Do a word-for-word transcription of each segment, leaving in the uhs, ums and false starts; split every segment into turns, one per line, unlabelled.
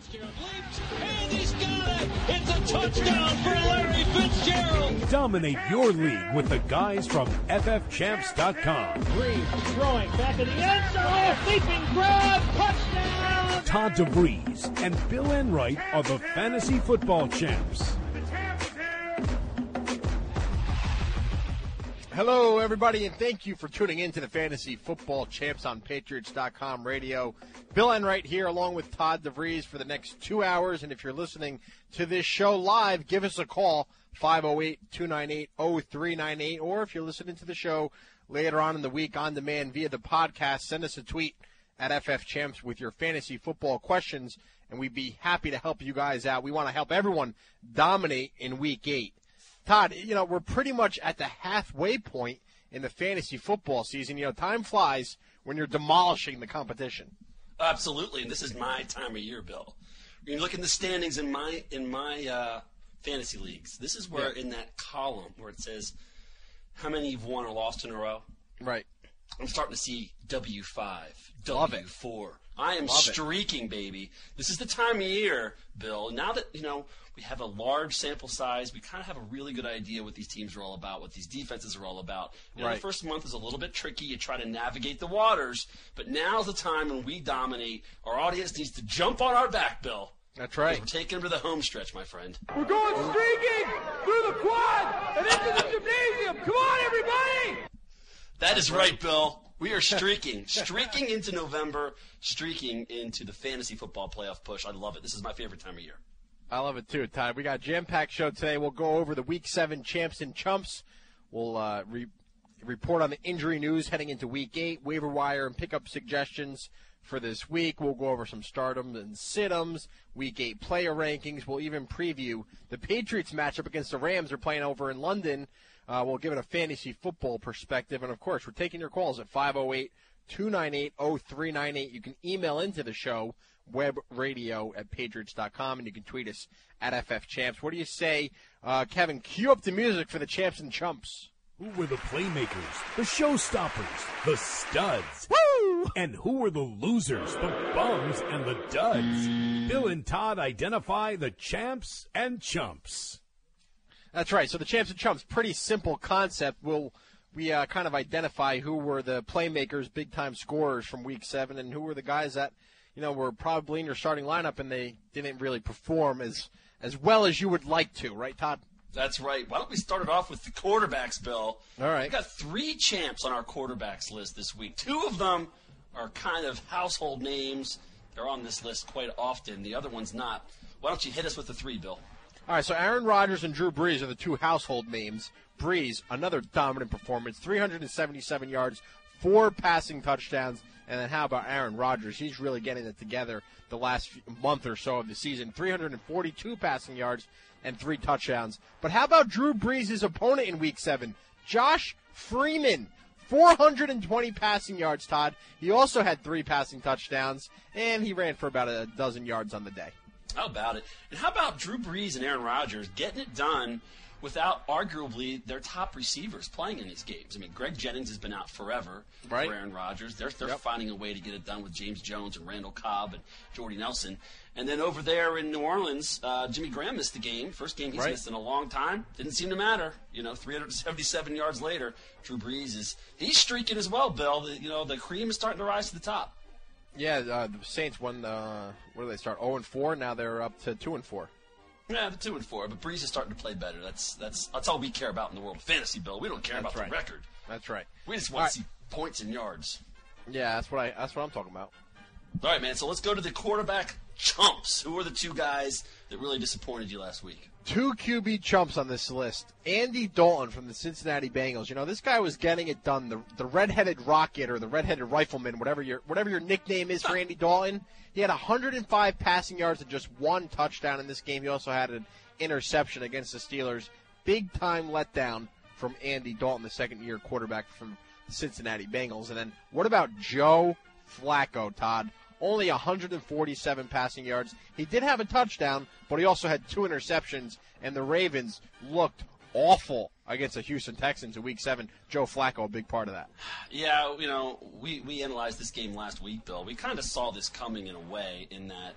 Fitzgerald leaps, and he's got it! It's a touchdown for Larry Fitzgerald!
Dominate your league with the guys from F F champs dot com.
Breeze throwing back in the end zone, leaping grab, touchdown!
Todd DeVries and Bill Enright are the fantasy football champs.
Hello, everybody, and thank you for tuning in to the Fantasy Football Champs on Patriots dot com radio. Bill Enright here along with Todd DeVries for the next two hours, and if you're listening to this show live, give us a call, five oh eight, two nine eight, oh three nine eight, or if you're listening to the show later on in the week on demand via the podcast, send us a tweet at F F Champs with your fantasy football questions, and we'd be happy to help you guys out. We want to help everyone dominate in Week eight. Todd, you know, we're pretty much at the halfway point in the fantasy football season. You know, time flies when you're demolishing the competition.
Absolutely, and this is my time of year, Bill. When you look at the standings in my in my uh, fantasy leagues, this is where yeah. in that column where it says how many you've won or lost in a row.
Right.
I'm starting to see W five,
Love
W four.
It.
I am
Love
streaking,
it.
baby. This is the time of year, Bill. Now that, you know, we have a large sample size, we kind of have a really good idea what these teams are all about, what these defenses are all about. You know,
right.
The first month is a little bit tricky. You try to navigate the waters, but now's the time when we dominate. Our audience needs to jump on our back, Bill.
That's right.
We're taking them to the home stretch, my friend.
We're going streaking through the quad and into the gymnasium. Come on, everybody!
That is right, Bill. We are streaking. Streaking into November, streaking into the fantasy football playoff push. I love it. This is my favorite time of year.
I love it too, Todd. We got a jam-packed show today. We'll go over the Week seven champs and chumps. We'll uh, re- report on the injury news heading into Week eight, waiver wire and pickup suggestions for this week. We'll go over some stardoms and sit-ems, Week eight player rankings. We'll even preview the Patriots matchup against the Rams. They're playing over in London. Uh, we'll give it a fantasy football perspective. And, of course, we're taking your calls at five oh eight, two nine eight, oh three nine eight. You can email into the show, webradio at patriots dot com, and you can tweet us at F F Champs. What do you say, uh, Kevin? Cue up the music for the champs and chumps.
Who were the playmakers, the showstoppers, the studs?
Woo!
And who were the losers, the bums, and the duds? Bill and Todd identify the champs and chumps.
That's right. So the champs and chumps, pretty simple concept. We'll we uh, kind of identify who were the playmakers, big-time scorers from Week seven, and who were the guys that, you know, were probably in your starting lineup and they didn't really perform as as well as you would like to, right, Todd?
That's right. Why don't we start it off with the quarterbacks, Bill?
All right.
We've got three champs on our quarterbacks list this week. Two of them are kind of household names. They're on this list quite often. The other one's not. Why don't you hit us with the three, Bill?
All right, so Aaron Rodgers and Drew Brees are the two household names. Brees, another dominant performance, three hundred seventy-seven yards, four passing touchdowns. And then how about Aaron Rodgers? He's really getting it together the last month or so of the season. three hundred forty-two passing yards and three touchdowns. But how about Drew Brees' opponent in Week seven, Josh Freeman? four hundred twenty passing yards, Todd. He also had three passing touchdowns, and he ran for about a dozen yards on the day.
How about it? And how about Drew Brees and Aaron Rodgers getting it done without arguably their top receivers playing in these games? I mean, Greg Jennings has been out forever
right.
for Aaron Rodgers. They're, they're
yep.
finding a way to get it done with James Jones and Randall Cobb and Jordy Nelson. And then over there in New Orleans, uh, Jimmy Graham missed the game. First game he's
right.
missed in a long time. Didn't seem to matter. You know, three hundred seventy-seven yards later, Drew Brees is he's streaking as well, Bill. The, you know, the cream is starting to rise to the top.
Yeah, uh, the Saints won, uh, what do they start, oh and four? Now they're up to two and four.
Yeah, the two and four, but Brees is starting to play better. That's that's that's all we care about in the world of fantasy, Bill. We don't care
that's
about
right.
the record.
That's right.
We just want
all
to see
right.
points and yards.
Yeah, that's what I that's what I'm talking about.
All right, man. So let's go to the quarterback chumps. Who are the two guys that really disappointed you last week?
Two Q B chumps on this list. Andy Dalton from the Cincinnati Bengals. You know, this guy was getting it done. The the red-headed rocket or the red-headed rifleman, whatever your whatever your nickname is for Andy Dalton. He had one hundred five passing yards and just one touchdown in this game. He also had an interception against the Steelers. Big-time letdown from Andy Dalton, the second-year quarterback from the Cincinnati Bengals. And then what about Joe Flacco, Todd? Only one hundred forty-seven passing yards. He did have a touchdown, but he also had two interceptions, and the Ravens looked awful against the Houston Texans in Week seven. Joe Flacco, a big part of that.
Yeah, you know, we, we analyzed this game last week, Bill. We kind of saw this coming in a way in that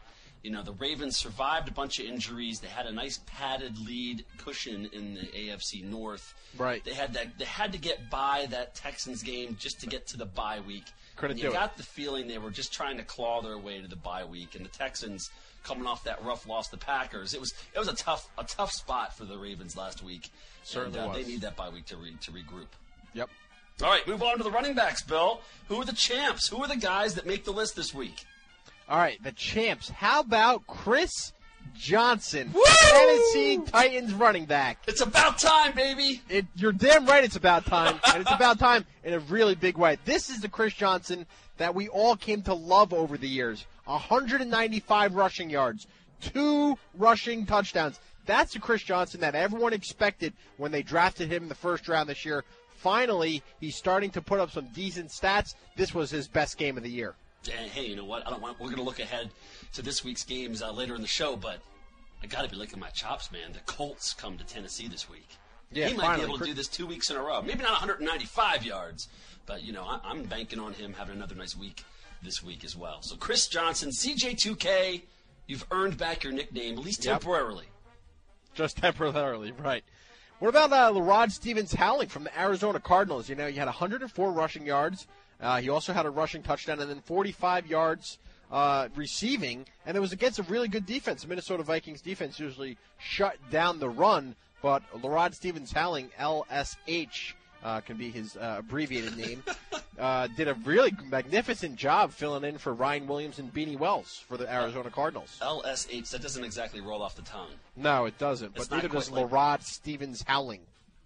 You know, the Ravens survived a bunch of injuries. They had a nice padded lead cushion in the A F C North.
Right.
They had that. They had to get by that Texans game just to get to the bye week.
Couldn't
and
do
you
it.
got the feeling they were just trying to claw their way to the bye week. And the Texans, coming off that rough loss to the Packers, it was it was a tough a tough spot for the Ravens last week.
Certainly
and, uh,
was.
They need that bye week to re, to regroup.
Yep.
All right, move on to the running backs, Bill. Who are the champs? Who are the guys that make the list this week?
All right, the champs. How about Chris Johnson,
Woo!
Tennessee Titans running back?
It's about time, baby.
It, you're damn right it's about time, and it's about time in a really big way. This is the Chris Johnson that we all came to love over the years. one hundred ninety-five rushing yards, two rushing touchdowns. That's the Chris Johnson that everyone expected when they drafted him in the first round this year. Finally, he's starting to put up some decent stats. This was his best game of the year.
And hey, you know what? I don't want. We're going to look ahead to this week's games uh, later in the show, but I got to be licking my chops, man. The Colts come to Tennessee this week.
Yeah,
he might
finally.
be able to do this two weeks in a row. Maybe not one hundred ninety-five yards, but you know, I, I'm banking on him having another nice week this week as well. So Chris Johnson, C J two K, you've earned back your nickname at least
Yep.
temporarily.
Just temporarily, right. What about uh, LaRod Stevens-Howling from the Arizona Cardinals? You know, he had one hundred four rushing yards. Uh, he also had a rushing touchdown and then forty-five yards uh, receiving. And it was against a really good defense. The Minnesota Vikings defense usually shut down the run. But LaRod Stevens-Howling, L S H, uh, can be his uh, abbreviated name, uh, did a really magnificent job filling in for Ryan Williams and Beanie Wells for the Arizona Cardinals.
L S H, that doesn't exactly roll off the tongue.
No, it doesn't.
It's
But
not
neither does
quite like-
LaRod Stevens-Howling.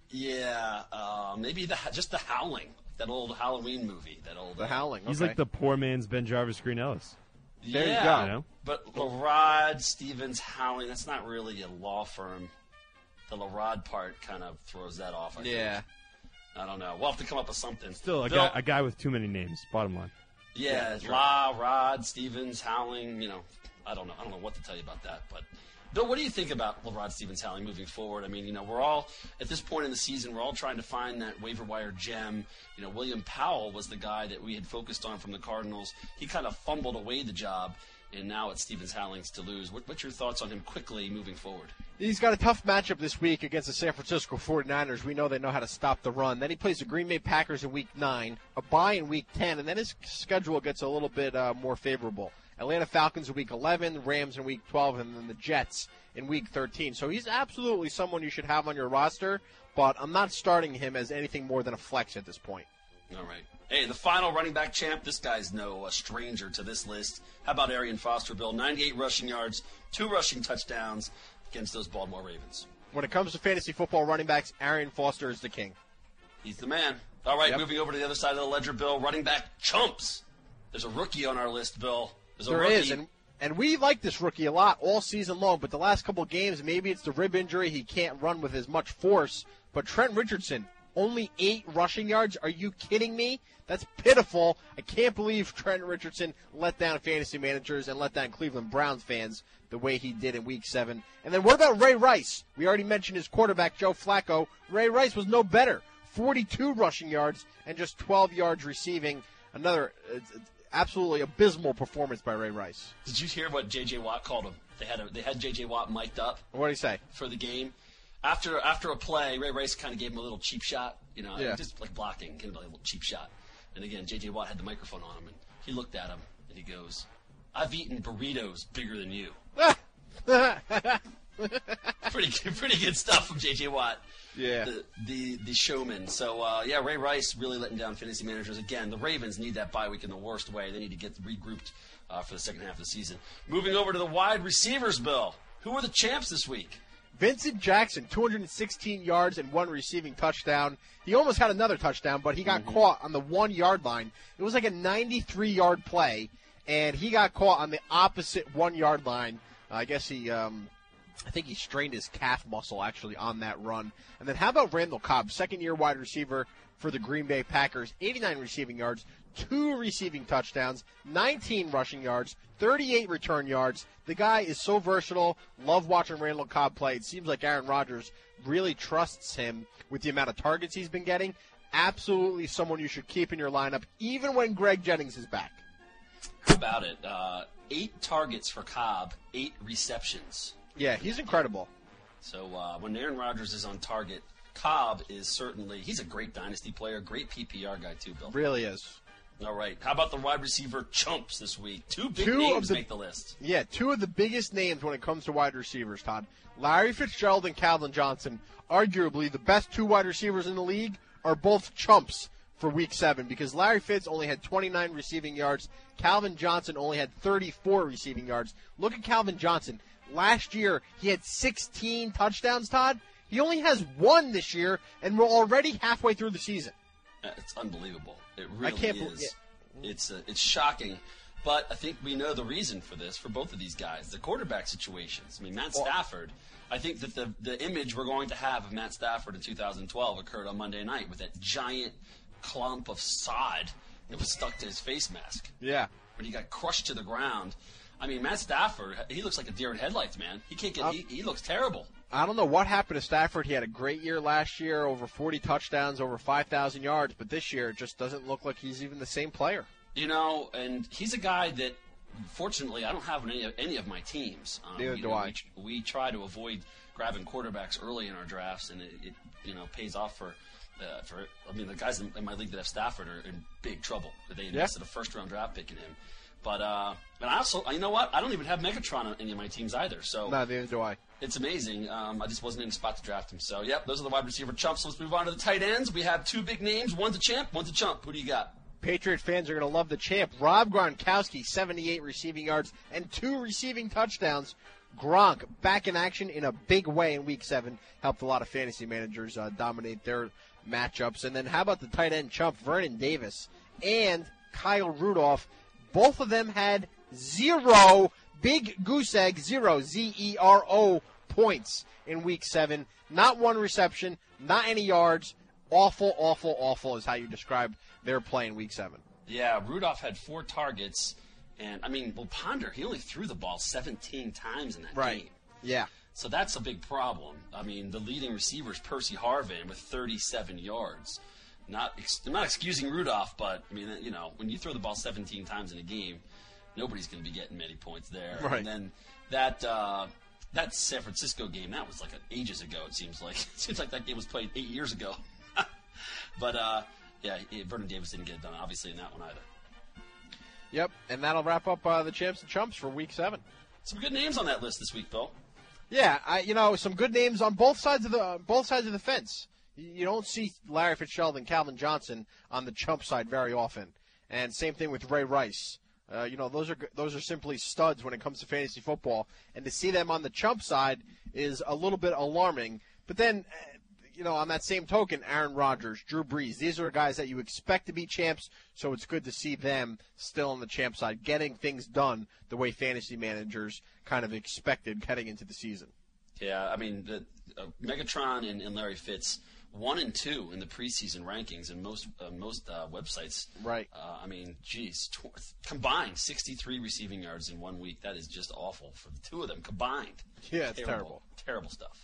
Yeah, uh, maybe the, just the Howling, that old Halloween movie, that old.
The Howling.
He's
okay.
like the poor man's Ben Jarvis Green Ellis.
There you
yeah,
go.
You know?
But LaRod Stevens Howling, that's not really a law firm. The LaRod part kind of throws that off, I
Yeah.
think. I don't know. We'll have to come up with something.
Still, a
Bill-
guy, a guy with too many names. Bottom line.
Yeah,
that's
La, Rod, Stevens, Howling, you know, I don't know. I don't know what to tell you about that. But, Bill, what do you think about LaRod Stevens Howling moving forward? I mean, you know, we're all, at this point in the season, we're all trying to find that waiver wire gem. You know, William Powell was the guy that we had focused on from the Cardinals. He kind of fumbled away the job, and now it's Stevens Howling's to lose. What, what's your thoughts on him quickly moving forward?
He's got a tough matchup this week against the San Francisco forty-niners. We know they know how to stop the run. Then he plays the Green Bay Packers in week nine, a bye in week ten, and then his schedule gets a little bit uh, more favorable. Atlanta Falcons in week eleven, Rams in week twelve, and then the Jets in week thirteen. So he's absolutely someone you should have on your roster, but I'm not starting him as anything more than a flex at this point.
All right. Hey, the final running back champ. This guy's no uh, stranger to this list. How about Arian Foster, Bill? ninety-eight rushing yards, two rushing touchdowns against those Baltimore Ravens.
When it comes to fantasy football running backs, Arian Foster is the king.
He's the man. All right,
Yep.
moving over to the other side of the ledger, Bill. Running back chumps. There's a rookie on our list, Bill. There's a
There
rookie.
is, and and we like this rookie a lot all season long, but the last couple of games, maybe it's the rib injury. He can't run with as much force. But Trent Richardson, only eight rushing yards. Are you kidding me? That's pitiful. I can't believe Trent Richardson let down fantasy managers and let down Cleveland Browns fans the way he did in week seven. And then what about Ray Rice? We already mentioned his quarterback, Joe Flacco. Ray Rice was no better. forty-two rushing yards and just twelve yards receiving. Another uh, absolutely abysmal performance by Ray Rice.
Did you hear what J J. Watt called him? They had a, they had J J. Watt mic'd up
What did he say?
for the game. After after a play, Ray Rice kind of gave him a little cheap shot, you know,
Yeah.
just like blocking, gave him a little cheap shot. And again, J J. Watt had the microphone on him, and he looked at him, and he goes, "I've eaten burritos bigger than you." pretty pretty good stuff from J J. Watt.
Yeah.
The the, the showman. So uh, yeah, Ray Rice really letting down fantasy managers again. The Ravens need that bye week in the worst way. They need to get regrouped uh, for the second half of the season. Moving over to the wide receivers, Bill. Who are the champs this week?
Vincent Jackson, two hundred sixteen yards and one receiving touchdown. He almost had another touchdown, but he got
Mm-hmm.
caught on the one-yard line. It was like a ninety-three-yard play, and he got caught on the opposite one-yard line. Uh, I guess he, um, I think he strained his calf muscle actually on that run. And then how about Randall Cobb, second-year wide receiver for the Green Bay Packers, eighty-nine receiving yards, two receiving touchdowns, nineteen rushing yards, thirty-eight return yards. The guy is so versatile. Love watching Randall Cobb play. It seems like Aaron Rodgers really trusts him with the amount of targets he's been getting. Absolutely someone you should keep in your lineup, even when Greg Jennings is back.
How about it? Uh, eight targets for Cobb, eight receptions.
Yeah, he's incredible.
So uh, when Aaron Rodgers is on target, Cobb is certainly, he's a great dynasty player, great P P R guy too, Bill.
Really is.
All right. How about the wide receiver chumps this week? Two big
Two
names
of the,
make the list.
Yeah, two of the biggest names when it comes to wide receivers, Todd. Larry Fitzgerald and Calvin Johnson, arguably the best two wide receivers in the league, are both chumps for week seven because Larry Fitz only had twenty-nine receiving yards. Calvin Johnson only had thirty-four receiving yards. Look at Calvin Johnson. Last year, he had sixteen touchdowns, Todd. He only has one this year, and we're already halfway through the season.
Uh, It's unbelievable. It really
I can't
is.
believe it.
It's uh, it's shocking, but I think we know the reason for this for both of these guys: the quarterback situations. I mean, Matt Stafford. I think that the the image we're going to have of Matt Stafford in two thousand twelve occurred on Monday night with that giant clump of sod that was stuck to his face mask.
Yeah.
When he got crushed to the ground. I mean, Matt Stafford. He looks like a deer in headlights, man. He can't get.
Um,
he, he looks terrible.
I don't know what happened to Stafford. He had a great year last year, over forty touchdowns, over five thousand yards, but this year it just doesn't look like he's even the same player.
You know, and he's a guy that, fortunately, I don't have in any of, any of my teams. Um,
Neither
you
do
know,
I.
We, we try to avoid grabbing quarterbacks early in our drafts, and it, it you know pays off for. Uh, for I mean, the guys in, in my league that have Stafford are in big trouble. They invested a first-round draft pick in him. But uh, and I also, you know what? I don't even have Megatron on any of my teams either. So
No, neither do I.
it's amazing. Um, I just wasn't in a spot to draft him. So, yep, those are the wide receiver chumps. Let's move on to the tight ends. We have two big names. One's a champ, one's a chump. Who do you got?
Patriot fans are going to love the champ. Rob Gronkowski, seventy-eight receiving yards and two receiving touchdowns. Gronk back in action in a big way in Week seven. Helped a lot of fantasy managers uh, dominate their matchups. And then how about the tight end chump, Vernon Davis and Kyle Rudolph? Both of them had zero, big goose egg, zero, Z E R O points in Week seven. Not one reception, not any yards. Awful, awful, awful is how you describe their play in Week seven.
Yeah, Rudolph had four targets. And, I mean, well, Ponder, he only threw the ball seventeen times in that
Right.
game.
Yeah.
So that's a big problem. I mean, the leading receiver is Percy Harvin with thirty-seven yards. Not ex- I'm not excusing Rudolph, but, I mean, you know, when you throw the ball seventeen times in a game, nobody's going to be getting many points there.
Right.
And then that uh, that San Francisco game, that was like ages ago, it seems like. It seems like that game was played eight years ago. But, uh, yeah, Vernon Davis didn't get it done, obviously, in that one either.
Yep, and that'll wrap up uh, the champs and chumps for Week seven.
Some good names on that list this week, Bill.
Yeah, I, you know, some good names on both sides of the uh, both sides of the fence. You, you don't see Larry Fitzgerald and Calvin Johnson on the chump side very often, and same thing with Ray Rice. Uh, you know, those are those are simply studs when it comes to fantasy football, and to see them on the chump side is a little bit alarming. But then, uh, you know, on that same token, Aaron Rodgers, Drew Brees, these are guys that you expect to be champs, so it's good to see them still on the champ side, getting things done the way fantasy managers kind of expected heading into the season.
Yeah, I mean, the, uh, Megatron and, and Larry Fitz, one and two in the preseason rankings in most uh, most uh, websites.
Right.
Uh, I mean, geez, tw- combined sixty-three receiving yards in one week. That is just awful for the two of them combined.
Yeah, it's terrible.
Terrible stuff.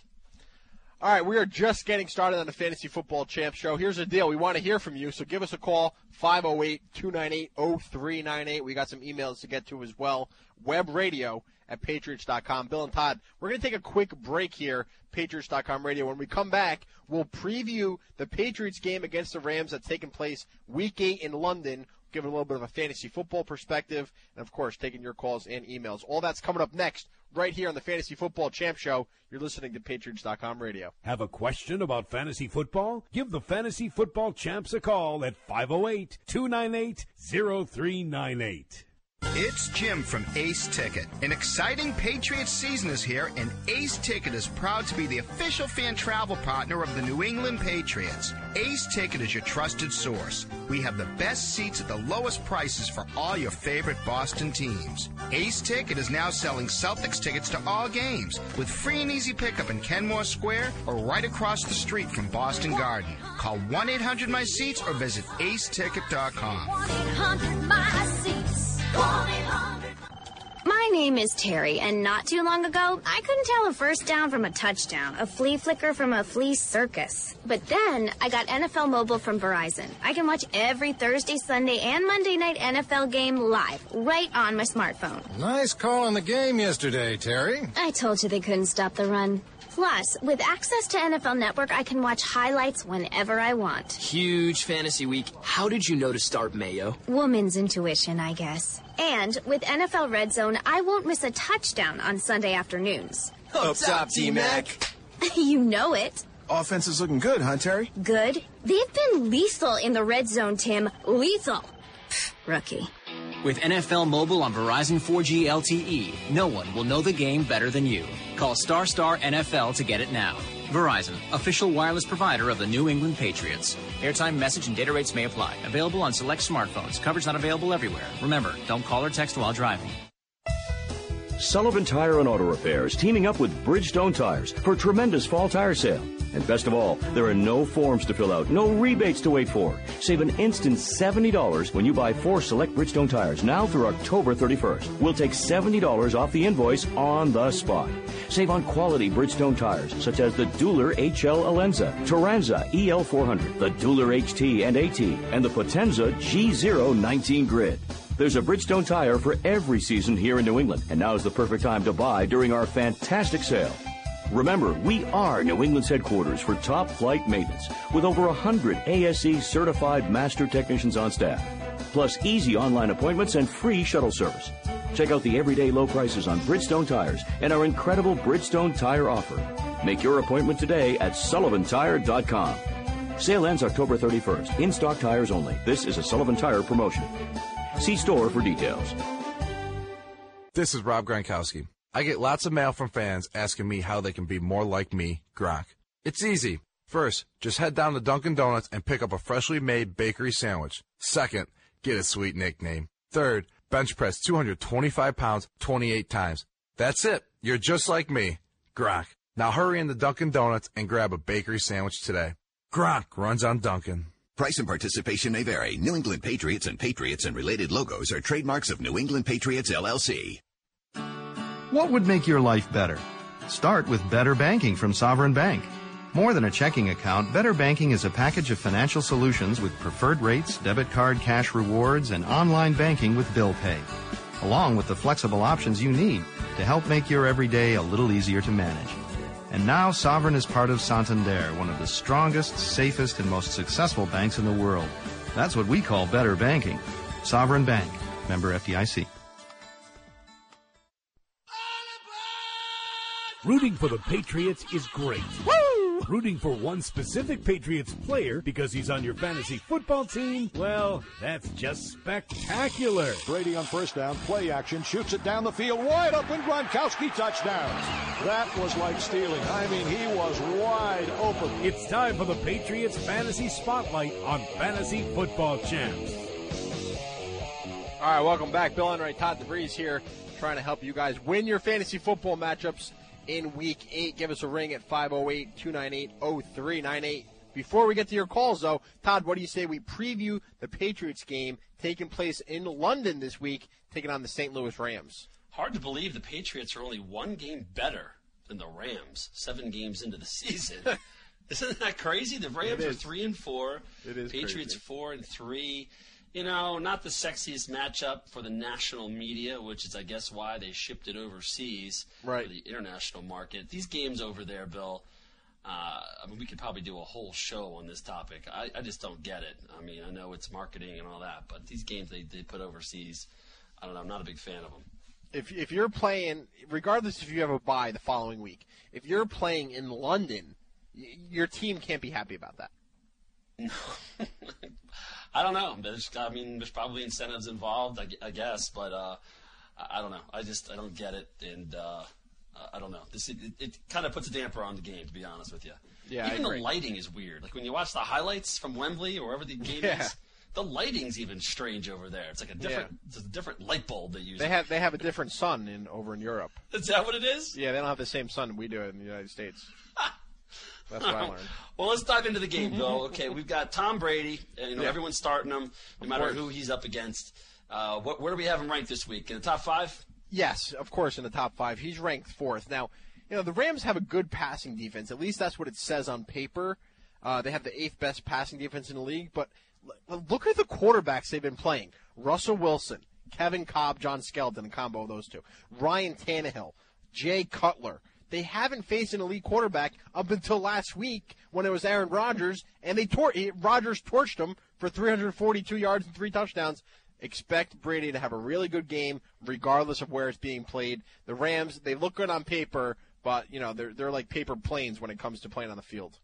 All right, we are just getting started on the Fantasy Football Champ Show. Here's the deal. We want to hear from you, so give us a call, five oh eight, two nine eight, oh three nine eight. We got some emails to get to as well. Web radio at patriots dot com. Bill and Todd, we're going to take a quick break here, patriots dot com radio. When we come back, we'll preview the Patriots game against the Rams that's taking place Week eight in London, give it a little bit of a fantasy football perspective, and, of course, taking your calls and emails. All that's coming up next right here on the Fantasy Football Champ Show. You're listening to patriots dot com radio.
Have a question about fantasy football? Give the Fantasy Football Champs a call at five oh eight, two nine eight, oh three nine eight.
It's Jim from Ace Ticket. An exciting Patriots season is here, and Ace Ticket is proud to be the official fan travel partner of the New England Patriots. Ace Ticket is your trusted source. We have the best seats at the lowest prices for all your favorite Boston teams. Ace Ticket is now selling Celtics tickets to all games with free and easy pickup in Kenmore Square or right across the street from Boston Garden. Call one eight hundred my seats or visit ace ticket dot com.
one eight hundred my seats.
My
My name is Terry, and not too long ago, I couldn't tell a first down from a touchdown, a flea flicker from a flea circus. But then, I got N F L Mobile from Verizon. I can watch every Thursday, Sunday, and Monday night N F L game live, right on my smartphone.
Nice call on the game yesterday, Terry.
I told you they couldn't stop the run. Plus, with access to N F L Network, I can watch highlights whenever I want.
Huge fantasy week. How did you know to start Mayo?
Woman's intuition, I guess. And with N F L Red Zone, I won't miss a touchdown on Sunday afternoons.
Up top, T-Mac.
You know it.
Offense is looking good, huh, Terry?
Good? They've been lethal in the Red Zone, Tim. Lethal. Pfft, rookie.
With N F L Mobile on Verizon four G L T E, no one will know the game better than you. Call Star Star N F L to get it now. Verizon, official wireless provider of the New England Patriots. Airtime, message, and data rates may apply. Available on select smartphones. Coverage not available everywhere. Remember, don't call or text while driving.
Sullivan Tire and Auto Repair is teaming up with Bridgestone Tires for a tremendous fall tire sale. And best of all, there are no forms to fill out, no rebates to wait for. Save an instant seventy dollars when you buy four select Bridgestone tires now through October thirty-first. We'll take seventy dollars off the invoice on the spot. Save on quality Bridgestone tires such as the Dueler H L Alenza, Turanza E L four hundred, the Dueler H T and AT, and the Potenza G zero nineteen Grid. There's a Bridgestone tire for every season here in New England, and now is the perfect time to buy during our fantastic sale. Remember, we are New England's headquarters for top flight maintenance, with over one hundred A S E certified master technicians on staff, plus easy online appointments and free shuttle service. Check out the everyday low prices on Bridgestone tires and our incredible Bridgestone tire offer. Make your appointment today at sullivan tire dot com. Sale ends October thirty-first. In-stock tires only. This is a Sullivan Tire promotion. See store for details.
This is Rob Gronkowski. I get lots of mail from fans asking me how they can be more like me, Gronk. It's easy. First, just head down to Dunkin' Donuts and pick up a freshly made bakery sandwich. Second, get a sweet nickname. Third, bench press two hundred twenty-five pounds twenty-eight times. That's it. You're just like me, Gronk. Now hurry into Dunkin' Donuts and grab a bakery sandwich today. Gronk runs on Dunkin'.
Price and participation may vary. New England Patriots and Patriots and related logos are trademarks of New England Patriots, L L C.
What would make your life better? Start with Better Banking from Sovereign Bank. More than a checking account, Better Banking is a package of financial solutions with preferred rates, debit card cash rewards, and online banking with bill pay, along with the flexible options you need to help make your everyday a little easier to manage. And now Sovereign is part of Santander, one of the strongest, safest, and most successful banks in the world. That's what we call better banking. Sovereign Bank. Member F D I C.
Rooting for the Patriots is great. Woo! Rooting for one specific Patriots player because he's on your fantasy football team, well, that's just spectacular.
Brady on first down, play action, shoots it down the field, wide open, Gronkowski touchdown. That was like stealing. I mean, he was wide open.
It's time for the Patriots Fantasy Spotlight on Fantasy Football Champs.
All right, welcome back. Bill Enright, Todd DeVries here, trying to help you guys win your fantasy football matchups in Week eight. Give us a ring at five oh eight, two nine eight, oh three nine eight. Before we get to your calls, though, Todd, what do you say we preview the Patriots game taking place in London this week, taking on the Saint Louis Rams?
Hard to believe the Patriots are only one game better than the Rams, seven games into the season. Isn't that crazy? The Rams are three and four.
It is
Patriots
crazy.
four and three. You know, not the sexiest matchup for the national media, which is, I guess, why they shipped it overseas
right.
for the international market. These games over there, Bill, uh, I mean, we could probably do a whole show on this topic. I, I just don't get it. I mean, I know it's marketing and all that, but these games they, they put overseas, I don't know, I'm not a big fan of them.
If if you're playing, regardless if you have a bye the following week, if you're playing in London, y- your team can't be happy about that.
No. I don't know. There's, I mean, there's probably incentives involved, I, I guess, but uh, I, I don't know. I just I don't get it, and uh, I don't know. This it, it kind of puts a damper on the game, to be honest with you.
Yeah,
even
I agree.
the lighting is weird. Like when you watch the highlights from Wembley or wherever the game
Yeah.
is, the lighting's even strange over there. It's like a different,
Yeah.
it's a different light bulb they use.
They have they have a different sun in over in Europe.
Is that what it is?
Yeah, they don't have the same sun we do in the United States. That's what I learned.
Well, let's dive into the game, Bill. Okay, we've got Tom Brady, and you know
Yeah.
everyone's starting him, no
Of
matter
course.
who he's up against. Uh, what, where do we have him ranked this week? In the top five?
Yes, of course, in the top five. He's ranked fourth. Now, you know, the Rams have a good passing defense. At least that's what it says on paper. Uh, they have the eighth best passing defense in the league. But look at the quarterbacks they've been playing. Russell Wilson, Kevin Kolb, John Skelton, a combo of those two. Ryan Tannehill, Jay Cutler. They haven't faced an elite quarterback up until last week when it was Aaron Rodgers, and they tor- Rodgers torched them for three hundred forty-two yards and three touchdowns. Expect Brady to have a really good game regardless of where it's being played. The Rams, they look good on paper, but, you know, they're they're like paper planes when it comes to playing on the field.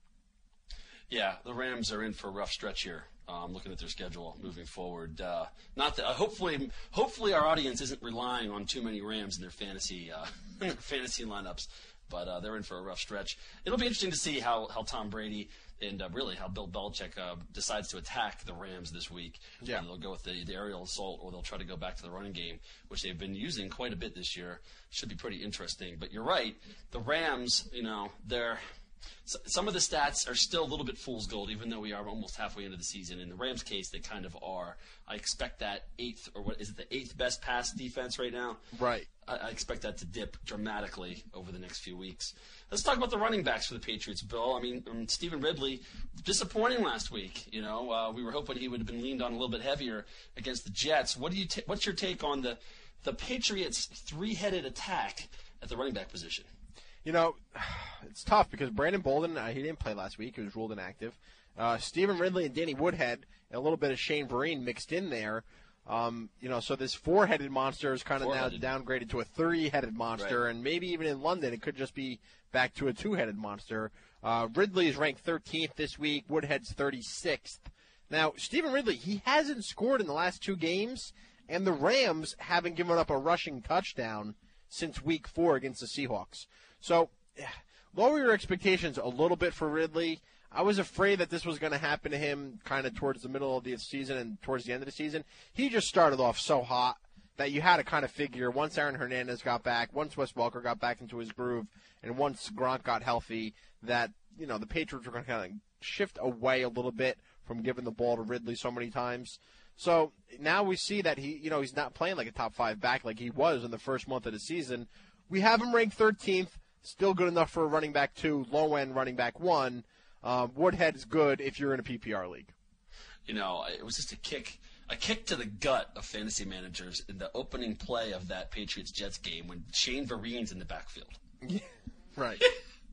Yeah, the Rams are in for a rough stretch here. Um, looking at their schedule moving forward, uh, not that, uh, hopefully, hopefully our audience isn't relying on too many Rams in their fantasy uh, fantasy lineups, but uh, they're in for a rough stretch. It'll be interesting to see how, how Tom Brady and uh, really how Bill Belichick uh, decides to attack the Rams this week.
Yeah,
whether they'll go with the, the aerial assault or they'll try to go back to the running game, which they've been using quite a bit this year. Should be pretty interesting. But you're right, the Rams, you know, they're. Some of the stats are still a little bit fool's gold, even though we are almost halfway into the season. In the Rams' case, they kind of are. I expect that eighth, or what is it, the eighth best pass defense right now?
Right.
I, I expect that to dip dramatically over the next few weeks. Let's talk about the running backs for the Patriots, Bill. I mean, um, Stephen Ridley, disappointing last week. You know, uh, we were hoping he would have been leaned on a little bit heavier against the Jets. What do you? Ta- what's your take on the the Patriots' three-headed attack at the running back position?
You know, it's tough because Brandon Bolden, uh, he didn't play last week. He was ruled inactive. Uh, Stephen Ridley and Danny Woodhead, and a little bit of Shane Vereen mixed in there. Um, you know, so this four-headed monster is kind of now downgraded to a three-headed monster, right. And maybe even in London it could just be back to a two-headed monster. Uh, Ridley is ranked thirteenth this week. Woodhead's thirty-sixth. Now, Stephen Ridley, he hasn't scored in the last two games, and the Rams haven't given up a rushing touchdown since week four against the Seahawks. So, lower your expectations a little bit for Ridley. I was afraid that this was going to happen to him kind of towards the middle of the season and towards the end of the season. He just started off so hot that you had to kind of figure once Aaron Hernandez got back, once Wes Welker got back into his groove, and once Gronk got healthy, that, you know, the Patriots were going to kind of shift away a little bit from giving the ball to Ridley so many times. So now we see that he, you know, he's not playing like a top five back like he was in the first month of the season. We have him ranked thirteenth. Still good enough for a running back two, low-end running back one. Um, Woodhead is good if you're in a P P R league.
You know, it was just a kick a kick to the gut of fantasy managers in the opening play of that Patriots-Jets game when Shane Vereen's in the backfield.
Yeah, right.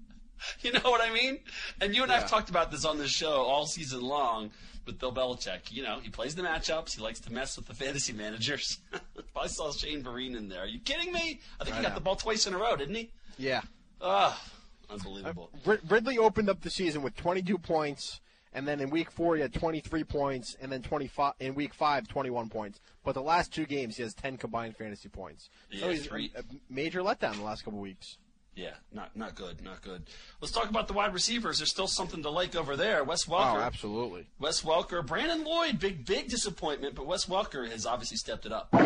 You know what I mean? And you and
yeah.
I have talked about this on this show all season long with Bill Belichick. You know, he plays the matchups. He likes to mess with the fantasy managers. I saw Shane Vereen in there. Are you kidding me? I think he
I
got
know.
the ball twice in a row, didn't he?
Yeah.
Ah, unbelievable.
Uh, Ridley opened up the season with twenty-two points, and then in week four he had twenty-three points, and then twenty-five in week five, twenty-one points. But the last two games he has ten combined fantasy points.
Yeah,
so he's
three.
a, a major letdown the last couple weeks.
Yeah, not not good, not good. Let's talk about the wide receivers. There's still something to like over there. Wes Welker.
Oh, absolutely.
Wes Welker. Brandon Lloyd, big, big disappointment, but Wes Welker has obviously stepped it up.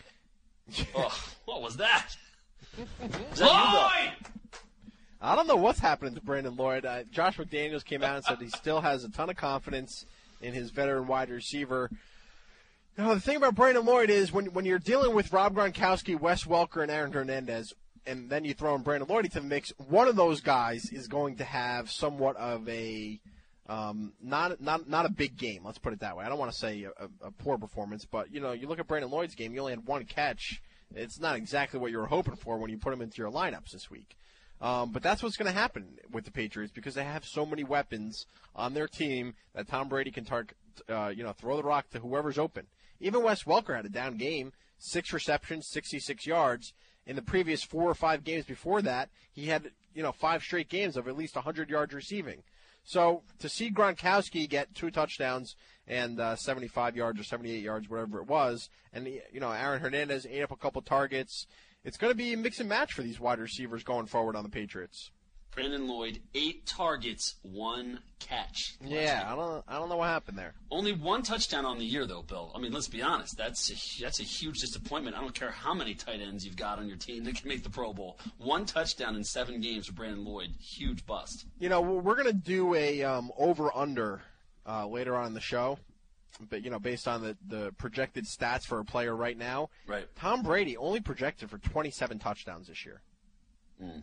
Oh, what was that? Is that
Lloyd! I don't know what's happening to Brandon Lloyd. Uh, Josh McDaniels came out and said he still has a ton of confidence in his veteran wide receiver. You know, the thing about Brandon Lloyd is when when you're dealing with Rob Gronkowski, Wes Welker, and Aaron Hernandez, and then you throw in Brandon Lloyd into the mix, one of those guys is going to have somewhat of a um, not not not a big game. Let's put it that way. I don't want to say a, a, a poor performance, but you know, you look at Brandon Lloyd's game. You only had one catch. It's not exactly what you were hoping for when you put him into your lineups this week. Um, but that's what's going to happen with the Patriots because they have so many weapons on their team that Tom Brady can tar- uh, you know, throw the rock to whoever's open. Even Wes Welker had a down game, six receptions, sixty-six yards. In the previous four or five games before that, he had, you know, five straight games of at least one hundred yards receiving. So to see Gronkowski get two touchdowns and uh, seventy-five yards or seventy-eight yards, whatever it was, and, you know, Aaron Hernandez ate up a couple targets, it's going to be a mix and match for these wide receivers going forward on the Patriots.
Brandon Lloyd, eight targets, one catch.
Yeah, I don't, I don't know what happened there.
Only one touchdown on the year, though, Bill. I mean, let's be honest. That's a, that's a huge disappointment. I don't care how many tight ends you've got on your team that can make the Pro Bowl. One touchdown in seven games for Brandon Lloyd. Huge bust.
You know, we're going to do a um, over-under uh, later on in the show. but you know, based on the, the projected stats for a player right now,
right.
Tom Brady only projected for twenty-seven touchdowns this year.
Mm.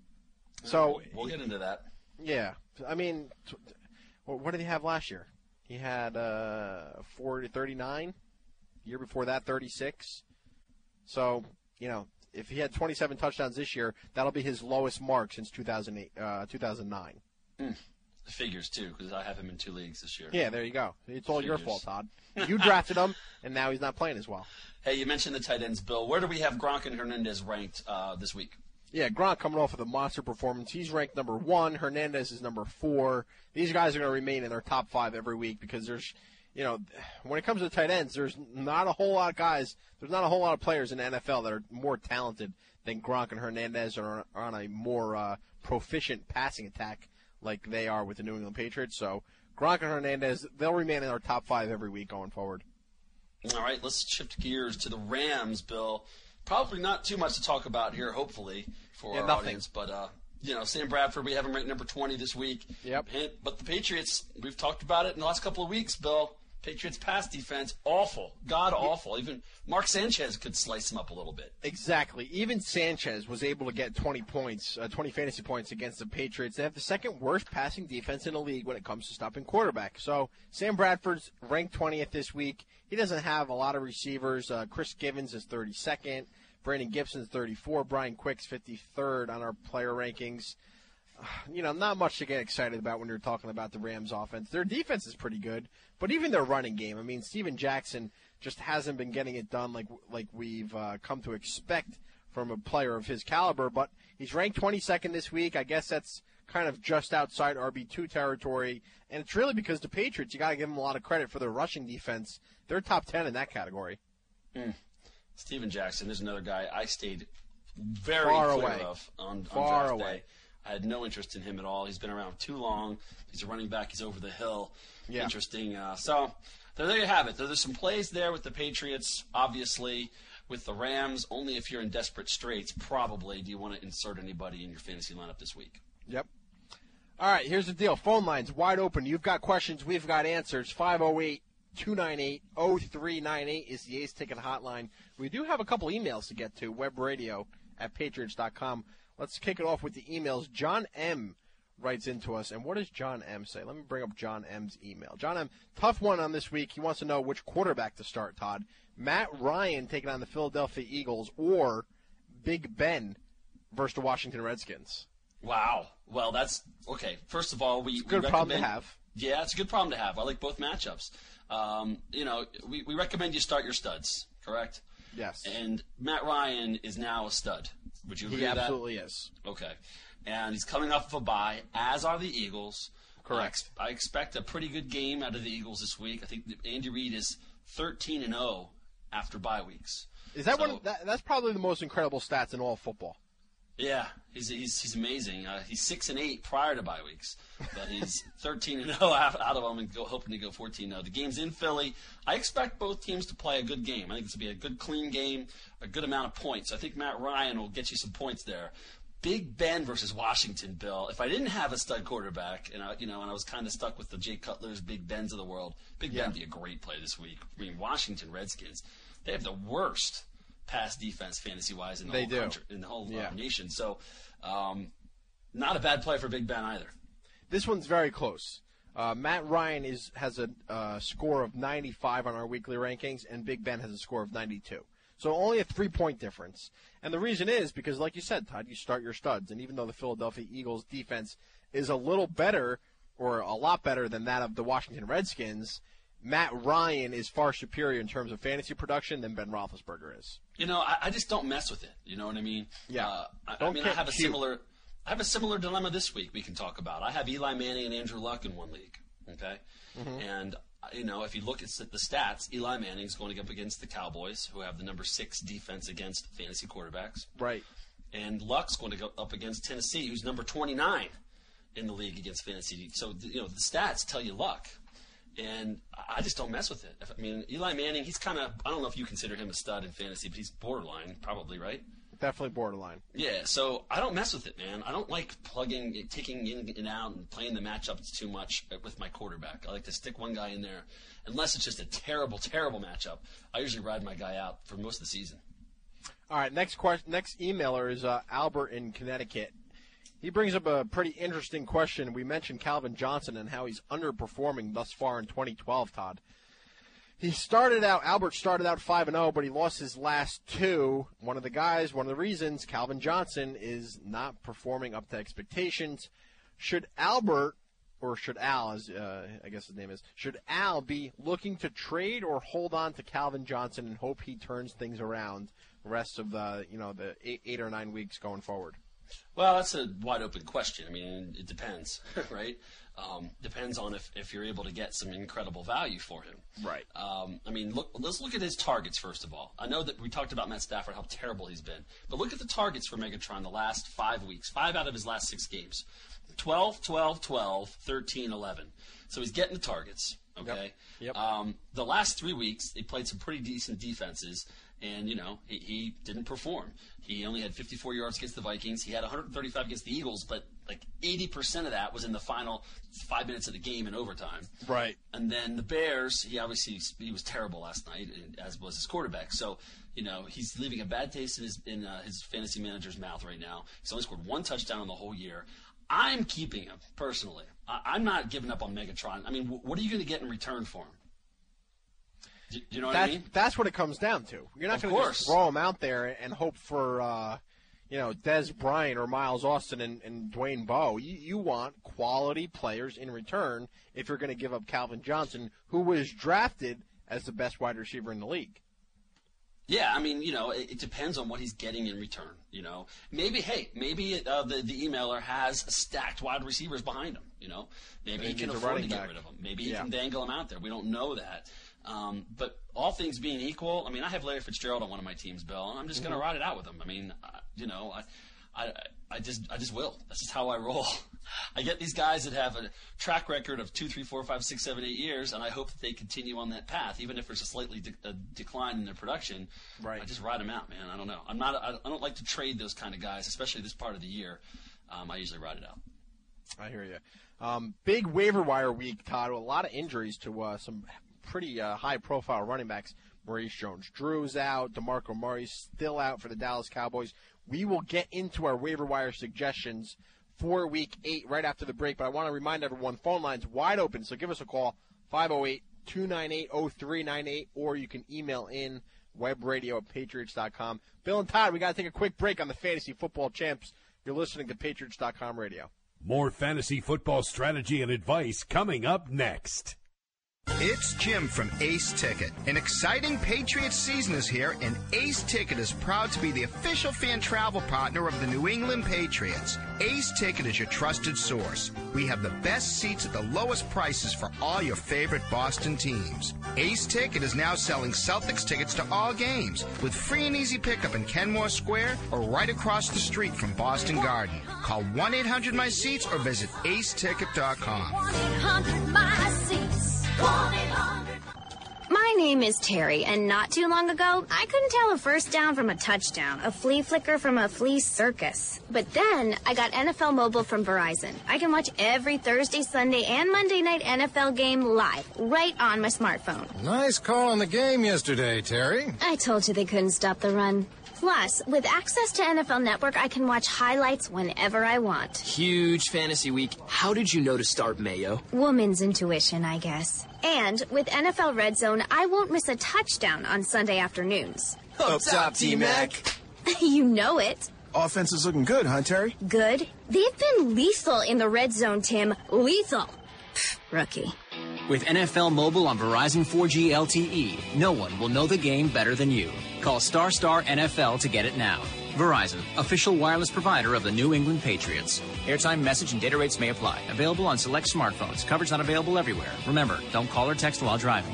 So
we'll get into that.
Yeah, I mean, t- t- what did he have last year? He had uh, forty, thirty-nine. Year before that, thirty-six. So, you know, if he had twenty-seven touchdowns this year, that'll be his lowest mark since two thousand eight, uh, two thousand nine.
Mm. The figures, too, because I have him in two leagues this year.
Yeah, there you go. It's all
Figures.
your fault, Todd. You drafted him, and now he's not playing as well.
Hey, you mentioned the tight ends, Bill. Where do we have Gronk and Hernandez ranked uh, this week?
Yeah, Gronk coming off of the monster performance. He's ranked number one. Hernandez is number four. These guys are going to remain in their top five every week because there's, you know, when it comes to tight ends, there's not a whole lot of guys, there's not a whole lot of players in the N F L that are more talented than Gronk and Hernandez or are on a more uh, proficient passing attack like they are with the New England Patriots. So Gronk and Hernandez, they'll remain in our top five every week going forward.
All right, let's shift gears to the Rams, Bill. Probably not too much to talk about here, hopefully, for
yeah,
our
nothing.
audience. But, uh, you know, Sam Bradford, we have him ranked number twenty this week.
Yep.
And, but the Patriots, we've talked about it in the last couple of weeks, Bill. Patriots pass defense, awful. God awful. Even Mark Sanchez could slice him up a little bit.
Exactly. Even Sanchez was able to get twenty points, uh, twenty fantasy points against the Patriots. They have the second worst passing defense in the league when it comes to stopping quarterback. So Sam Bradford's ranked twentieth this week. He doesn't have a lot of receivers. Uh, Chris Givens is thirty-second. Brandon Gibson's thirty-four. Brian Quick's fifty-third on our player rankings. Uh, you know, not much to get excited about when you're talking about the Rams offense. Their defense is pretty good, but even their running game, I mean, Steven Jackson just hasn't been getting it done like like we've uh, come to expect from a player of his caliber. But he's ranked twenty-second this week. I guess that's kind of just outside R B two territory, and it's really because the Patriots, you got to give them a lot of credit for their rushing defense. They're top ten in that category.
Mm. Steven Jackson is another guy I stayed very
Far
clear
away.
of on,
Far
on draft
away.
day. I had no interest in him at all. He's been around too long. He's a running back. He's over the hill.
Yeah.
Interesting. Uh, so there, there you have it. There, there's some plays there with the Patriots, obviously. With the Rams, only if you're in desperate straits, probably, do you want to insert anybody in your fantasy lineup this week.
Yep. All right, here's the deal. Phone lines wide open. You've got questions. We've got answers. five oh eight, two nine eight, oh three nine eight is the Ace Ticket hotline. We do have a couple emails to get to, webradio at patriots dot com. Let's kick it off with the emails. John M. writes into us, and what does John M. say? Let me bring up John M.'s email. John M., tough one on this week. He wants to know which quarterback to start, Todd. Matt Ryan taking on the Philadelphia Eagles or Big Ben versus the Washington Redskins.
Wow. Well, that's okay. First of all, we
It's a good
we
problem to
recommend-
have.
Yeah, it's a good problem to have. I like both matchups. Um, you know, we, we recommend you start your studs, correct?
Yes.
And Matt Ryan is now a stud. Would you agree
He
with that?
absolutely is.
Okay. And he's coming off of a bye, as are the Eagles.
Correct.
I, ex- I expect a pretty good game out of the Eagles this week. I think that Andy Reid is thirteen and oh after bye weeks.
Is that
So-
one? That, that's probably the most incredible stats in all of football.
Yeah, he's he's he's amazing. Uh, he's six and eight prior to bye weeks, but he's thirteen and zero out, out of them, and go, hoping to go fourteen and zero. The game's in Philly. I expect both teams to play a good game. I think this will be a good, clean game, a good amount of points. I think Matt Ryan will get you some points there. Big Ben versus Washington, Bill. If I didn't have a stud quarterback, and I, you know, and I was kind of stuck with the Jay Cutler's, Big Bens of the world, Big
Yeah.
Ben would be a great play this week. I mean, Washington Redskins, they have the worst pass defense fantasy-wise in the
They
whole
do.
country, in the whole uh,
Yeah.
nation. So, um, not a bad play for Big Ben either.
This one's very close. Uh, Matt Ryan is has a uh, score of ninety-five on our weekly rankings, and Big Ben has a score of ninety-two. So only a three-point difference. And the reason is because, like you said, Todd, you start your studs. And even though the Philadelphia Eagles defense is a little better or a lot better than that of the Washington Redskins, Matt Ryan is far superior in terms of fantasy production than Ben Roethlisberger is.
You know, I, I just don't mess with it. You know what I mean?
Yeah.
Uh, I, I
Don't
mean, I
get
have a
cute.
similar, I have a similar dilemma this week. We can talk about. I have Eli Manning and Andrew Luck in one league. Okay,
Mhm.
and uh, you know, if you look at the stats, Eli Manning's going up against the Cowboys, who have the number six defense against fantasy quarterbacks.
Right.
And Luck's going to go up against Tennessee, who's number twenty-nine in the league against fantasy. So you know, the stats tell you Luck. And I just don't mess with it. I mean, Eli Manning, he's kind of, I don't know if you consider him a stud in fantasy, but he's borderline, probably, right?
Definitely borderline.
Yeah, so I don't mess with it, man. I don't like plugging, taking in and out and playing the matchups too much with my quarterback. I like to stick one guy in there. Unless it's just a terrible, terrible matchup, I usually ride my guy out for most of the season.
All right, next question. Next emailer is uh, Albert in Connecticut. He brings up a pretty interesting question. We mentioned Calvin Johnson and how he's underperforming thus far in twenty twelve, Todd. He started out, Albert started out five and oh, but he lost his last two. One of the guys, one of the reasons, Calvin Johnson, is not performing up to expectations. Should Albert, or should Al, as uh, I guess his name is, should Al be looking to trade or hold on to Calvin Johnson and hope he turns things around the rest of the, you know, the eight, eight or nine weeks going forward?
Well, that's a wide open question. I mean, it depends, right? Um, depends on if, if you're able to get some incredible value for him.
Right.
Um, I mean, look. Let's look at his targets first of all. I know that we talked about Matt Stafford, how terrible he's been. But look at the targets for Megatron the last five weeks. Five out of his last six games. twelve, twelve, twelve, thirteen, eleven. So he's getting the targets, okay?
Yep. Yep.
Um, the last three weeks, they played some pretty decent defenses. And, you know, he, he didn't perform. He only had fifty-four yards against the Vikings. He had one hundred thirty-five against the Eagles, but like eighty percent of that was in the final five minutes of the game in overtime.
Right.
And then the Bears, he obviously he was terrible last night, as was his quarterback. So, you know, he's leaving a bad taste in his in uh, his fantasy manager's mouth right now. He's only scored one touchdown in the whole year. I'm keeping him, personally. I, I'm not giving up on Megatron. I mean, w- what are you going to get in return for him? Do you know what
that's,
I mean?
That's what it comes down to. You're not going to just throw him out there and hope for, uh, you know, Dez Bryant or Miles Austin and, and Dwayne Bowe. You, you want quality players in return if you're going to give up Calvin Johnson, who was drafted as the best wide receiver in the league.
Yeah, I mean, you know, it, it depends on what he's getting in return. You know, maybe, hey, maybe uh, the the emailer has stacked wide receivers behind him. You know, maybe he can afford to get rid of them. Maybe he
yeah.
can dangle them out there. We don't know that. Um, but all things being equal, I mean, I have Larry Fitzgerald on one of my teams, Bill, and I'm just going to
Mhm.
ride it out with him. I mean, I, you know, I, I, I just, I just will. That's just how I roll. I get these guys that have a track record of two, three, four, five, six, seven, eight years, and I hope that they continue on that path, even if there's a slightly de- a decline in their production.
Right.
I just ride them out, man. I don't know. I'm not. I, I don't like to trade those kind of guys, especially this part of the year. Um, I usually ride it out.
I hear you. Um, big waiver wire week, Todd. With a lot of injuries to uh, some pretty uh, high-profile running backs. Maurice Jones-Drew's out. DeMarco Murray's still out for the Dallas Cowboys. We will get into our waiver wire suggestions for Week eight right after the break. But I want to remind everyone, phone line's wide open, so give us a call, five oh eight, two nine eight, oh three nine eight, or you can email in webradio at patriots dot com. Bill and Todd, we got to take a quick break on the Fantasy Football Champs. You're listening to patriots dot com radio.
More fantasy football strategy and advice coming up next.
It's Jim from Ace Ticket. An exciting Patriots season is here, and Ace Ticket is proud to be the official fan travel partner of the New England Patriots. Ace Ticket is your trusted source. We have the best seats at the lowest prices for all your favorite Boston teams. Ace Ticket is now selling Celtics tickets to all games with free and easy pickup in Kenmore Square or right across the street from Boston Garden. Call one eight hundred my seats or visit ace ticket dot com.
one eight hundred my seats. My name is Terry, and not too long ago, I couldn't tell a first down from a touchdown, a flea flicker from a flea circus. But then, I got N F L Mobile from Verizon. I can watch every Thursday, Sunday, and Monday night N F L game live, right on my smartphone.
Nice call on the game yesterday, Terry.
I told you they couldn't stop the run. Plus, with access to N F L Network, I can watch highlights whenever I want.
Huge fantasy week. How did you know to start Mayo?
Woman's intuition, I guess. And with N F L Red Zone, I won't miss a touchdown on Sunday afternoons.
Up top, T-Mac.
You know it.
Offense is looking good, huh, Terry?
Good? They've been lethal in the Red Zone, Tim. Lethal. Pfft, rookie.
With N F L Mobile on Verizon four G L T E, no one will know the game better than you. Call Star Star N F L to get it now. Verizon, official wireless provider of the New England Patriots. Airtime, message, and data rates may apply. Available on select smartphones. Coverage not available everywhere. Remember, don't call or text while driving.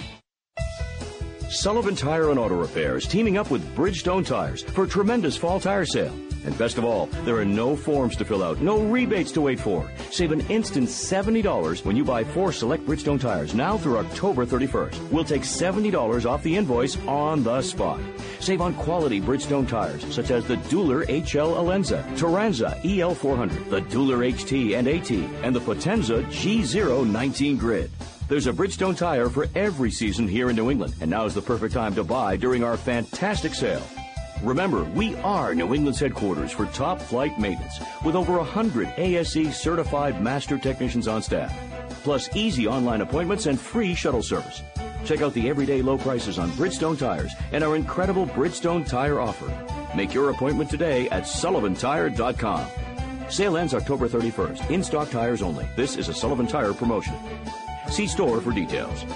Sullivan Tire and Auto Repair is teaming up with Bridgestone Tires for a tremendous fall tire sale. And best of all, there are no forms to fill out, no rebates to wait for. Save an instant seventy dollars when you buy four select Bridgestone tires now through October thirty-first. We'll take seventy dollars off the invoice on the spot. Save on quality Bridgestone tires such as the Dueler H L Alenza, Taranza E L four hundred, the Dueler H T and AT, and the Potenza G zero nineteen Grid. There's a Bridgestone tire for every season here in New England, and now is the perfect time to buy during our fantastic sale. Remember, we are New England's headquarters for top flight maintenance with over one hundred A S E certified master technicians on staff, plus easy online appointments and free shuttle service. Check out the everyday low prices on Bridgestone tires and our incredible Bridgestone tire offer. Make your appointment today at sullivan tire dot com. Sale ends October thirty-first. In-stock tires only. This is a Sullivan Tire promotion. See store for details.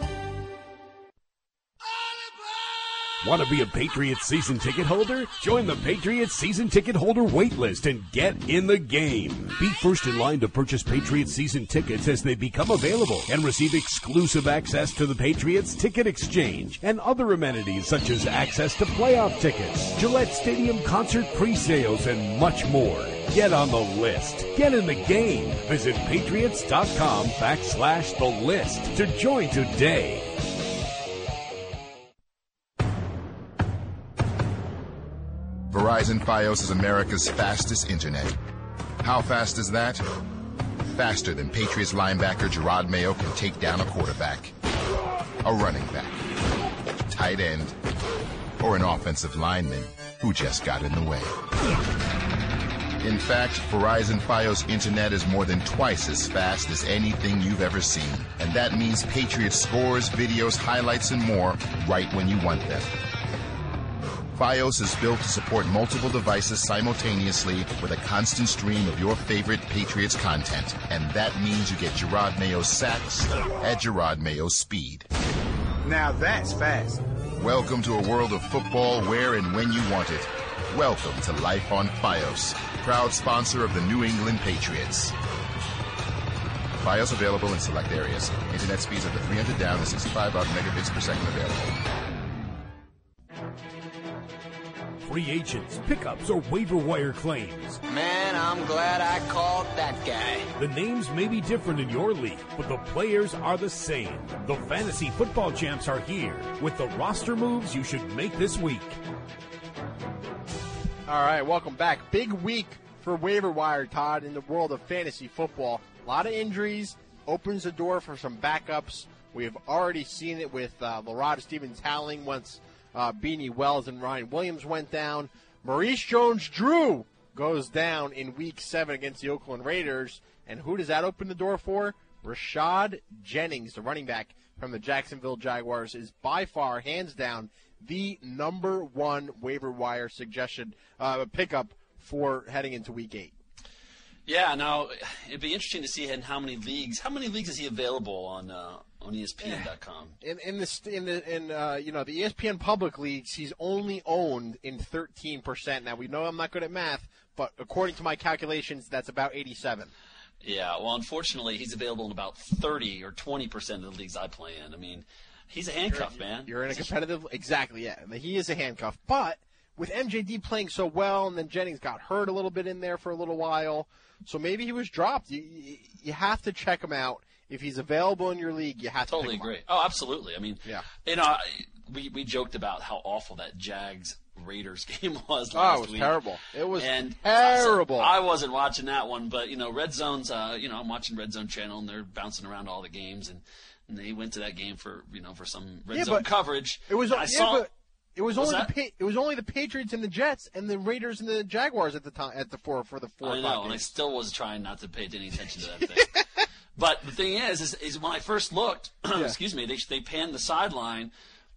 Want to be a Patriots season ticket holder? Join the Patriots season ticket holder wait list and get in the game. Be first in line to purchase Patriots season tickets as they become available and receive exclusive access to the Patriots Ticket Exchange and other amenities such as access to playoff tickets, Gillette Stadium concert pre-sales, and much more. Get on the list. Get in the game. Visit patriots.com backslash the list to join today.
Verizon Fios is America's fastest internet. How fast is that? Faster than Patriots linebacker Gerard Mayo can take down a quarterback, a running back, tight end, or an offensive lineman who just got in the way. In fact, Verizon Fios internet is more than twice as fast as anything you've ever seen. And that means Patriots scores, videos, highlights, and more right when you want them. Fios is built to support multiple devices simultaneously with a constant stream of your favorite Patriots content. And that means you get Gerard Mayo's sacks at Gerard Mayo's speed.
Now that's fast.
Welcome to a world of football where and when you want it. Welcome to Life on Fios, proud sponsor of the New England Patriots. Fios available in select areas. Internet speeds up to three hundred down and sixty-five megabits per second available.
Free agents, pickups, or waiver wire claims.
Man, I'm glad I called that guy.
The names may be different in your league, but the players are the same. The Fantasy Football Champs are here with the roster moves you should make this week.
All right, welcome back. Big week for waiver wire, Todd, in the world of fantasy football. A lot of injuries, opens the door for some backups. We have already seen it with uh, Larada Stevens-Howling once uh, Beanie Wells and Ryan Williams went down. Maurice Jones-Drew goes down in week seven against the Oakland Raiders. And who does that open the door for? Rashad Jennings, the running back from the Jacksonville Jaguars, is by far, hands down, the number one waiver wire suggestion uh, pickup for heading into week eight.
Yeah, now it'd be interesting to see in how many leagues. How many leagues is he available on uh, on E S P N dot com?
In in the in the in uh, you know the E S P N public leagues, he's only owned in thirteen percent. Now we know I'm not good at math, but according to my calculations, that's about eighty-seven.
Yeah, well, unfortunately, he's available in about thirty or twenty percent of the leagues I play in. I mean, he's a handcuff,
you're,
man.
You're in a competitive, exactly, yeah. He is a handcuff, but with M J D playing so well, and then Jennings got hurt a little bit in there for a little while, so maybe he was dropped. You, you have to check him out. If he's available in your league, you have to
totally
pick him
agree.
up.
Oh, absolutely. I mean,
yeah.
you know, we we joked about how awful that Jags Raiders game was last
Oh, it was
week.
terrible. It was
and
terrible.
So I wasn't watching that one, but you know, Red Zone's. Uh, you know, I'm watching Red Zone channel, and they're bouncing around all the games, and, and they went to that game for you know for some Red
Yeah,
Zone
but
coverage.
It was.
I
Yeah,
saw.
but it was
What's
only
that?
the pa- it was only the Patriots and the Jets and the Raiders and the Jaguars at the time at the four for the four.
I
or
know,
five
and I
games.
still was trying not to pay any attention to that thing. But the thing is, is, is when I first looked, excuse me, they they panned the sideline,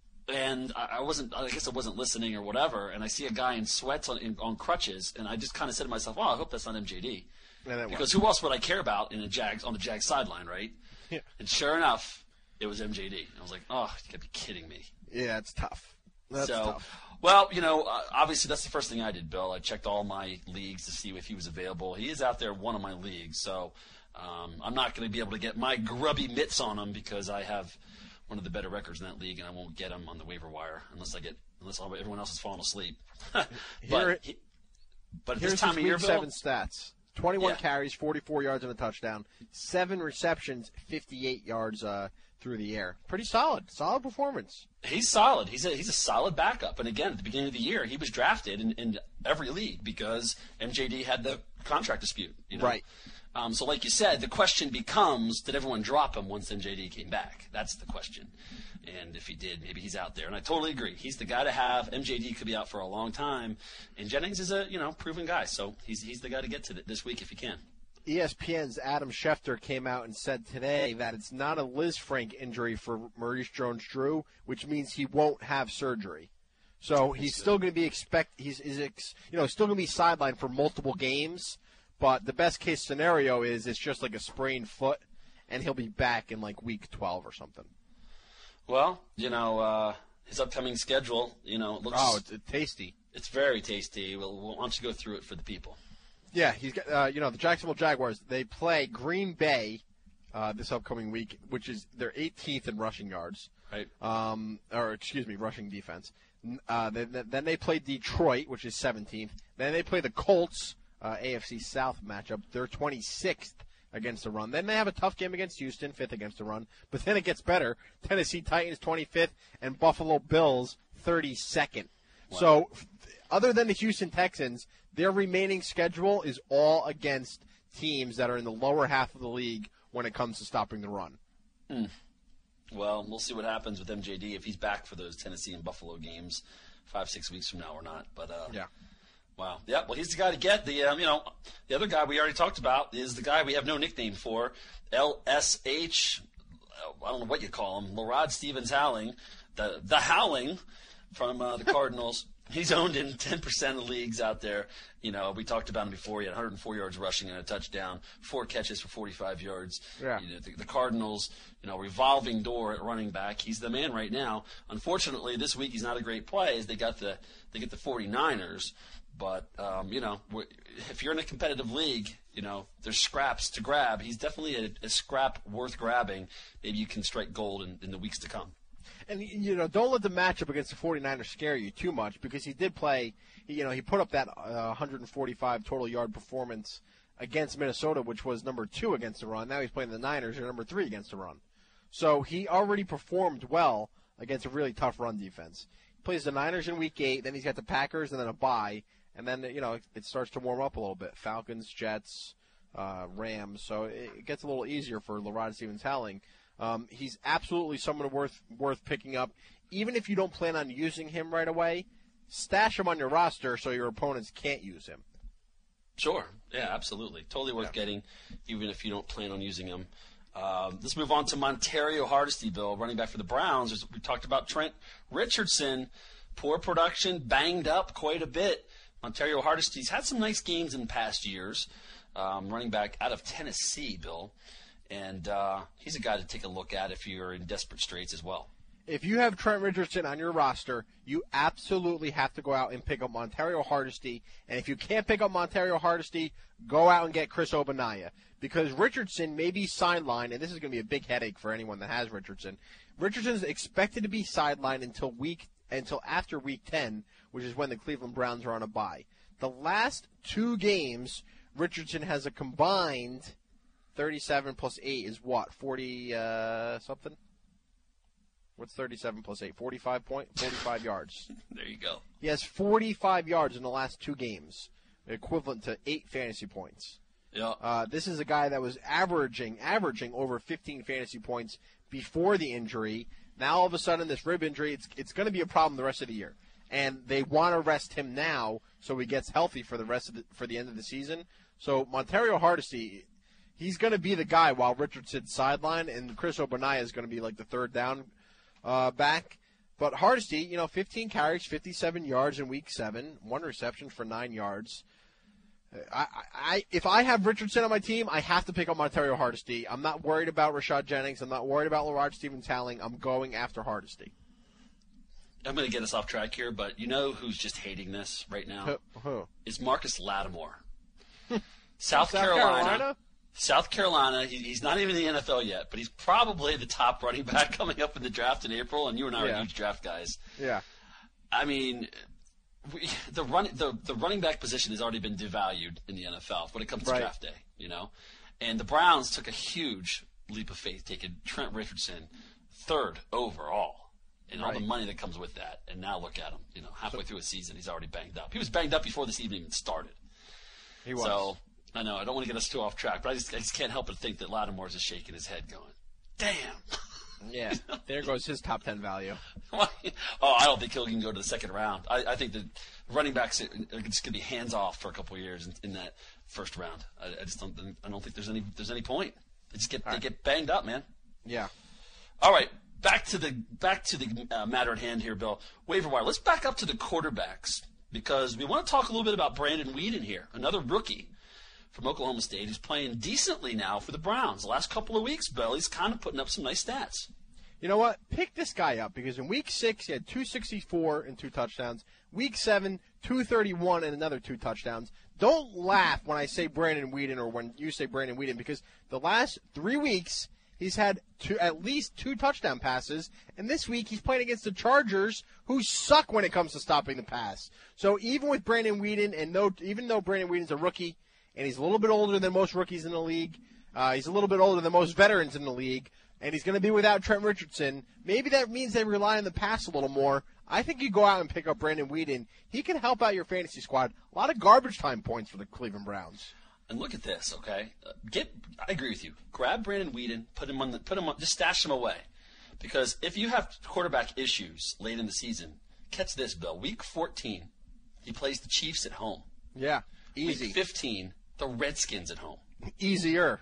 and I, I wasn't, I guess I wasn't listening or whatever, and I see a guy in sweats on in, on crutches, and I just kind of said to myself, "Wow, I hope that's not M J D,"
And it
because
was.
who else would I care about in a Jags on the Jags sideline, right?
Yeah.
And sure enough, it was M J D. I was like, "Oh, you gotta be kidding me."
Yeah, it's tough. That's
so,
tough.
well, you know, uh, obviously that's the first thing I did, Bill. I checked all my leagues to see if he was available. He is out there in one of my leagues, so um, I'm not going to be able to get my grubby mitts on him because I have one of the better records in that league, and I won't get him on the waiver wire unless I get unless all, everyone else is falling asleep. but
Here,
he, But at
Here's
this time
his
of year,
week
Bill,
seven stats. twenty-one
Yeah.
carries, forty-four yards and a touchdown. Seven receptions, fifty-eight yards uh, through the air. Pretty solid. Solid performance.
he's solid. He's a he's a solid backup. And again, at the beginning of the year, he was drafted in, in every league because M J D had the contract dispute. You know?
Right.
Um, so, like you said, the question becomes: did everyone drop him once M J D came back? That's the question. And if he did, maybe he's out there. And I totally agree. He's the guy to have. M J D could be out for a long time, and Jennings is a you know proven guy. So he's he's the guy to get to th- this week if he can.
E S P N's Adam Schefter came out and said today that it's not a Liz Frank injury for Maurice Jones-Drew, which means he won't have surgery. So he's still going to be expect he's is ex, you know still going to be sidelined for multiple games. But the best case scenario is it's just like a sprained foot, and he'll be back in like week twelve or something.
Well, you know uh, his upcoming schedule. You know looks
Oh, it's, it's tasty.
It's very tasty. Well, why don't you go through it for the people?
Yeah, he's got, uh, you know, the Jacksonville Jaguars, they play Green Bay uh, this upcoming week, which is their eighteenth in rushing yards.
Right.
Um, or, excuse me, rushing defense. Uh, then, then they play Detroit, which is seventeenth. Then they play the Colts, uh, A F C South matchup. They're twenty-sixth against the run. Then they have a tough game against Houston, fifth against the run. But then it gets better. Tennessee Titans, twenty-fifth, and Buffalo Bills, thirty-second. Wow. So, other than the Houston Texans, their remaining schedule is all against teams that are in the lower half of the league when it comes to stopping the run.
Hmm. Well, we'll see what happens with M J D if he's back for those Tennessee and Buffalo games five, six weeks from now or not. But uh,
yeah,
wow, yeah. Well, he's the guy to get. The um, you know the other guy we already talked about is the guy we have no nickname for, L S H. I don't know what you call him, Larod Stevens-Howling, the the Howling from uh, the Cardinals. He's owned in ten percent of leagues out there. You know, we talked about him before. He had one hundred four yards rushing and a touchdown, four catches for forty-five yards.
Yeah.
You know, the, the Cardinals, you know, revolving door at running back. He's the man right now. Unfortunately, this week he's not a great play as they got the they get the 49ers. But, um, you know, if you're in a competitive league, you know, there's scraps to grab. He's definitely a, a scrap worth grabbing. Maybe you can strike gold in, in the weeks to come.
And, you know, don't let the matchup against the 49ers scare you too much because he did play, you know, he put up that uh, one hundred forty-five total yard performance against Minnesota, which was number two against the run. Now he's playing the Niners, who are number three against the run. So he already performed well against a really tough run defense. He plays the Niners in week eight, then he's got the Packers and then a bye, and then, you know, it starts to warm up a little bit. Falcons, Jets, uh, Rams. So it gets a little easier for Larod Stevens-Howling. Um, he's absolutely someone worth worth picking up. Even if you don't plan on using him right away, stash him on your roster so your opponents can't use him.
Sure. Yeah, absolutely. Totally worth yeah. getting, even if you don't plan on using him. Um, let's move on to Montario Hardesty, Bill, running back for the Browns. We talked about Trent Richardson. Poor production, banged up quite a bit. Montario Hardesty's had some nice games in past years, um, running back out of Tennessee, Bill. And uh, he's a guy to take a look at if you're in desperate straits as well.
If you have Trent Richardson on your roster, you absolutely have to go out and pick up Montario Hardesty. And if you can't pick up Montario Hardesty, go out and get Chris Ogbonnaya. Because Richardson may be sidelined, and this is going to be a big headache for anyone that has Richardson. Richardson is expected to be sidelined until week until after week ten, which is when the Cleveland Browns are on a bye. The last two games, Richardson has a combined thirty-seven plus eight is what? forty uh, something? What's thirty-seven plus eight? forty-five point, forty-five yards.
There you go.
He has forty-five yards in the last two games, equivalent to eight fantasy points.
Yeah.
Uh, this is a guy that was averaging averaging over fifteen fantasy points before the injury. Now all of a sudden, this rib injury, it's it's going to be a problem the rest of the year, and they want to rest him now so he gets healthy for the rest of the, for the end of the season. So Montario Hardesty, he's going to be the guy while Richardson's sidelined, and Chris Ogbonnaya is going to be like the third down uh, back. But Hardesty, you know, fifteen carries, fifty-seven yards in week seven, one reception for nine yards. I, I, if I have Richardson on my team, I have to pick up Montario Hardesty. I'm not worried about Rashad Jennings. I'm not worried about Larod Stevens-Howling. I'm going after Hardesty.
I'm going to get us off track here, but you know who's just hating this right now?
Who? Who?
It's Marcus Lattimore. South,
South
Carolina.
Carolina?
South Carolina. He, he's not even in the N F L yet, but he's probably the top running back coming up in the draft in April, and you and I
Yeah.
are huge draft guys.
Yeah.
I mean, we, the run the the running back position has already been devalued in the N F L when it comes to
Right.
draft day. You know, and the Browns took a huge leap of faith, taking Trent Richardson third overall, and all the
Right.
money that comes with that. And now look at him. You know, halfway through a season, he's already banged up. He was banged up before the season even started.
He was.
So I know I don't want to get us too off track, but I just I just can't help but think that Lattimore's just shaking his head, going, "Damn."
Yeah, there goes his top ten value.
oh, I don't think he'll even go to the second round. I, I think the running backs are just going to be hands off for a couple of years in, in that first round. I, I just don't. think- I don't think there's any there's any point. They just get they
right.
get banged up, man.
Yeah.
All right, back to the back to the uh, matter at hand here, Bill. Waiver wire. Let's back up to the quarterbacks because we want to talk a little bit about Brandon Weeden here, another rookie from Oklahoma State who's playing decently now for the Browns. The last couple of weeks, Bill, he's kind of putting up some nice stats.
You know what? Pick this guy up because in week six he had two sixty-four and two touchdowns. Week seven, two thirty-one and another two touchdowns. Don't laugh when I say Brandon Weeden or when you say Brandon Weeden because the last three weeks he's had two, at least two touchdown passes, and this week he's playing against the Chargers, who suck when it comes to stopping the pass. So even with Brandon Weeden, and though, even though Brandon Weeden's a rookie, and he's a little bit older than most rookies in the league, uh, he's a little bit older than most veterans in the league, and he's going to be without Trent Richardson. Maybe that means they rely on the pass a little more. I think you go out and pick up Brandon Weeden. He can help out your fantasy squad. A lot of garbage time points for the Cleveland Browns.
And look at this, okay? Uh, Get, I agree with you. Grab Brandon Weeden, put him on the, put him on, just stash him away, because if you have quarterback issues late in the season, catch this, Bill. Week fourteen, he plays the Chiefs at home.
Yeah, easy.
Week fifteen, the Redskins at home.
Easier.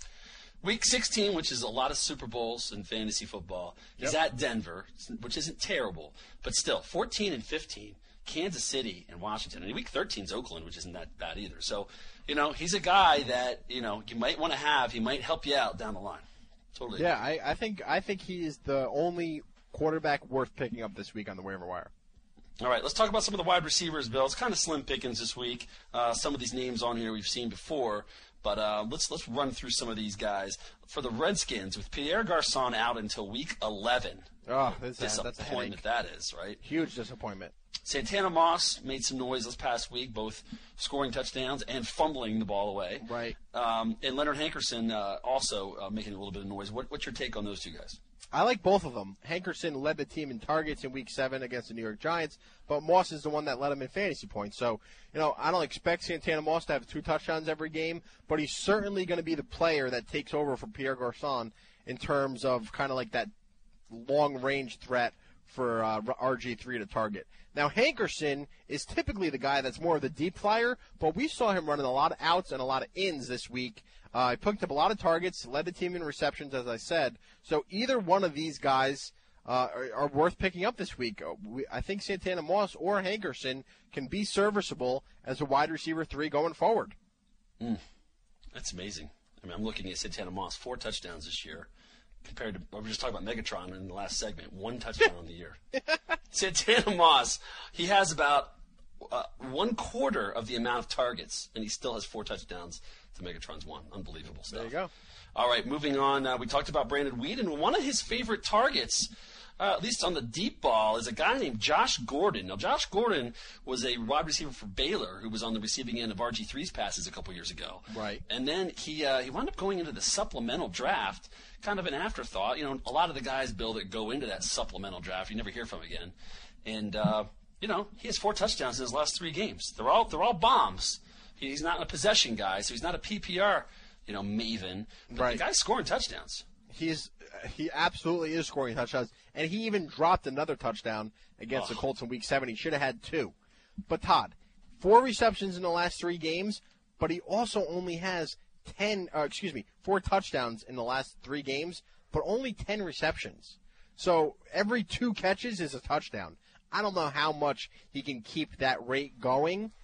Week sixteen, which is a lot of Super Bowls in fantasy football, he's
Yep.
at Denver, which isn't terrible, but still, fourteen and fifteen, Kansas City and Washington. And week thirteen is Oakland, which isn't that bad either. So, you know, he's a guy that, you know, you might want to have. He might help you out down the line. Totally.
Yeah, I, I think I think he is the only quarterback worth picking up this week on the waiver wire.
All right, let's talk about some of the wide receivers, Bill. It's kind of slim pickings this week. Uh, some of these names on here we've seen before, but uh, let's let's run through some of these guys. For the Redskins, with Pierre Garçon out until week eleven.
Oh, that's a, that's a
disappointment that is, right?
Huge disappointment.
Santana Moss made some noise this past week, both scoring touchdowns and fumbling the ball away.
Right.
Um, and Leonard Hankerson uh, also uh, making a little bit of noise. What, what's your take on those two guys?
I like both of them. Hankerson led the team in targets in Week seven against the New York Giants, but Moss is the one that led him in fantasy points. So, you know, I don't expect Santana Moss to have two touchdowns every game, but he's certainly going to be the player that takes over for Pierre Garçon in terms of kind of like that long-range threat for uh, R G three to target. Now, Hankerson is typically the guy that's more of the deep flyer, but we saw him running a lot of outs and a lot of ins this week. Uh, he picked up a lot of targets, led the team in receptions, as I said. So either one of these guys uh, are, are worth picking up this week. Uh, we, I think Santana Moss or Hankerson can be serviceable as a wide receiver three going forward.
Mm. That's amazing. I mean, I'm looking at Santana Moss, four touchdowns this year. Compared to, we were just talking about Megatron in the last segment, one touchdown on the year. Santana Moss, he has about uh, one quarter of the amount of targets, and he still has four touchdowns to Megatron's one. Unbelievable stuff.
There you go.
All right, moving on. Uh, we talked about Brandon Weeden. One of his favorite targets, uh, at least on the deep ball, is a guy named Josh Gordon. Now, Josh Gordon was a wide receiver for Baylor who was on the receiving end of R G three's passes a couple years ago.
Right.
And then he uh, he wound up going into the supplemental draft, kind of an afterthought. You know, a lot of the guys, Bill, that go into that supplemental draft, you never hear from again. And, uh, you know, he has four touchdowns in his last three games. They're all they're all bombs. He's not a possession guy, so he's not a P P R, you know, maven. But
Right.
the guy's scoring touchdowns.
He's he absolutely is scoring touchdowns, and he even dropped another touchdown against
Oh.
the Colts in Week seven. He should have had two. But Todd, four receptions in the last three games, but he also only has ten. Uh, excuse me, four touchdowns in the last three games, but only ten receptions. So every two catches is a touchdown. I don't know how much he can keep that rate going.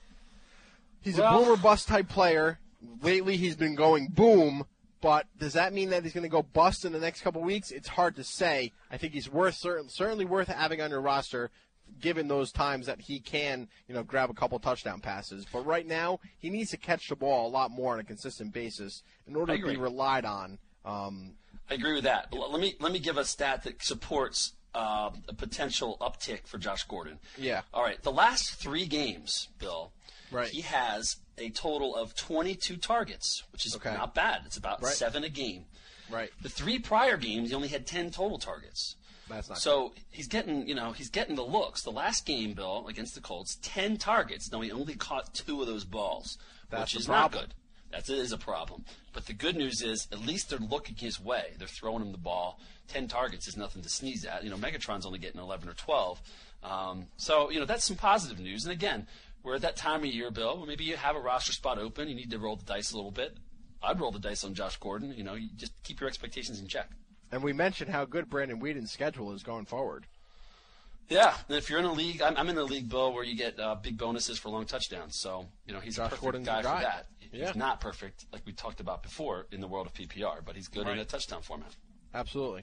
He's
Well-
a boom or bust type player. Lately, he's been going boom. But does that mean that he's going to go bust in the next couple weeks? It's hard to say. I think he's worth certain, certainly worth having on your roster, given those times that he can, you know, grab a couple touchdown passes. But right now, he needs to catch the ball a lot more on a consistent basis in order
I
to be
agree.
relied on. Um,
I agree with that. L- Let me let me give a stat that supports uh, a potential uptick for Josh Gordon.
Yeah.
All right, the last three games, Bill,
right.
he has a total of twenty-two targets, which is
okay.
not bad. It's about
right.
seven a game.
Right.
The three prior games, he only had ten total targets.
That's not
so good. he's getting, you know, he's getting the looks. The last game, Bill, against the Colts, ten targets. Now he only caught two of those balls,
That's
which is
problem.
not good. That is a problem. But the good news is, at least they're looking his way. They're throwing him the ball. Ten targets is nothing to sneeze at. You know, Megatron's only getting eleven or twelve. Um, so, you know, that's some positive news. And again, we're at that time of year, Bill, where maybe you have a roster spot open. You need to roll the dice a little bit. I'd roll the dice on Josh Gordon. You know, you just keep your expectations in check.
And we mentioned how good Brandon Whedon's schedule is going forward.
Yeah, and if you're in a league, I'm, I'm in a league, Bill, where you get uh, big bonuses for long touchdowns. So, you know, he's
Josh
a perfect
Gordon's
guy,
guy
for that.
Yeah.
He's not perfect, like we talked about before, in the world of P P R, but he's good
right.
in a touchdown format.
Absolutely.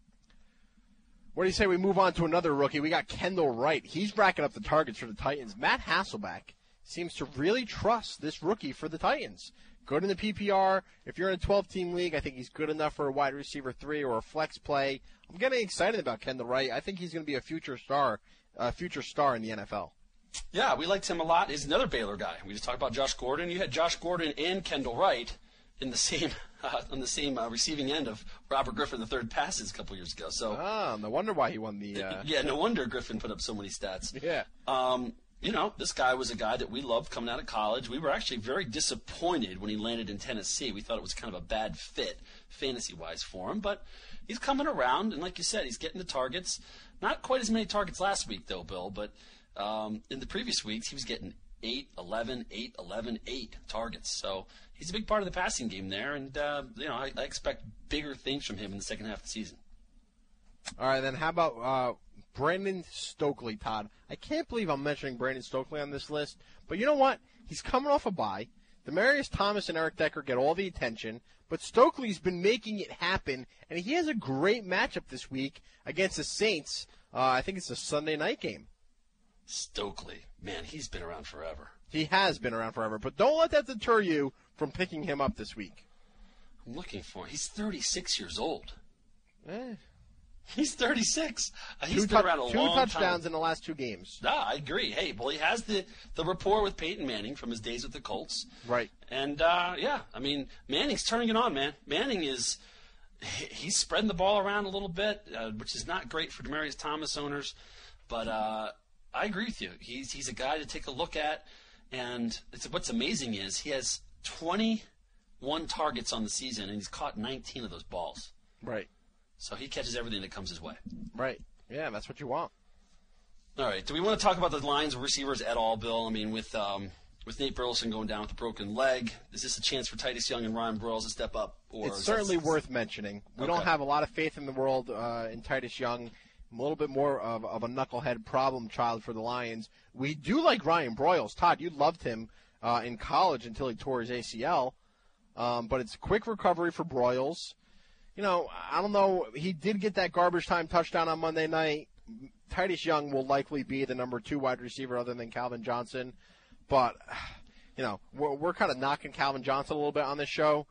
What do you say we move on to another rookie? We got Kendall Wright. He's racking up the targets for the Titans. Matt Hasselbeck seems to really trust this rookie for the Titans. Good in the P P R. If you're in a twelve-team league, I think he's good enough for a wide receiver three or a flex play. I'm getting excited about Kendall Wright. I think he's going to be a future star, a future star in the N F L.
Yeah, we liked him a lot. He's another Baylor guy. We just talked about Josh Gordon. You had Josh Gordon and Kendall Wright in the same uh, on the same uh, receiving end of Robert Griffin the third passes a couple years ago. So,
ah, no wonder why he won the. Uh...
Yeah, no wonder Griffin put up so many stats.
Yeah.
Um, you know, this guy was a guy that we loved coming out of college. We were actually very disappointed when he landed in Tennessee. We thought it was kind of a bad fit fantasy-wise for him, but he's coming around, and like you said, he's getting the targets. Not quite as many targets last week, though, Bill, but um, in the previous weeks, he was getting eight, eleven, eight, eleven, eight targets. So he's a big part of the passing game there, and, uh, you know, I, I expect bigger things from him in the second half of the season.
All right, then how about uh, Brandon Stokely, Todd? I can't believe I'm mentioning Brandon Stokely on this list, but you know what? He's coming off a bye. Demaryius Thomas and Eric Decker get all the attention, but Stokely's been making it happen, and he has a great matchup this week against the Saints. Uh, I think it's a Sunday night game.
Stokely, man, he's been around forever.
He has been around forever, but don't let that deter you from picking him up this week.
I'm looking for him. He's thirty-six years old.
Eh.
He's thirty-six. Uh, he's
two
been
tu-
around a
two
long
touchdowns
time.
in the last two games.
No, I agree. Hey, well, he has the, the rapport with Peyton Manning from his days with the Colts.
Right.
And, uh, yeah, I mean, Manning's turning it on, man. Manning is – he's spreading the ball around a little bit, uh, which is not great for Demaryius Thomas owners. But uh, I agree with you. He's he's a guy to take a look at. And it's, what's amazing is he has twenty-one targets on the season, and he's caught nineteen of those balls.
Right.
So he catches everything that comes his way.
Right. Yeah, that's what you want.
All right. Do we want to talk about the Lions receivers at all, Bill? I mean, with um, with Nate Burleson going down with a broken leg, is this a chance for Titus Young and Ryan Broyles to step up? Or
it's
is
certainly
that...
worth mentioning. We
Okay.
don't have a lot of faith in the world uh, in Titus Young. A little bit more of, of a knucklehead problem child for the Lions. We do like Ryan Broyles. Todd, you loved him uh, in college until he tore his A C L. Um, but it's a quick recovery for Broyles. You know, I don't know. He did get that garbage time touchdown on Monday night. Titus Young will likely be the number two wide receiver other than Calvin Johnson. But, you know, we're, we're kind of knocking Calvin Johnson a little bit on this show,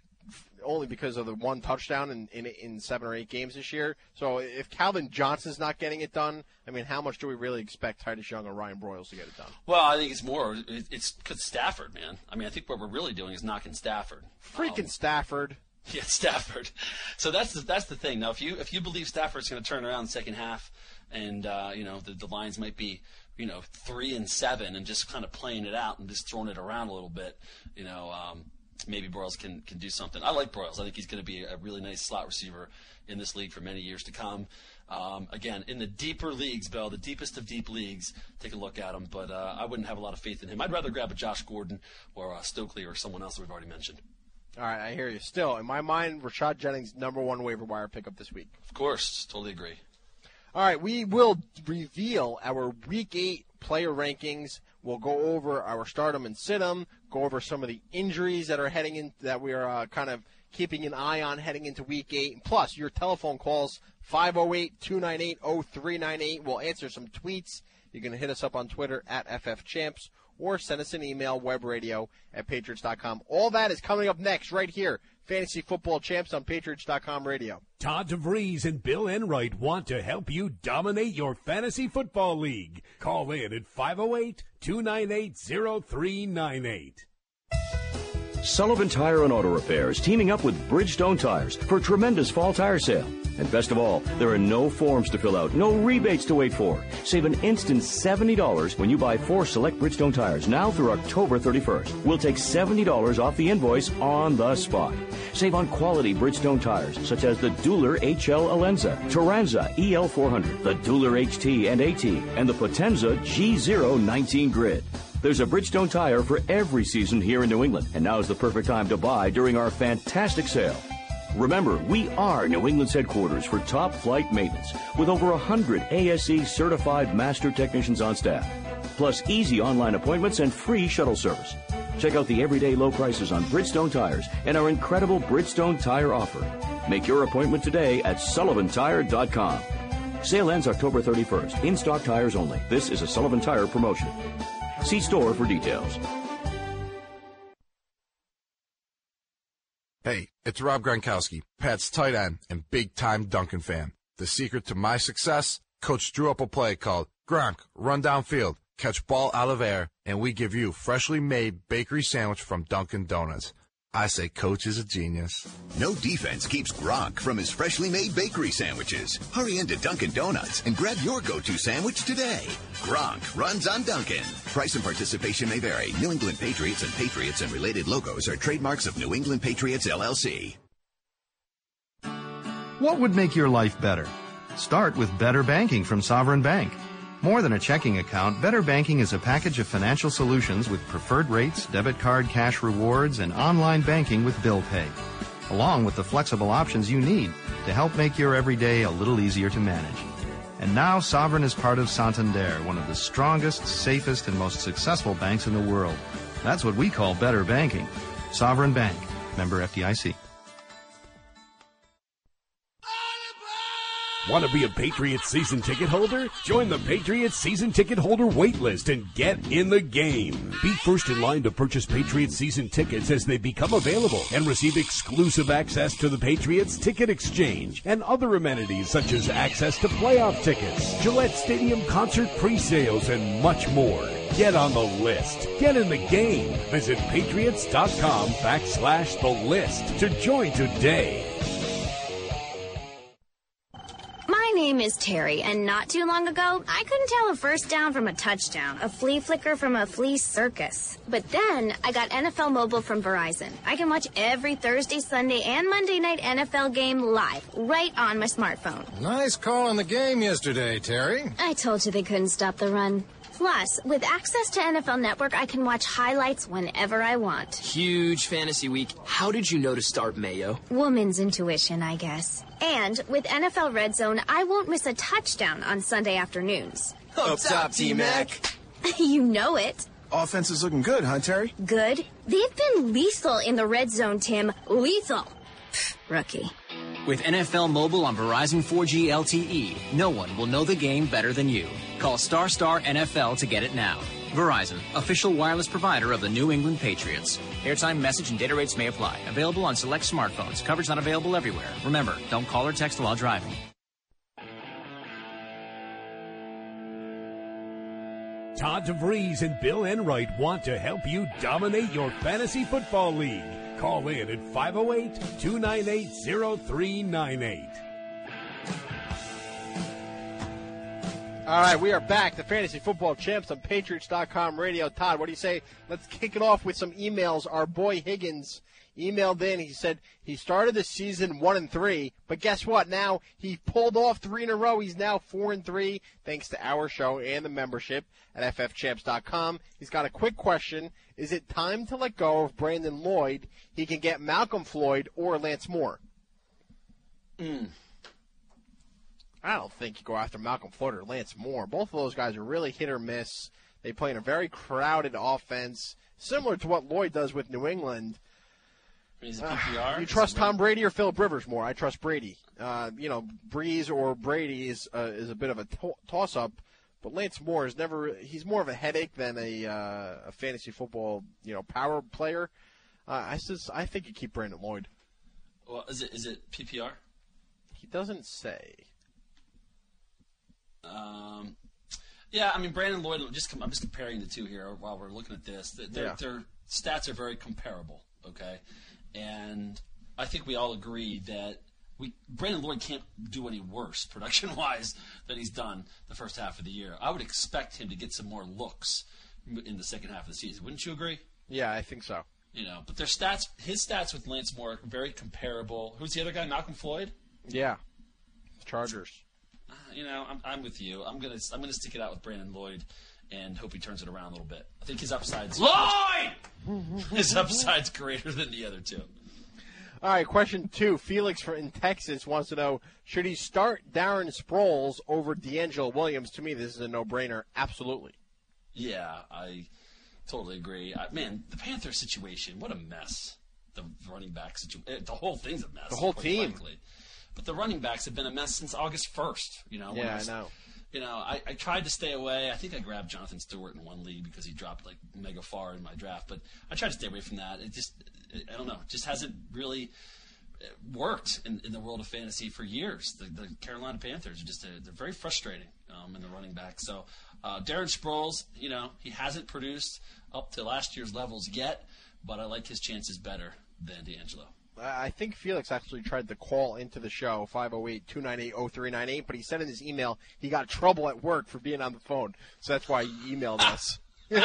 only because of the one touchdown in, in in seven or eight games this year. So if Calvin Johnson's not getting it done, I mean, how much do we really expect Titus Young or Ryan Broyles to get it done?
Well, I think it's more, it- it's because Stafford, man. I mean, I think what we're really doing is knocking Stafford.
Freaking
Um,
Stafford.
Yeah, Stafford. So that's the, that's the thing. Now, if you if you believe Stafford's going to turn around in the second half, and uh, you know the, the Lions might be you know three and seven and just kind of playing it out and just throwing it around a little bit, you know, um, maybe Broyles can can do something. I like Broyles. I think he's going to be a really nice slot receiver in this league for many years to come. Um, again, in the deeper leagues, Bill, the deepest of deep leagues, take a look at him. But uh, I wouldn't have a lot of faith in him. I'd rather grab a Josh Gordon or uh, Stokely or someone else that we've already mentioned.
All right, I hear you. Still, in my mind, Rashad Jennings, number one waiver wire pickup this week.
Of course, totally agree.
All right, we will reveal our Week eight player rankings. We'll go over our stardom and sit-em, go over some of the injuries that are heading in, that we are uh, kind of keeping an eye on heading into Week eight. Plus, your telephone calls, five oh eight, two nine eight, oh three nine eight. We'll answer some tweets. You can hit us up on Twitter at F F Champs or send us an email, webradio at patriots dot com. All that is coming up next right here. Fantasy Football Champs on Patriots dot com radio.
Todd DeVries and Bill Enright want to help you dominate your fantasy football league. Call in at five oh eight, two nine eight, oh three nine eight.
Sullivan Tire and Auto Repair is teaming up with Bridgestone Tires for a tremendous fall tire sale. And best of all, there are no forms to fill out, no rebates to wait for. Save an instant seventy dollars when you buy four select Bridgestone tires now through October thirty-first. We'll take seventy dollars off the invoice on the spot. Save on quality Bridgestone tires such as the Dueler H L Alenza, Turanza E L four hundred, the Dueler H T and AT, and the Potenza G zero nineteen Grid. There's a Bridgestone tire for every season here in New England, and now is the perfect time to buy during our fantastic sale. Remember, we are New England's headquarters for top flight maintenance with over one hundred A S E certified master technicians on staff, plus easy online appointments and free shuttle service. Check out the everyday low prices on Bridgestone tires and our incredible Bridgestone tire offer. Make your appointment today at Sullivan Tire dot com. Sale ends October thirty-first. In-stock tires only. This is a Sullivan Tire promotion. See store for details.
Hey, it's Rob Gronkowski, Pat's tight end and big-time Duncan fan. The secret to my success? Coach drew up a play called Gronk, run downfield, catch ball out of air, and we give you freshly made bakery sandwich from Dunkin' Donuts. I say Coach is a genius.
No defense keeps Gronk from his freshly made bakery sandwiches. Hurry into Dunkin' Donuts and grab your go-to sandwich today. Gronk runs on Dunkin'. Price and participation may vary. New England Patriots and Patriots and related logos are trademarks of New England Patriots, L L C.
What would make your life better? Start with Better Banking from Sovereign Bank. More than a checking account, Better Banking is a package of financial solutions with preferred rates, debit card cash rewards, and online banking with Bill Pay, along with the flexible options you need to help make your everyday a little easier to manage. And now Sovereign is part of Santander, one of the strongest, safest, and most successful banks in the world. That's what we call Better Banking. Sovereign Bank, member F D I C.
Want to be a Patriots season ticket holder? Join the Patriots season ticket holder wait list and get in the game. Be first in line to purchase Patriots season tickets as they become available and receive exclusive access to the Patriots ticket exchange and other amenities such as access to playoff tickets, Gillette Stadium concert pre-sales, and much more. Get on the list. Get in the game. Visit patriots.com backslash the list to join today.
My name is Terry, and not too long ago, I couldn't tell a first down from a touchdown, a flea flicker from a flea circus. But then, I got N F L Mobile from Verizon. I can watch every Thursday, Sunday, and Monday night N F L game live, right on my smartphone.
Nice call on the game yesterday, Terry.
I told you they couldn't stop the run. Plus, with access to N F L Network, I can watch highlights whenever I want.
Huge fantasy week. How did you know to start Mayo?
Woman's intuition, I guess. And with N F L Red Zone, I won't miss a touchdown on Sunday afternoons.
Up top, T-Mac.
You know it.
Offense is looking good, huh, Terry?
Good? They've been lethal in the Red Zone, Tim. Lethal. Pfft, rookie.
With N F L Mobile on Verizon four G L T E, no one will know the game better than you. Call Star Star N F L to get it now. Verizon, official wireless provider of the New England Patriots. Airtime, message, and data rates may apply. Available on select smartphones. Coverage not available everywhere. Remember, don't call or text while driving.
Todd DeVries and Bill Enright want to help you dominate your fantasy football league. Call in at five oh eight, two nine eight, oh three nine eight.
All right, we are back. The Fantasy Football Champs on Patriots dot com radio. Todd, what do you say? Let's kick it off with some emails. Our boy Higgins emailed in. He said he started the season one and three, but guess what? Now he pulled off three in a row. He's now four and three, thanks to our show and the membership at F F champs dot com. He's got a quick question. Is it time to let go of Brandon Lloyd? He can get Malcolm Floyd or Lance Moore.
Mm.
I don't think you go after Malcolm Floyd or Lance Moore. Both of those guys are really hit or miss. They play in a very crowded offense, similar to what Lloyd does with New England.
He's a P P R.
Uh, you trust Tom Brady or Philip Rivers more? I trust Brady. Uh, you know, Breeze or Brady is uh, is a bit of a to- toss-up, but Lance Moore is never. He's more of a headache than a uh, a fantasy football you know power player. Uh, I says I think you keep Brandon Lloyd.
Well, is it is it P P R?
He doesn't say.
Um, yeah, I mean Brandon Lloyd. Just I'm just comparing the two here while we're looking at this. Their,
Yeah.
their stats are very comparable. Okay, and I think we all agree that we Brandon Lloyd can't do any worse production wise than he's done the first half of the year. I would expect him to get some more looks in the second half of the season. Wouldn't you agree?
Yeah, I think so.
You know, but their stats, his stats with Lance Moore are very comparable. Who's the other guy? Malcolm Floyd.
Yeah, Chargers.
Uh, you know, I'm, I'm with you. I'm gonna I'm gonna stick it out with Brandon Lloyd, and hope he turns it around a little bit. I think his upside's
Lloyd!
his upside's greater than the other two.
All right, question two. Felix for in Texas wants to know, should he start Darren Sproles over D'Angelo Williams? To me, this is a no-brainer. Absolutely.
Yeah, I totally agree. I, man, the Panthers situation, what a mess. The running back situation, the whole thing's a mess.
The whole
quite
team.
frankly. But the running backs have been a mess since August first. You know. when
Yeah, I
was-
know.
You know, I, I tried to stay away. I think I grabbed Jonathan Stewart in one league because he dropped like mega far in my draft. But I tried to stay away from that. It just, it, I don't know, it just hasn't really worked in, in the world of fantasy for years. The, the Carolina Panthers are just a, they're very frustrating um, in the running back. So uh, Darren Sproles, you know, he hasn't produced up to last year's levels yet, but I like his chances better than D'Angelo.
I think Felix actually tried to call into the show, five oh eight, two nine eight, oh three nine eight, but he said in his email he got trouble at work for being on the phone. So that's why he emailed us.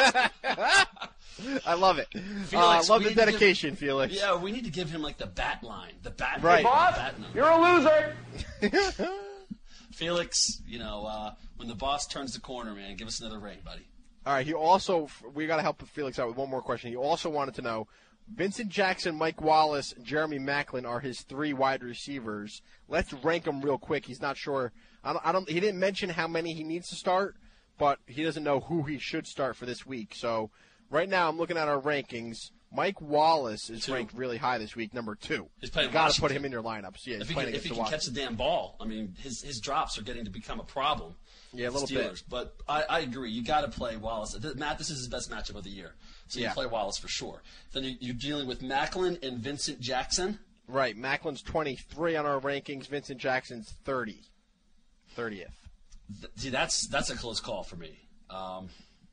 I love it.
Felix,
uh, love
we
the
need to give-
dedication, Felix.
Yeah, we need to give him like the bat line. The bat
Right.
the
Boss,
bat number.
You're a loser.
Felix, you know, uh, when the boss turns the corner, man, give us another ring, buddy.
All right, he also, we got to help Felix out with one more question. He also wanted to know, Vincent Jackson, Mike Wallace, Jeremy Maclin are his three wide receivers. Let's rank them real quick. He's not sure. I don't, I don't. He didn't mention how many he needs to start, but he doesn't know who he should start for this week. So right now I'm looking at our rankings. Mike Wallace is
Two.
ranked really high this week, number two.
He's playing
You got to put
Washington.
him in your lineups. Yeah, he's
If he,
playing
can, if
against
he
the
can catch
Washington.
the damn ball, I mean, his his drops are getting to become a problem.
Yeah, a
with
little
the
bit.
Steelers. But I, I agree. You got to play Wallace. Th- Matt, this is his best matchup of the year. So you
Yeah.
play Wallace for sure. Then you, you're dealing with Macklin and Vincent Jackson.
Right, Macklin's twenty-three on our rankings. Vincent Jackson's thirty, thirtieth.
Th- See, that's that's a close call for me. Um,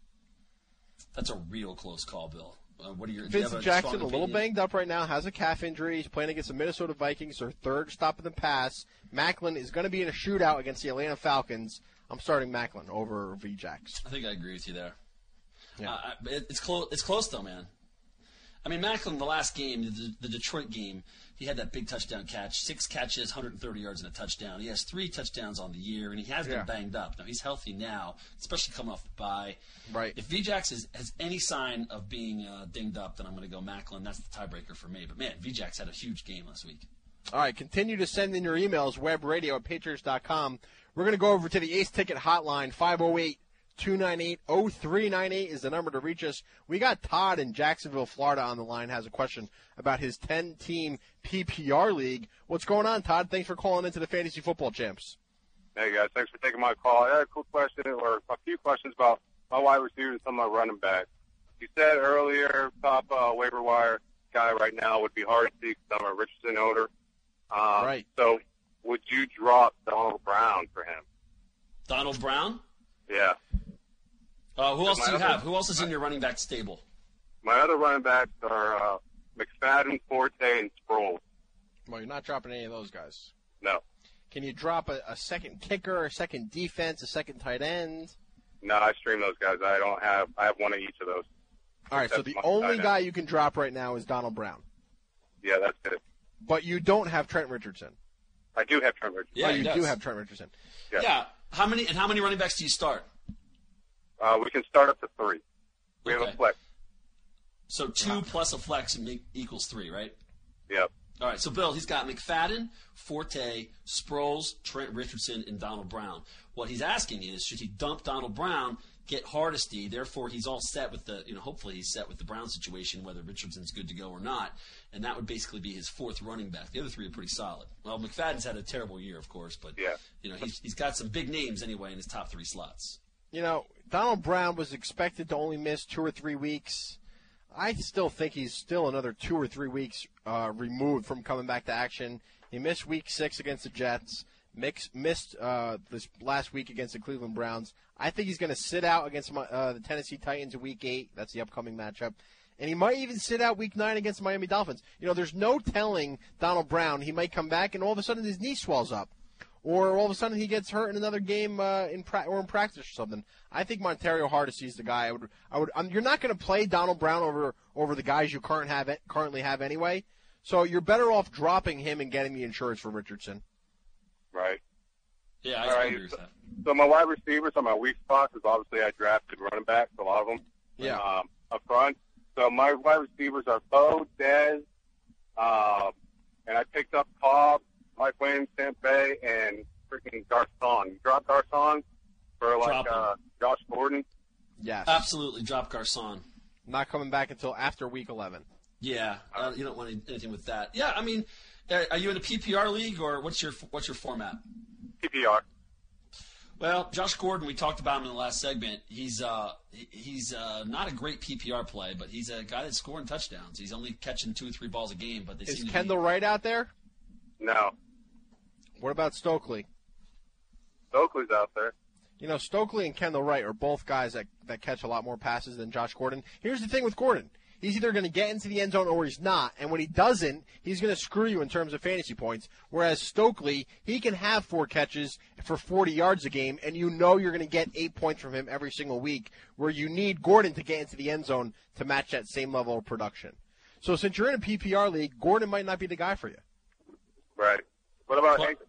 that's a real close call, Bill. Uh, what are your do you have
Vincent
a
Jackson,
strong
a little
opinion?
banged up right now, has a calf injury. He's playing against the Minnesota Vikings, their third stop in the pass. Macklin is going to be in a shootout against the Atlanta Falcons. I'm starting Macklin over V-Jax.
I think I agree with you there.
Yeah.
Uh, I- it, it's close. It's close though, man. I mean, Macklin, the last game, the, the Detroit game, he had that big touchdown catch, six catches, one hundred thirty yards and a touchdown. He has three touchdowns on the year, and he has
Yeah.
been banged up. Now he's healthy now, especially coming off the bye.
Right.
If V-Jax is, has any sign of being uh, dinged up, then I'm going to go Macklin. That's the tiebreaker for me. But man, V-Jax had a huge game last week.
All right, continue to send in your emails, webradio at patriots dot com. We're going to go over to the Ace Ticket hotline, five oh eight, two nine eight, oh three nine eight is the number to reach us. We got Todd in Jacksonville, Florida on the line, has a question about his ten-team P P R league. What's going on, Todd? Thanks for calling into the Fantasy Football Champs.
Hey, guys. Thanks for taking my call. I had a quick question or a few questions about my wide receivers and some of my running backs. You said earlier top uh, waiver wire guy right now would be Hardesty because I'm a Richardson owner. Um,
Right.
So would you drop Donald Brown for him?
Donald Brown?
Yeah.
Uh, who else
My
do you
other-
have? Who else is in your running back stable?
My other running backs are uh, McFadden, Forte, and Sproles.
Well, you're not dropping any of those guys.
No.
Can you drop a, a second kicker, a second defense, a second tight end?
No, I stream those guys. I don't have. I have one of each of those.
All right, so
That's
the
my
only
tight end.
guy you can drop right now is Donald Brown.
Yeah, that's it.
But you don't have Trent Richardson.
I do have Trent Richardson.
oh,
he
you
does.
do have Trent Richardson.
Yeah.
Yeah. How many and how many running backs do you start?
Uh, we can start up to three. We have
Okay.
a flex.
So two plus a flex and make, equals three, right?
Yep.
All right, so Bill, he's got McFadden, Forte, Sproles, Trent Richardson, and Donald Brown. What he's asking is, should he dump Donald Brown, get Hardesty, therefore he's all set with the, you know, hopefully he's set with the Brown situation, whether Richardson's good to go or not, and that would basically be his fourth running back. The other three are pretty solid. Well, McFadden's had a terrible year, of course, but,
Yeah.
you know, he's, he's got some big names anyway in his top three slots.
You know, Donald Brown was expected to only miss two or three weeks. I still think he's still another two or three weeks uh, removed from coming back to action. He missed week six against the Jets, mix, missed uh, this last week against the Cleveland Browns. I think he's going to sit out against my, uh, the Tennessee Titans in week eight. That's the upcoming matchup. And he might even sit out week nine against the Miami Dolphins. You know, there's no telling Donald Brown. He might come back and all of a sudden his knee swells up. Or all of a sudden he gets hurt in another game uh, in pra- or in practice or something. I think Montario Hardesty is the guy. I would, I would. Um, you're not going to play Donald Brown over over the guys you current have currently have anyway. So you're better off dropping him and getting the insurance for Richardson.
Right.
Yeah, I
All right.
agree with that.
So my wide receivers on my weak spots is obviously I drafted running backs, a lot of them.
Yeah.
Um, up front. So my wide receivers are Bo, Dez, um, and I picked up Cobb, Mike Williams, Tempeh, and freaking Garcon. You drop Garcon for like uh, Josh Gordon.
Yes.
Absolutely, drop Garcon.
Not coming back until after week eleven.
Yeah, uh, you don't want any- anything with that. Yeah, I mean, uh, are you in a P P R league or what's your what's your format?
P P R.
Well, Josh Gordon, we talked about him in the last segment. He's uh, he- he's uh, not a great P P R play, but he's a guy that's scoring touchdowns. He's only catching two or three balls a game, but they
Is
seem to
Kendall
be...
Wright out there?
No.
What about Stokely?
Stokely's out there.
You know, Stokely and Kendall Wright are both guys that, that catch a lot more passes than Josh Gordon. Here's the thing with Gordon. He's either going to get into the end zone or he's not. And when he doesn't, he's going to screw you in terms of fantasy points. Whereas Stokely, he can have four catches for forty yards a game, and you know you're going to get eight points from him every single week, where you need Gordon to get into the end zone to match that same level of production. So since you're in a P P R league, Gordon might not be the guy for you.
Right. What about Hankerson?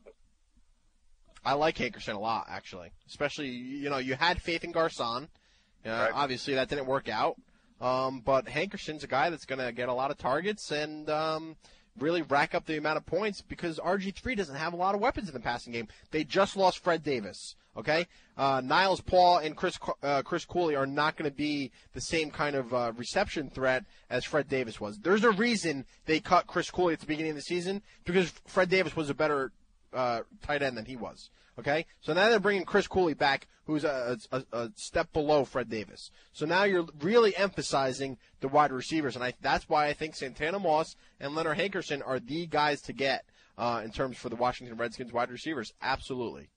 I like Hankerson a lot, actually. Especially, you know, you had faith in Garcon. Uh,
Right.
Obviously, that didn't work out. Um, but Hankerson's a guy that's going to get a lot of targets and um, really rack up the amount of points because R G three doesn't have a lot of weapons in the passing game. They just lost Fred Davis, okay? Uh, Niles Paul and Chris uh, Chris Cooley are not going to be the same kind of uh, reception threat as Fred Davis was. There's a reason they cut Chris Cooley at the beginning of the season because Fred Davis was a better uh, tight end than he was. Okay, so now they're bringing Chris Cooley back, who's a, a, a step below Fred Davis. So now you're really emphasizing the wide receivers, and I, that's why I think Santana Moss and Leonard Hankerson are the guys to get uh, in terms for the Washington Redskins wide receivers. Absolutely.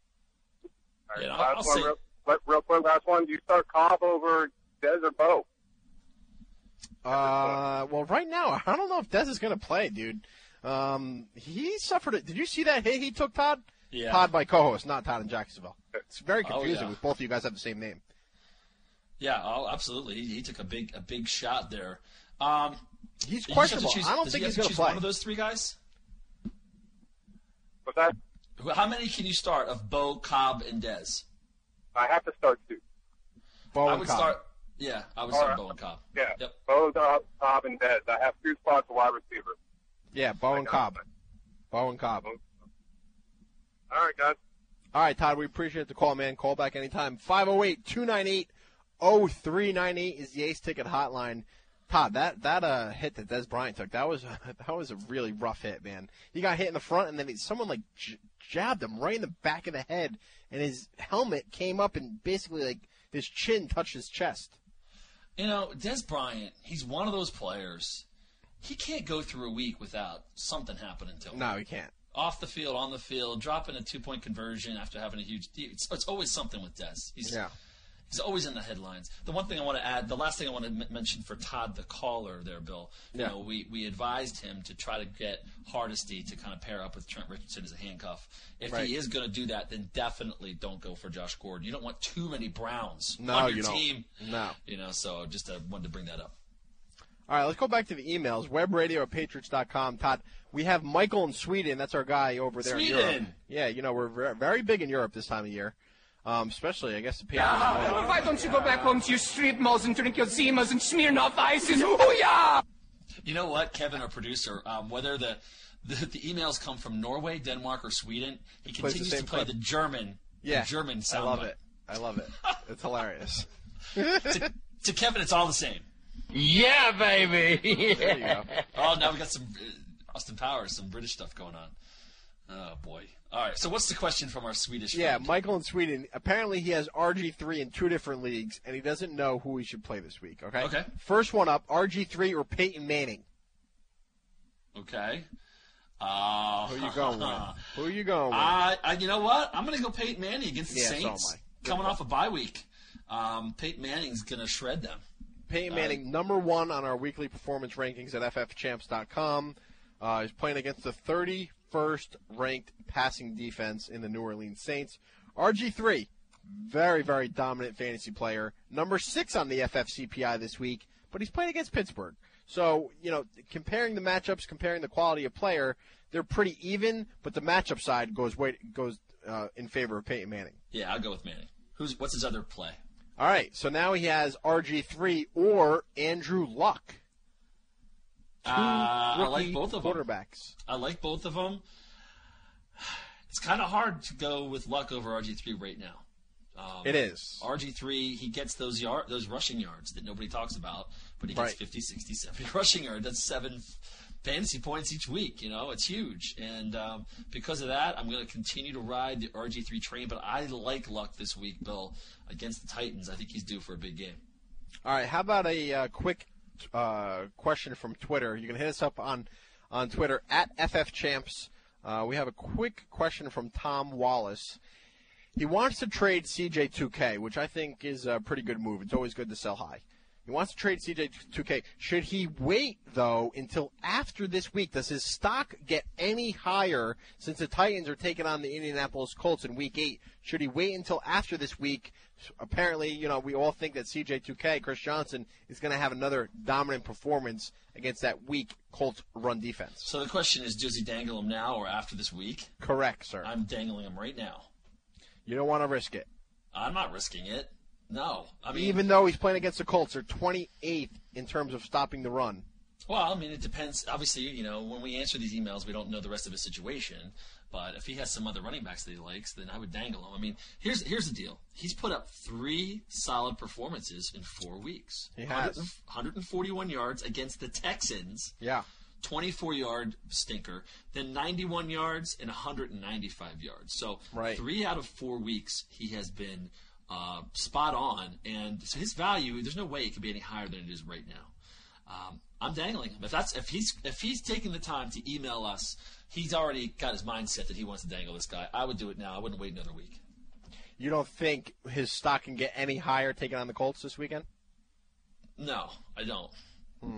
All right,
Yeah, I'll-
last
I'll
one,
say-
real, real- real quick, last one. Do you start Cobb over Dez or Bo?
Uh, well, right now, I don't know if Dez is going to play, dude. Um, he suffered it. Did you see that hit he took, Todd?
Yeah.
Todd, my co-host, not Todd in Jacksonville. It's very
Oh,
confusing
yeah.
with both of you guys have the same name.
Yeah, oh, absolutely. He, he took a big a big shot there. Um,
He's
you just have to
questionable.
choose-
I don't
does
think
he
he's
have
going
to
to
choose
play.
one of those three guys.
What's that?
Who- How many can you start of Bo, Cobb, and Dez?
I have to start two.
Bo
I
and
would
Cobb.
start. Yeah, I would
All
start
right.
Bo and Cobb.
Yeah.
Yep.
Bo, uh, Cobb, and Dez. I have two spots of wide receiver.
Yeah, Bo and Cobb. Bo and Cobb.
All right, guys.
All right, Todd, we appreciate the call, man. Call back anytime. five oh eight, two nine eight, oh three nine eight is the Ace Ticket hotline. Todd, that that uh, hit that Des Bryant took, that was that was a really rough hit, man. He got hit in the front, and then he, someone like j- jabbed him right in the back of the head, and his helmet came up and basically like his chin touched his chest.
You know, Des Bryant, he's one of those players. He can't go through a week without something happening to him.
No, he can't.
Off the field, on the field, dropping a two-point conversion after having a huge. It's, it's always something with Des. He's,
Yeah.
He's always in the headlines. The one thing I want to add, the last thing I want to m- mention for Todd, the caller there, Bill, you
Yeah.
know, we, we advised him to try to get Hardesty to kind of pair up with Trent Richardson as a handcuff. If
Right.
he is going to do that, then definitely don't go for Josh Gordon. You don't want too many Browns
No,
on your
you don't.
team.
No.
You know, so just uh, wanted to bring that up.
All right, let's go back to the emails. Webradio at patriots dot com. Todd, we have Michael in Sweden. That's our guy over there in Europe.
Sweden!
Yeah, you know, we're ver- very big in Europe this time of year. Um, especially, I guess, the Patriots.
Why don't you go back home to your strip malls and drink your Zimas and Smirnoff Ices? Oh, yeah!
You know what, Kevin, our producer, um, whether the, the the emails come from Norway, Denmark, or Sweden, he
Plays the
continues
same
to play
clip.
the German,
Yeah,
the German
I
sound.
love it. I love it. It's hilarious.
to, to Kevin, it's all the same.
Yeah, baby!
There you go.
Oh, now we got some uh, Austin Powers, some British stuff going on. Oh, boy. All right, so what's the question from our Swedish
Yeah,
friend?
Michael in Sweden. Apparently he has R G three in two different leagues, and he doesn't know who he should play this week, okay?
Okay.
First one up, R G three or Peyton Manning?
Okay. Uh,
Who you going with? Who you going with?
I, I, you know what? I'm going to go Peyton Manning against the
Yeah, so
Saints.
am I.
Coming off a bye week. Um, Peyton Manning's going to shred them.
Peyton
Uh,
Manning, number one on our weekly performance rankings at F F champs dot com. Uh, he's playing against the thirty-first ranked passing defense in the New Orleans Saints. R G three, very, very dominant fantasy player. Number six on the F F C P I this week, but he's playing against Pittsburgh. So, you know, comparing the matchups, comparing the quality of player, they're pretty even, but the matchup side goes way, goes uh, in favor of Peyton Manning.
Yeah, I'll go with Manning. Who's What's his other play?
All right, so now he has R G three or Andrew Luck. Two
Uh, I like
rookie
both of them.
quarterbacks.
I like both of them. It's kind of hard to go with Luck over R G three right now. Um,
It is.
R G three, he gets those yard, those rushing yards that nobody talks about, but he gets
Right.
fifty, sixty, seventy rushing yards. That's seven fantasy points each week. You know, it's huge. And um, because of that, I'm going to continue to ride the R G three train, but I like Luck this week, Bill, against the Titans. I think he's due for a big game.
All right, how about a uh, quick uh, question from Twitter? You can hit us up on, on Twitter at F F Champs. Uh, we have a quick question from Tom Wallace. He wants to trade C J two K, which I think is a pretty good move. It's always good to sell high. He wants to trade C J two K. Should he wait, though, until after this week? Does his stock get any higher since the Titans are taking on the Indianapolis Colts in Week eight? Should he wait until after this week? Apparently, you know, we all think that C J two K, Chris Johnson, is going to have another dominant performance against that weak Colts run defense.
So the question is, does he dangle him now or after this week?
Correct, sir.
I'm dangling him right now.
You don't want to risk it.
I'm not risking it. No. I mean,
Even though he's playing against the Colts, they're twenty-eighth in terms of stopping the run.
Well, I mean, it depends. Obviously, you know, when we answer these emails, we don't know the rest of his situation. But if he has some other running backs that he likes, then I would dangle him. I mean, here's here's the deal. He's put up three solid performances in four weeks.
He has.
one hundred forty-one yards against the Texans.
Yeah.
twenty-four-yard stinker, then ninety-one yards and one hundred ninety-five yards. So
Right.
three out of four weeks he has been uh, spot on. And so his value, there's no way it could be any higher than it is right now. Um, I'm dangling him. If that's if he's if he's taking the time to email us, he's already got his mindset that he wants to dangle this guy. I would do it now. I wouldn't wait another week.
You don't think his stock can get any higher taking on the Colts this weekend?
No, I don't.
Hmm.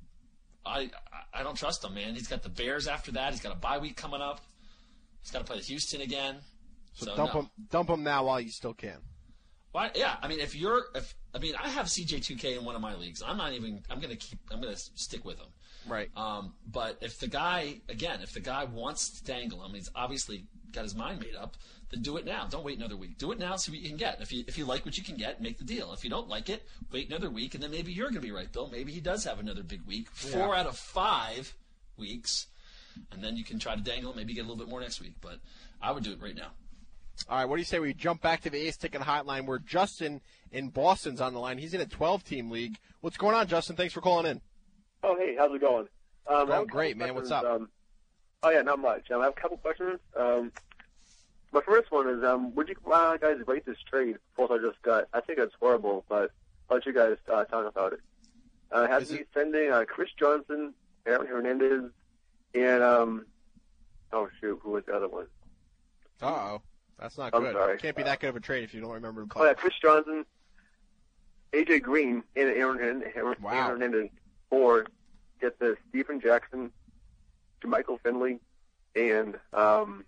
I I- I don't trust him, man. He's got the Bears after that. He's got a bye week coming up. He's got to play Houston again.
So,
So,
dump
no.
him, dump him now while you still can.
Why? Yeah, I mean, if you're, if I mean, I have C J two K in one of my leagues. I'm not even. I'm gonna keep. I'm gonna stick with him.
Right.
Um, but if the guy, again, if the guy wants to dangle him, he's obviously got his mind made up. Then do it now. Don't wait another week. Do it now. See what you can get. If you if you like what you can get, make the deal. If you don't like it, wait another week, and then maybe you're gonna be right, Bill. Maybe he does have another big week. Four
Yeah.
out of five weeks, and then you can try to dangle him. Maybe get a little bit more next week. But I would do it right now.
All right, what do you say we jump back to the Ace Ticket Hotline where Justin in Boston's on the line. He's in a twelve-team league. What's going on, Justin? Thanks for calling in.
Oh, hey, how's it going? Um, I have
Oh,
a
great,
couple
man. What's
questions,
up?
Um, oh, yeah, not much. Um, I have a couple questions. Um, my first one is, um, would you uh, guys rate this trade? Both I just got. I think it's horrible, but I'll let you guys uh, talk about it. Uh, has me sending uh, Chris Johnson, Aaron Hernandez, and, um, oh, shoot, who was the other one?
Uh-oh. That's not
I'm
good.
sorry.
Can't be that good of a trade if you don't remember the
Oh,
player.
yeah, Chris Johnson, A J Green, and Aaron, Hernandez- Aaron
Wow.
Hernandez for, get this, Stephen Jackson, Michael Finley, and, um,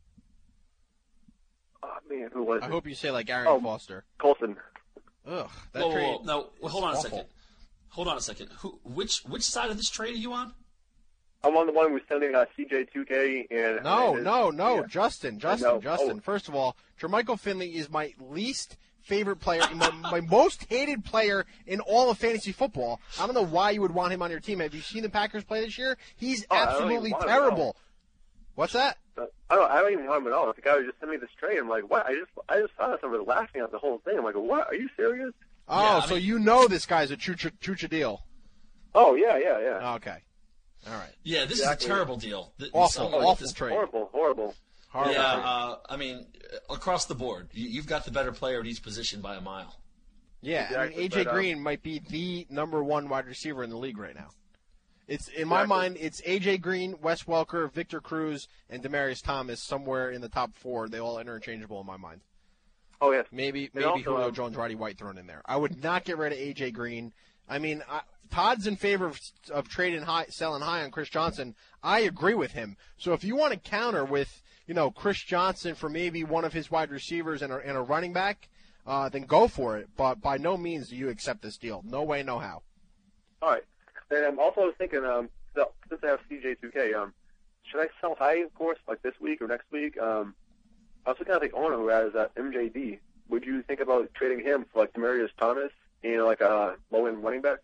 oh, man, who was
I
it?
hope you say like Aaron
Oh,
Foster.
Colson.
Ugh. That
Whoa, whoa,
trade.
whoa. No, well, hold on a
awful.
second. Hold on a second. Who? Which? Which side of this trade are you on?
I'm on the one who's sending uh, C J two K and
No,
Hernandez.
no, no,
Yeah.
Justin,
I
Justin,
know.
Justin.
Oh.
First of all, Jermichael Finley is my least favorite player, my, my most hated player in all of fantasy football. I don't know why you would want him on your team. Have you seen the Packers play this year? He's
Oh, I don't even
absolutely
want him at all.
terrible. What's that?
Uh, I don't. I don't even want him at all. The guy who just sent me this trade. I'm like, what? I just, I just saw this. I was laughing at the whole thing. I'm like, what? Are you serious?
Oh,
Yeah, I
so
mean-
you know this guy's a chucha, chucha deal.
Oh yeah, yeah, yeah.
Okay. All right.
Yeah, this
Exactly.
is a terrible deal. Th-
Awful,
someone
awful
this-
trade.
Horrible, horrible.
Horrible
Yeah,
trade.
uh, I mean, across the board, you, you've got the better player at each position by a mile.
Yeah, I mean,
Exactly,
A J
but, um,
Green might be the number one wide receiver in the league right now. It's in my
Exactly.
mind, it's A J Green, Wes Welker, Victor Cruz, and Demarius Thomas somewhere in the top four. They all interchangeable in my mind.
Oh yes.
Maybe
And
maybe
also,
Julio
um,
Jones, Roddy White thrown in there. I would not get rid of A J Green. I mean, I, Todd's in favor of, of trading high, selling high on Chris Johnson. I agree with him. So if you want to counter with, you know, Chris Johnson for maybe one of his wide receivers and a, and a running back, uh, then go for it. But by no means do you accept this deal. No way, no how.
All right. And um, also I was thinking, um, so, since I have C J two K, um, should I sell high, of course, like this week or next week? Um, I was looking at the owner who has uh, M J D. Would you think about trading him for like Demarius Thomas and like a low-end running back?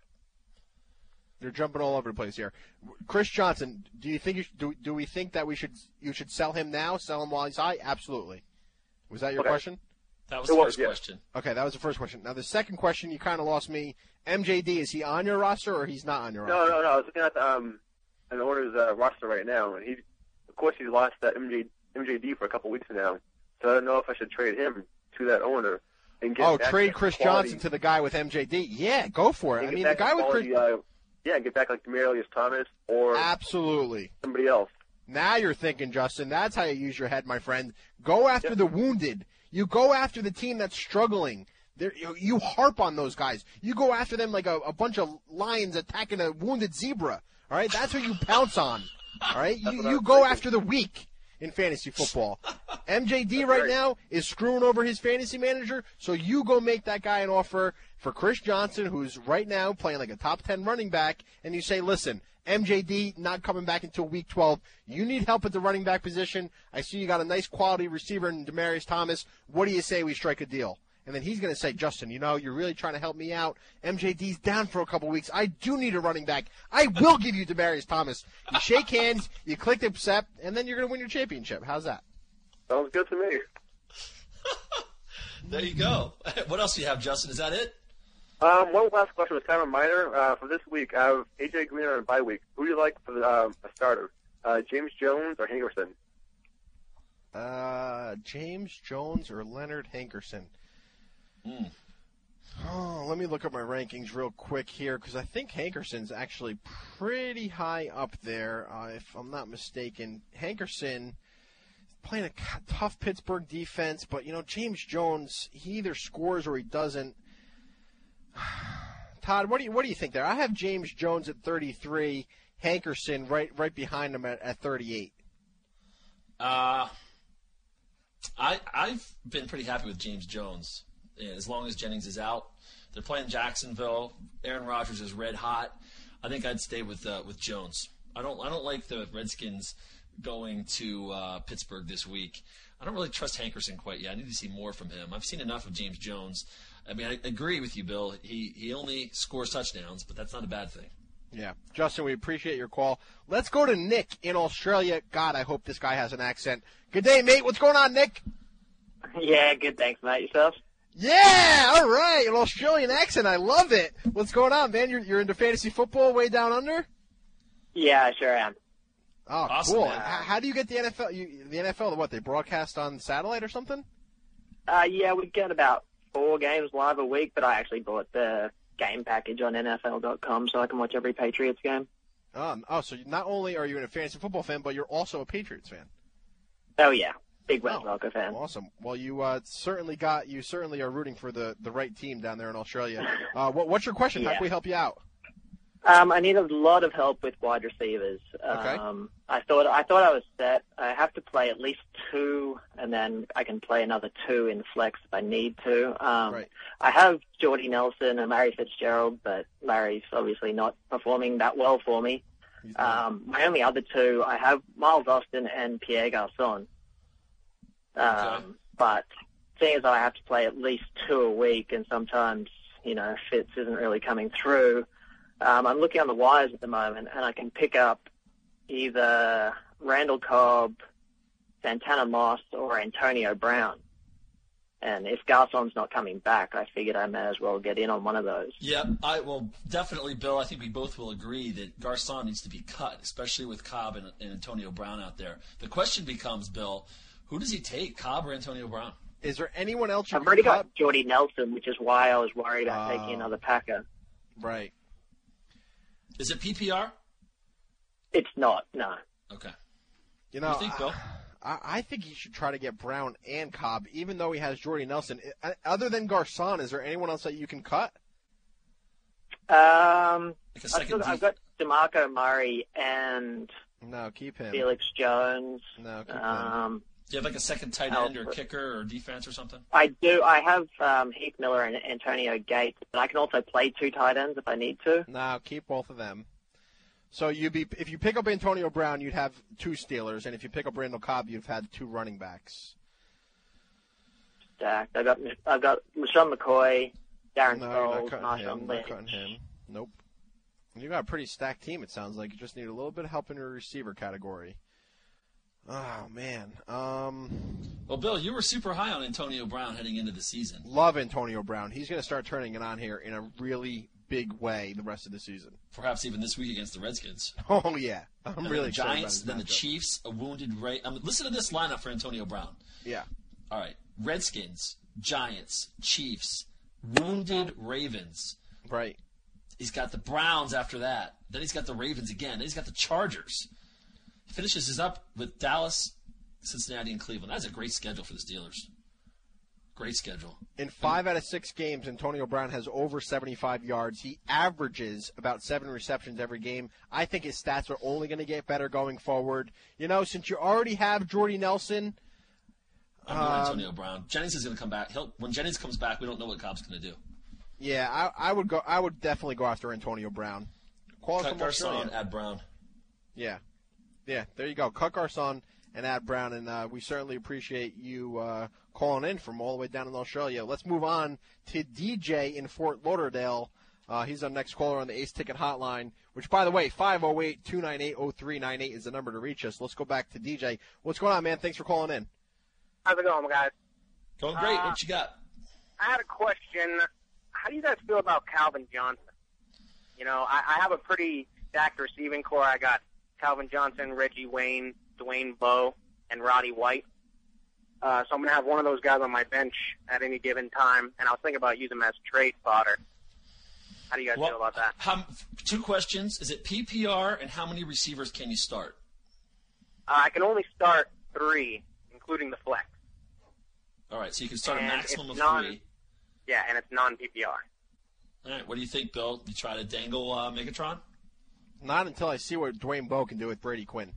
You're jumping all over the place here. Chris Johnson, do you think you should, do do we think that we should you should sell him now? Sell him while he's high? Absolutely. Was that your
Okay.
question?
That was
It
the
was,
first
yeah.
question.
Okay, that was the first question. Now the second question, you kind of lost me. M J D, is he on your roster or he's not on your
No,
roster?
no, no. I was looking at the, um, an owner's uh, roster right now, and he, of course, he's lost that M J M J D for a couple weeks now. So I don't know if I should trade him to that owner and get
Oh,
back
trade
that
Chris
quality,
Johnson to the guy with M J D. Yeah, go for it.
and
I
get
mean, the
back
guy with
quality,
Chris.
uh, yeah, get back like Demarius Thomas or
Absolutely.
somebody else.
Now you're thinking, Justin. That's how you use your head, my friend. Go after the wounded. You go after the team that's struggling. There, you, you harp on those guys. You go after them like a, a bunch of lions attacking a wounded zebra. All right, that's what you pounce on. All right, you, you go after the weak in fantasy football. M J D right
right.
now is screwing over his fantasy manager, so you go make that guy an offer for Chris Johnson, who's right now playing like a top ten running back, and you say, listen, M J D not coming back until week twelve. You need help at the running back position. I see you got a nice quality receiver in Demarius Thomas. What do you say we strike a deal? And then he's going to say, Justin, you know, you're really trying to help me out. M J D's down for a couple weeks. I do need a running back. I will give you Demarius Thomas. You shake hands, you click accept, and then you're going to win your championship. How's that?
Sounds good to me.
There you go. What else do you have, Justin? Is that it?
Um, one last question was kind of minor. Uh, for this week, I have A J Green on a bye week. Who do you like for the, um, a starter? Uh, James Jones or Hankerson?
Uh, James Jones or Leonard Hankerson?
Mm.
Oh, let me look at my rankings real quick here because I think Hankerson's actually pretty high up there, uh, if I'm not mistaken. Hankerson playing a c- tough Pittsburgh defense, but, you know, James Jones, he either scores or he doesn't. Todd, what do you what do you think there? I have James Jones at thirty-three, Hankerson right right behind him at, at thirty-eight.
Uh, I I've been pretty happy with James Jones. Yeah, as long as Jennings is out, they're playing Jacksonville. Aaron Rodgers is red hot. I think I'd stay with uh, with Jones. I don't I don't like the Redskins going to uh, Pittsburgh this week. I don't really trust Hankerson quite yet. I need to see more from him. I've seen enough of James Jones. I mean, I agree with you, Bill. He he only scores touchdowns, but that's not a bad thing.
Yeah. Justin, we appreciate your call. Let's go to Nick in Australia. God, I hope this guy has an accent. Good day, mate. What's going on, Nick?
Yeah, good. Thanks, mate. Yourself?
Yeah, all right. An Australian accent. I love it. What's going on, man? You're, you're into fantasy football way down under?
Yeah, I sure am.
Oh,
Awesome,
cool.
man.
How, how do you get the N F L? You, the N F L, what, they broadcast on satellite or something?
Uh, yeah, we get about four games live a week, but I actually bought the game package on N F L dot com so I can watch every Patriots game.
Um, oh, so not only are you a fantasy football fan, but you're also a Patriots fan.
Oh, yeah. Big Wes
Oh,
Welker fan.
Awesome. Well, you uh, certainly got you certainly are rooting for the, the right team down there in Australia. Uh, what, what's your question? How
Yeah.
can we help you out?
Um, I need a lot of help with wide receivers.
Okay.
Um, I thought I thought I was set. I have to play at least two, and then I can play another two in flex if I need to. Um,
Right.
I have Jordy Nelson and Larry Fitzgerald, but Larry's obviously not performing that well for me. Um, my only other two, I have Miles Austin and Pierre Garçon. Um, But seeing as I have to play at least two a week, and sometimes, you know, Fitz isn't really coming through, um, I'm looking on the wires at the moment, and I can pick up either Randall Cobb, Santana Moss, or Antonio Brown. And if Garcon's not coming back, I figured I may as well get in on one of those.
Yeah, I will definitely, Bill. I think we both will agree that Garcon needs to be cut, especially with Cobb and, and Antonio Brown out there. The question becomes, Bill, who does he take, Cobb or Antonio Brown?
Is there anyone else you
I've
can
already
cut?
got Jordy Nelson, which is why I was worried about
Oh.
taking another Packer.
Right.
Is it P P R?
It's not, no.
Okay.
You know,
What do you think, Bill?
I, I think he should try to get Brown and Cobb, even though he has Jordy Nelson. I- Other than Garcon, is there anyone else that you can cut?
Um,
Like a
I've,
second
got, I've got DeMarco Murray and
No, keep him.
Felix Jones.
No, keep
um,
Do you have like a second tight end or kicker or defense or something?
I do. I have um, Heath Miller and Antonio Gates, but I can also play two tight ends if I need to.
No, keep both of them. So you'd be if you pick up Antonio Brown, you'd have two Steelers, and if you pick up Randall Cobb, you've had two running backs.
Stacked. I got I've got LaShawn McCoy, Darren
No, you're not
Sproles,
cutting
Marshawn
him. Not
Lynch.
cutting him. Nope. You got a pretty stacked team. It sounds like you just need a little bit of help in your receiver category. Oh man. Um,
Well, Bill, you were super high on Antonio Brown heading into the season.
love Antonio Brown. He's going to start turning it on here in a really big way the rest of the season.
Perhaps even this week against the Redskins.
Oh yeah, I'm
And
really
then the
excited
Giants,
about
then the
his matchup.
Chiefs, a wounded Ray. I mean, listen to this lineup for Antonio Brown.
Yeah.
All right, Redskins, Giants, Chiefs, wounded Ravens.
Right.
He's got the Browns after that. Then he's got the Ravens again. Then he's got the Chargers. He finishes his up with Dallas, Cincinnati, and Cleveland. That's a great schedule for the Steelers. Great schedule.
In five out of six games, Antonio Brown has over seventy-five yards. He averages about seven receptions every game. I think his stats are only going to get better going forward. You know, since you already have Jordy Nelson.
I'm going
um,
Antonio Brown. Jennings is going to come back. He'll, when Jennings comes back, we don't know what Cobb's going to do.
Yeah, I, I would go. I would definitely go after Antonio Brown. Call
Cut
from
Garcon,
Australia.
add Brown.
Yeah, yeah. There you go. Cut Garcon and add Brown, and uh, we certainly appreciate you uh, calling in from all the way down in Australia. Let's move on to D J in Fort Lauderdale. Uh, he's our next caller on the Ace Ticket Hotline, which, by the way, five oh eight, two nine eight, oh three nine eight is the number to reach us. Let's go back to D J. What's going on, man? Thanks for calling in.
How's it going, guys?
Going great.
Uh,
what you got?
I had a question. How do you guys feel about Calvin Johnson? You know, I, I have a pretty stacked receiving core. I got Calvin Johnson, Reggie Wayne, Dwayne Bowe, and Roddy White. Uh, so I'm going to have one of those guys on my bench at any given time, and I was thinking about using him as trade fodder. How do you guys
Well,
feel about that?
How, two questions. Is it P P R, and how many receivers can you start?
Uh, I can only start three, including the flex.
All right, so you can start a
And
maximum
it's
of
non-
three.
Yeah, and it's non-P P R.
All right, what do you think, Bill? You try to dangle uh, Megatron?
Not until I see what Dwayne Bowe can do with Brady Quinn.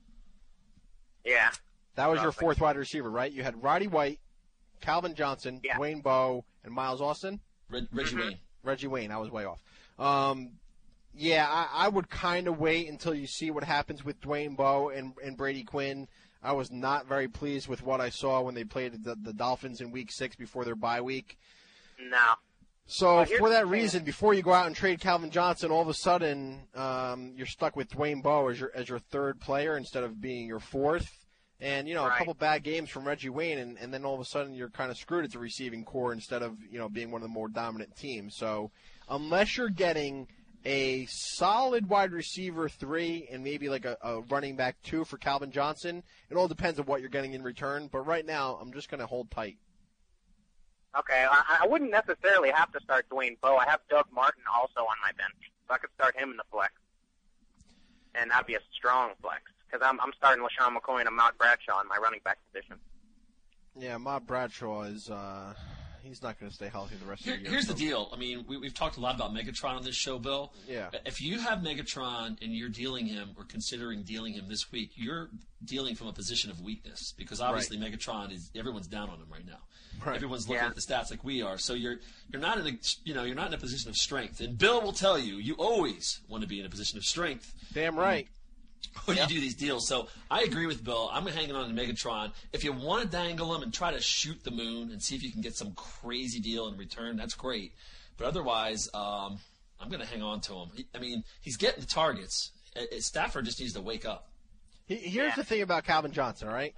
Yeah.
That was your
Roughly.
fourth wide receiver, right? You had Roddy White, Calvin Johnson,
Yeah.
Dwayne Bowe, and Miles Austin?
Reg- Reggie
Mhm.
Wayne.
Reggie Wayne. I was way off. Um, yeah, I, I would kind of wait until you see what happens with Dwayne Bowe and, and Brady Quinn. I was not very pleased with what I saw when they played the, the Dolphins in Week Six before their bye week.
No.
So
Well, here's
for that
the thing.
reason, before you go out and trade Calvin Johnson, all of a sudden um, you're stuck with Dwayne Bowe as your as your third player instead of being your fourth. And you know, a
Right.
couple bad games from Reggie Wayne, and, and then all of a sudden you're kind of screwed at the receiving core instead of you know being one of the more dominant teams. So unless you're getting a solid wide receiver three and maybe like a, a running back two for Calvin Johnson, it all depends on what you're getting in return. But right now, I'm just going to hold tight.
Okay, I, I wouldn't necessarily have to start Dwayne Bowe. I have Doug Martin also on my bench, so I could start him in the flex, and that'd be a strong flex because I'm I'm starting LaShawn McCoy and Ahmad Bradshaw in my running back position.
Yeah, Mob Bradshaw is uh, he's not going to stay healthy the rest
Here,
of the year.
here's the
so-
deal. I mean, we, we've talked a lot about Megatron on this show, Bill.
Yeah.
If you have Megatron and you're dealing him or considering dealing him this week, you're dealing from a position of weakness because obviously Megatron is everyone's down on him right now.
Right.
Everyone's looking
Yeah.
at the stats like we are. So you're you're not in a you know you're not in a position of strength. And Bill will tell you you always want to be in a position of strength.
Damn right.
When you do these deals. So I agree with Bill. I'm hanging on to Megatron. If you want to dangle him and try to shoot the moon and see if you can get some crazy deal in return, that's great. But otherwise, um, I'm going to hang on to him. He- I mean, he's getting the targets. Uh, uh, Stafford just needs to wake up.
He- Here's the thing about Calvin Johnson, all right?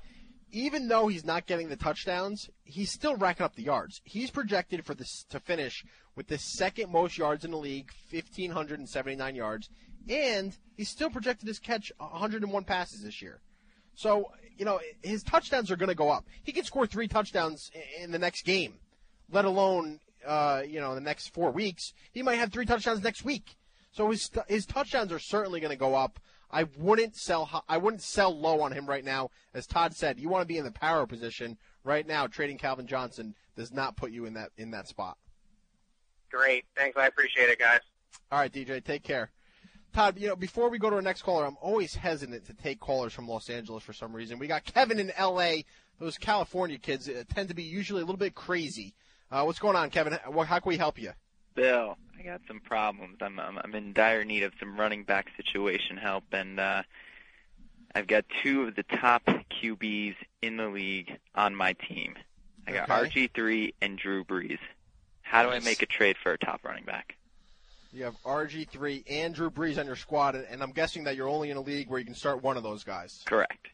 even though he's not getting the touchdowns, he's still racking up the yards. He's projected for this to finish with the second most yards in the league, one thousand five hundred seventy-nine yards, and he's still projected to catch one hundred one passes this year. So, you know, his touchdowns are going to go up. He could score three touchdowns in the next game, let alone, uh, you know, in the next four weeks. He might have three touchdowns next week. So his his touchdowns are certainly going to go up. I wouldn't sell I wouldn't sell low on him right now. As Todd said, you want to be in the power position right now. Trading Calvin Johnson does not put you in that in that spot.
Great. Thanks. I appreciate it, guys.
All right, D J, take care. Todd, you know, before we go to our next caller, I'm always hesitant to take callers from Los Angeles for some reason. We got Kevin in L A. Those California kids uh, tend to be usually a little bit crazy. Uh, what's going on, Kevin? How, how can we help you?
Bill, I got some problems. I'm, I'm I'm in dire need of some running back situation help, and uh, I've got two of the top Q Bs in the league on my team. I got
Okay.
R G three and Drew Brees. How do
Nice.
I make a trade for a top running back?
You have R G three and Drew Brees on your squad, and, and I'm guessing that you're only in a league where you can start one of those guys.
Correct.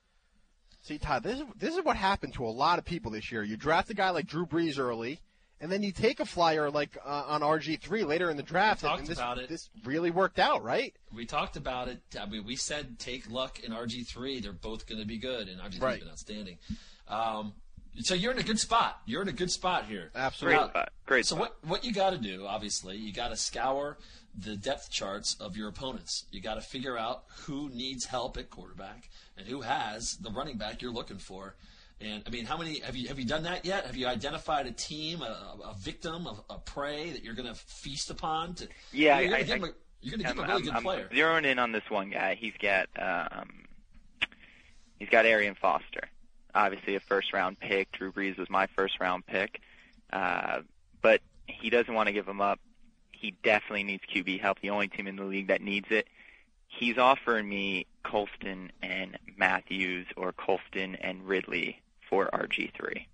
See, Todd, this is, this is what happened to a lot of people this year. You draft a guy like Drew Brees early, and then you take a flyer like uh, on R G three later in the draft.
We
and,
talked
and this,
about it.
This really worked out, right?
We talked about it. I mean, we said take Luck and R G three. They're both going to be good, and R G three's
Right.
been outstanding. Um, so you're in a good spot. You're in a good spot here.
Absolutely.
Great spot. Great
So
spot.
what what you got to do, obviously, you got to scour the depth charts of your opponents. You got to figure out who needs help at quarterback and who has the running back you're looking for. And I mean, how many have you have you done that yet? Have you identified a team, a, a victim, a, a prey that you're going to feast upon? To,
Yeah,
you're
I,
going to
I,
give him a, you're gonna give
I'm,
him a really
I'm,
good
I'm
player.
zeroing in on this one guy. He's got um, he's got Arian Foster. Obviously, a first-round pick. Drew Brees was my first-round pick, uh, but he doesn't want to give him up. He definitely needs Q B help. The only team in the league that needs it. He's offering me Colston and Matthews or Colston and Ridley for R G three.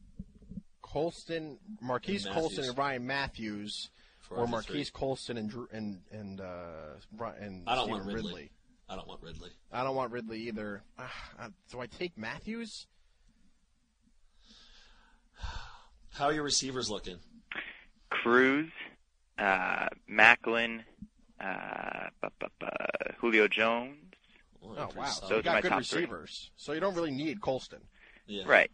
Colston, Marquise
And
Colston
Matthews.
and Ryan Matthews,
For
or
R G three.
Marquise Colston and Drew, and and uh, Ry- and
I don't
Stephen
want Ridley. I don't want Ridley.
I don't want Ridley either. Uh, uh, do I take Matthews?
How are your receivers looking?
Cruz, uh, Macklin, uh, bu- bu- bu- Julio Jones.
Well,
Oh
pretty
wow,
solid.
so you
Those are my
got good
top three.
receivers. So you don't really need Colston.
Yeah.
Right.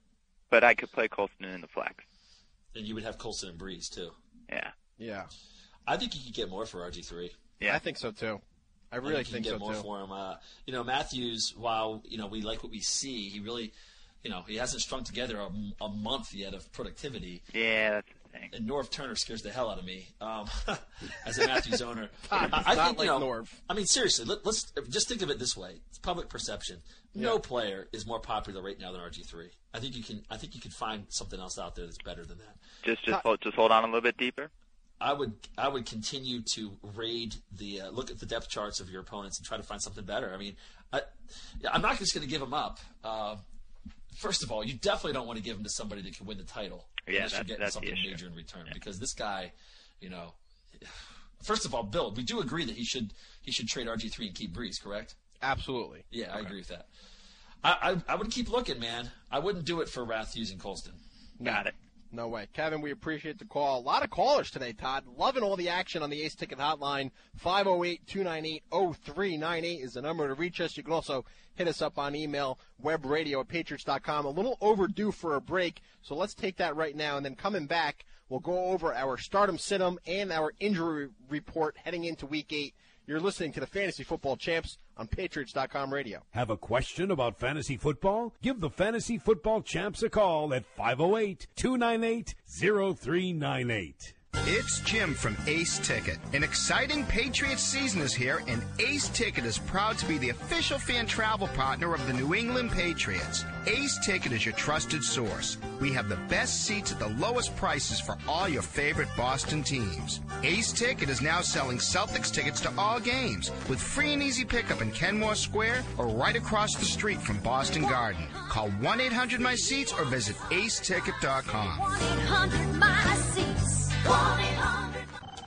But I could play Colston in the flex.
And you would have Colston and Breeze too.
Yeah.
Yeah,
I think you could get more for R G three.
Yeah.
I think so too. I
I
really
think you
think
can
so
get more
too.
for him. Uh, you know, Matthews, while you know we like what we see, he really, you know, he hasn't strung together a, a month yet of productivity.
Yeah, that's the thing.
And Norv Turner scares the hell out of me um, as a Matthews owner.
Todd,
I,
it's
I
not
think
like
you know.
Norv.
I mean, seriously, let, let's just think of it this way: it's public perception. No
Yeah.
player is more popular right now than R G three. I think you can. I think you can find something else out there that's better than that.
Just just hold, just hold on a little bit deeper.
I would I would continue to raid the uh, look at the depth charts of your opponents and try to find something better. I mean, I, yeah, I'm not just going to give them up. Uh, first of all, you definitely don't want to give them to somebody that can win the title.
Yeah,
unless you're
that's-
getting
that's the
something
issue.
major in return. Because this guy, you know, first of all, Bill, we do agree that he should he should trade R G three and keep Breeze, correct?
Absolutely.
Yeah, I agree with that. I, I I would keep looking, man. I wouldn't do it for Matthews and Colston.
Got it.
No way. Kevin, we appreciate the call. A lot of callers today, Todd. Loving all the action on the Ace Ticket Hotline. five oh eight, two nine eight, oh three nine eight is the number to reach us. You can also hit us up on email, webradio at patriots dot com. A little overdue for a break, so let's take that right now. And then coming back, we'll go over our stardom, situm, and our injury report heading into week eight. You're listening to the Fantasy Football Champs on patriots dot com radio.
Have a question about fantasy football? Give the Fantasy Football Champs a call at five oh eight, two nine eight, oh three nine eight.
It's Jim from Ace Ticket. An exciting Patriots season is here, and Ace Ticket is proud to be the official fan travel partner of the New England Patriots. Ace Ticket is your trusted source. We have the best seats at the lowest prices for all your favorite Boston teams. Ace Ticket is now selling Celtics tickets to all games with free and easy pickup in Kenmore Square or right across the street from Boston Garden. Call one eight hundred my seats or visit ace ticket dot com.
My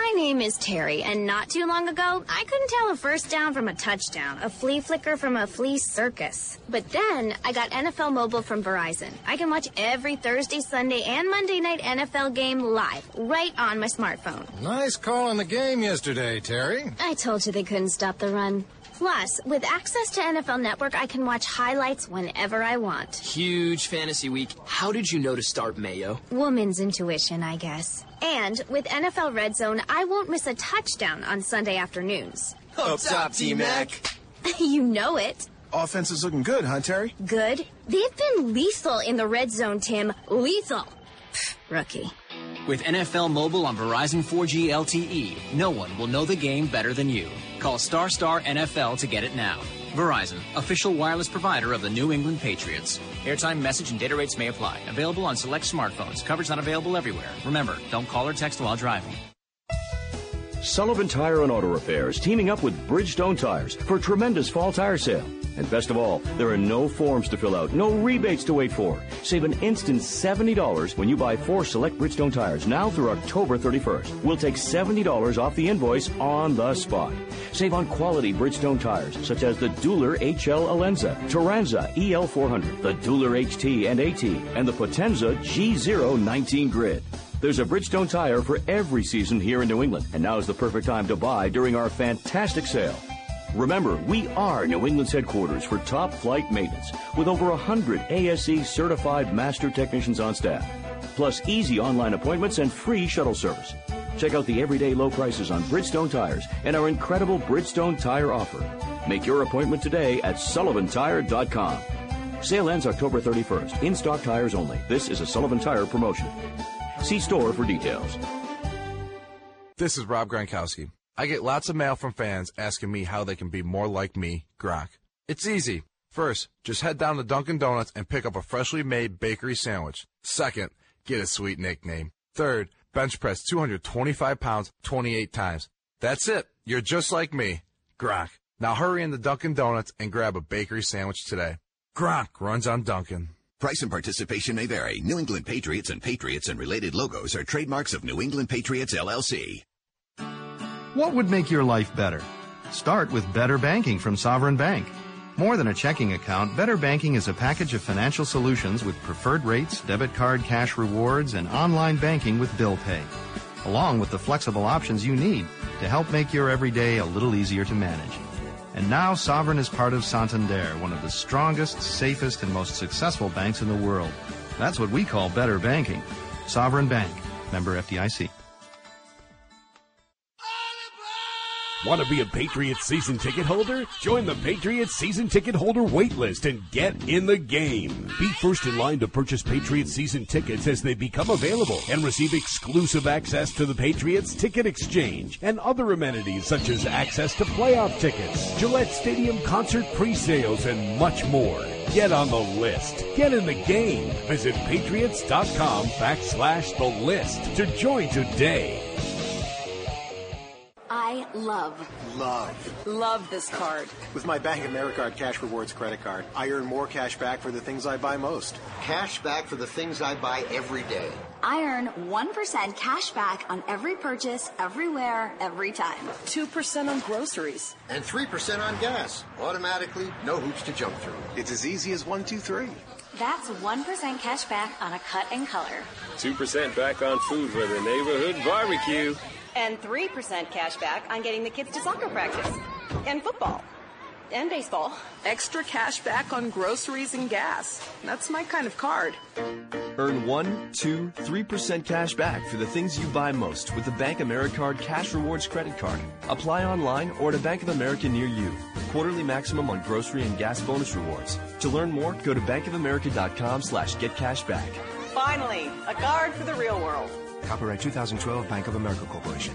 My name is Terry, and not too long ago, I couldn't tell a first down from a touchdown, a flea flicker from a flea circus. But then, I got N F L Mobile from Verizon. I can watch every Thursday, Sunday, and Monday night N F L game live, right on my smartphone.
Nice call on the game yesterday, Terry.
I told you they couldn't stop the run. Plus, with access to N F L Network, I can watch highlights whenever I want.
Huge fantasy week. How did you know to start Mayo?
Woman's intuition, I guess. And with N F L Red Zone, I won't miss a touchdown on Sunday afternoons.
Up top, T-Mac.
You know it.
Offense is looking good, huh, Terry?
Good? They've been lethal in the Red Zone, Tim. Lethal. Pfft, rookie.
With N F L Mobile on Verizon four G L T E, no one will know the game better than you. Call Star Star N F L to get it now. Verizon, official wireless provider of the New England Patriots. Airtime, message, and data rates may apply. Available on select smartphones. Coverage not available everywhere. Remember, don't call or text while driving.
Sullivan Tire and Auto Repair is teaming up with Bridgestone Tires for a tremendous fall tire sale. And best of all, there are no forms to fill out, no rebates to wait for. Save an instant seventy dollars when you buy four select Bridgestone tires now through October thirty-first. We'll take seventy dollars off the invoice on the spot. Save on quality Bridgestone tires such as the Dueler H L Alenza, Turanza E L four hundred, the Dueler H T and AT, and the Potenza G zero nineteen Grid. There's a Bridgestone tire for every season here in New England, and now is the perfect time to buy during our fantastic sale. Remember, we are New England's headquarters for top flight maintenance with over one hundred A S E certified master technicians on staff, plus easy online appointments and free shuttle service. Check out the everyday low prices on Bridgestone tires and our incredible Bridgestone tire offer. Make your appointment today at sullivan tire dot com. Sale ends October thirty-first. In-stock tires only. This is a Sullivan Tire promotion. See store for details.
This is Rob Gronkowski. I get lots of mail from fans asking me how they can be more like me, Gronk. It's easy. First, just head down to Dunkin' Donuts and pick up a freshly made bakery sandwich. Second, get a sweet nickname. Third, bench press two hundred twenty-five pounds twenty-eight times. That's it. You're just like me, Gronk. Now hurry into Dunkin' Donuts and grab a bakery sandwich today. Gronk runs on Dunkin'.
Price and participation may vary. New England Patriots and Patriots and related logos are trademarks of New England Patriots, L L C.
What would make your life better? Start with Better Banking from Sovereign Bank. More than a checking account, Better Banking is a package of financial solutions with preferred rates, debit card cash rewards, and online banking with bill pay, along with the flexible options you need to help make your everyday a little easier to manage. And now Sovereign is part of Santander, one of the strongest, safest, and most successful banks in the world. That's what we call Better Banking. Sovereign Bank. Member F D I C.
Want to be a Patriots season ticket holder? Join the Patriots season ticket holder wait list and get in the game. Be first in line to purchase Patriots season tickets as they become available and receive exclusive access to the Patriots Ticket Exchange and other amenities such as access to playoff tickets, Gillette Stadium concert pre-sales, and much more. Get on the list. Get in the game. Visit patriots.com backslash the list to join today.
I love,
Love.
love this card.
With my Bank of America Cash Rewards credit card, I earn more cash back for the things I buy most.
Cash back for the things I buy every day.
I earn one percent cash back on every purchase, everywhere, every time.
two percent on groceries.
And three percent on gas. Automatically, no hoops to jump through.
It's as easy as one, two, three.
That's one percent cash back on a cut and color.
two percent back on food for the neighborhood barbecue.
And three percent cash back on getting the kids to soccer practice. And football. And baseball.
Extra cash back on groceries and gas. That's my kind of card.
Earn one, two, three percent cash back for the things you buy most with the Bank Americard Cash Rewards credit card. Apply online or at a Bank of America near you. Quarterly maximum on grocery and gas bonus rewards. To learn more, go to bankofamerica.com slash get cash back.
Finally, a card for the real world.
Copyright two thousand twelve Bank of America Corporation.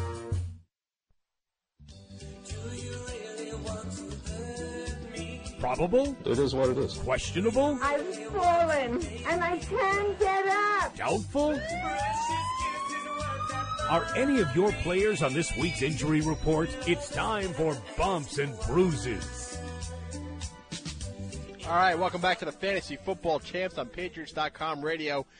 Probable?
It is what it is.
Questionable?
I've fallen, and I can't get up.
Doubtful? Are any of your players on this week's injury report? It's time for Bumps and Bruises.
All right, welcome back to the Fantasy Football Champs on Patriots dot com radio.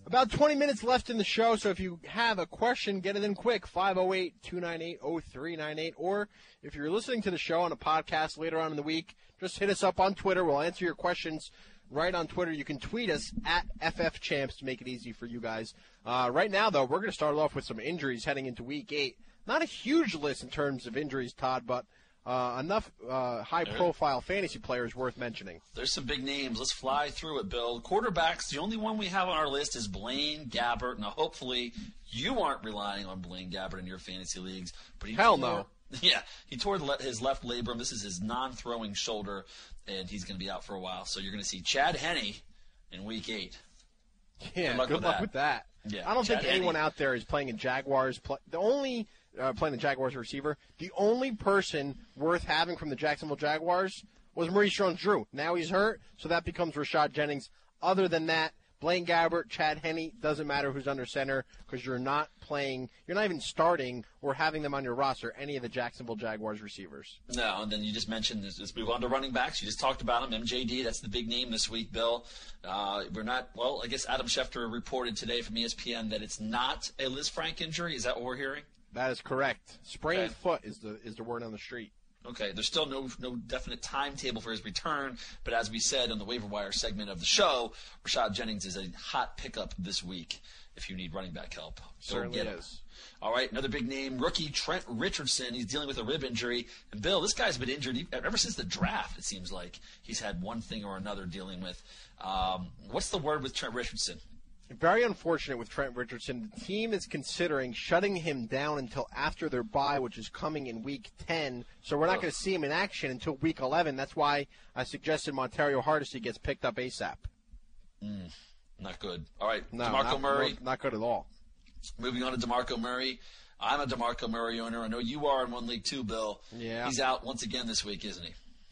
About twenty minutes left in the show, so if you have a question, get it in quick, five oh eight, two nine eight, oh three nine eight. Or if you're listening to the show on a podcast later on in the week, just hit us up on Twitter. We'll answer your questions right on Twitter. You can tweet us at F F Champs to make it easy for you guys. Uh, right now, though, we're going to start off with some injuries heading into Week eight. Not a huge list in terms of injuries, Todd, but uh, enough uh, high-profile fantasy players worth mentioning.
There's some big names. Let's fly through it, Bill. Quarterbacks, the only one we have on our list is Blaine Gabbert. Now, hopefully, you aren't relying on Blaine Gabbert in your fantasy leagues. But he
Hell
tore,
no.
Yeah, he tore his left labrum. This is his non-throwing shoulder, and he's going to be out for a while. So you're going to see Chad Henne in Week eight.
Yeah,
good luck,
good
with,
luck
that.
with that.
Yeah,
I don't
Chad
think anyone
Henne.
out there is playing in Jaguars. Play, the only uh, playing the Jaguars receiver, the only person worth having from the Jacksonville Jaguars was Maurice Jones-Drew. Now he's hurt, so that becomes Rashad Jennings. Other than that, Blaine Gabbert, Chad Henne, doesn't matter who's under center because you're not playing, you're not even starting or having them on your roster, any of the Jacksonville Jaguars receivers.
No, and then you just mentioned, let's move on to running backs. You just talked about him, M J D. That's the big name this week, Bill. Uh, we're not, well, I guess Adam Schefter reported today from E S P N that it's not a Liz Frank injury. Is that what we're hearing?
That is correct. Sprained
Okay.
foot is the is the word on the street.
Okay, there's still no no definite timetable for his return, but as we said on the waiver wire segment of the show, Rashad Jennings is a hot pickup this week if you need running back help. Go
Certainly
get him.
is.
All right, another big name, rookie Trent Richardson. He's dealing with a rib injury. And, Bill, this guy's been injured ever since the draft, it seems like. He's had one thing or another dealing with. Um, what's the word with Trent Richardson?
Very unfortunate with Trent Richardson. The team is considering shutting him down until after their bye, which is coming in Week ten. So we're not going to see him in action until Week eleven. That's why I suggested Montario Hardesty gets picked up ASAP.
Mm, not good. All right,
No,
DeMarco
not,
Murray.
no, not good at all.
Moving on to DeMarco Murray. I'm a DeMarco Murray owner. I know you are in one league too, Bill.
Yeah.
He's out once again this week, isn't he?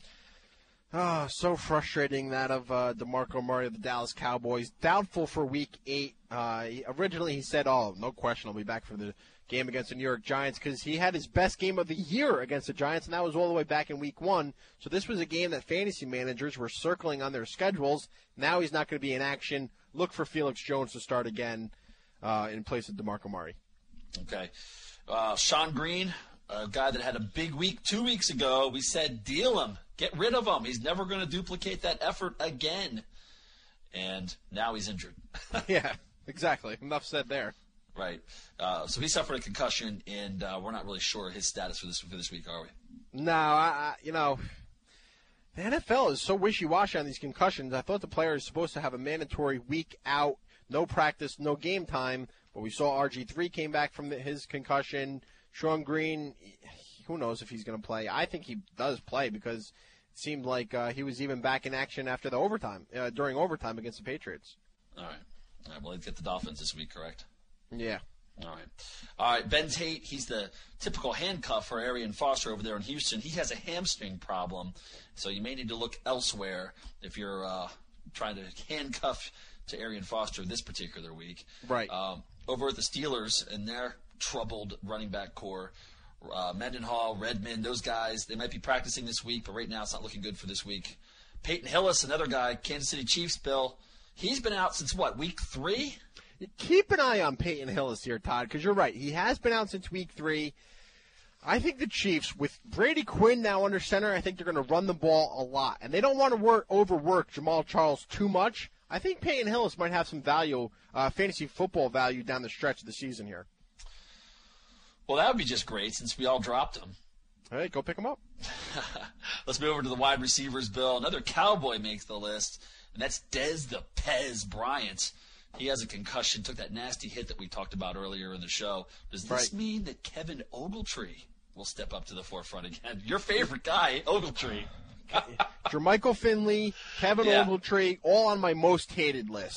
Oh, so frustrating, that of uh, DeMarco Murray of the Dallas Cowboys. Doubtful for Week eight. Uh, he, originally, he said, oh, no question, I'll be back for the game against the New York Giants because he had his best game of the year against the Giants, and that was all the way back in Week one. So this was a game that fantasy managers were circling on their schedules. Now he's not going to be in action. Look for Felix Jones to start again uh, in place of DeMarco Murray.
Okay. Uh, Sean Green, a guy that had a big week two weeks ago. We said deal him. Get rid of him. He's never going to duplicate that effort again. And now he's injured.
Yeah, exactly. Enough said there.
Right. Uh, so he suffered a concussion, and uh, we're not really sure his status for this for this week, are we?
No, I, I, you know, the N F L is so wishy-washy on these concussions. I thought the player is supposed to have a mandatory week out, no practice, no game time. But we saw R G three came back from the, his concussion. Sean Green, who knows if he's going to play. I think he does play because it seemed like uh, he was even back in action after the overtime, uh, during overtime against the Patriots.
All right. All right. Well, let's get the Dolphins this week, correct?
Yeah.
All right. All right. Ben Tate, he's the typical handcuff for Arian Foster over there in Houston. He has a hamstring problem, so you may need to look elsewhere if you're uh, trying to handcuff to Arian Foster this particular week.
Right.
Um, over at the Steelers and their troubled running back core, uh, Mendenhall, Redmond, those guys, they might be practicing this week, but right now it's not looking good for this week. Peyton Hillis, another guy, Kansas City Chiefs, Bill, he's been out since, what, week three?
Keep an eye on Peyton Hillis here, Todd, because you're right. He has been out since week three. I think the Chiefs, with Brady Quinn now under center, I think they're going to run the ball a lot. And they don't want to work, overwork Jamal Charles too much. I think Peyton Hillis might have some value, uh, fantasy football value down the stretch of the season here.
Well, that would be just great since we all dropped him.
All right, go pick him up.
Let's move over to the wide receivers, Bill. Another Cowboy makes the list, and that's Dez the Pez Bryant. He has a concussion, took that nasty hit that we talked about earlier in the show. Does this
Right.
mean that Kevin Ogletree will step up to the forefront again? Your favorite guy, Ogletree.
Jermichael Finley, Kevin
Yeah.
Ogletree, all on my most hated list.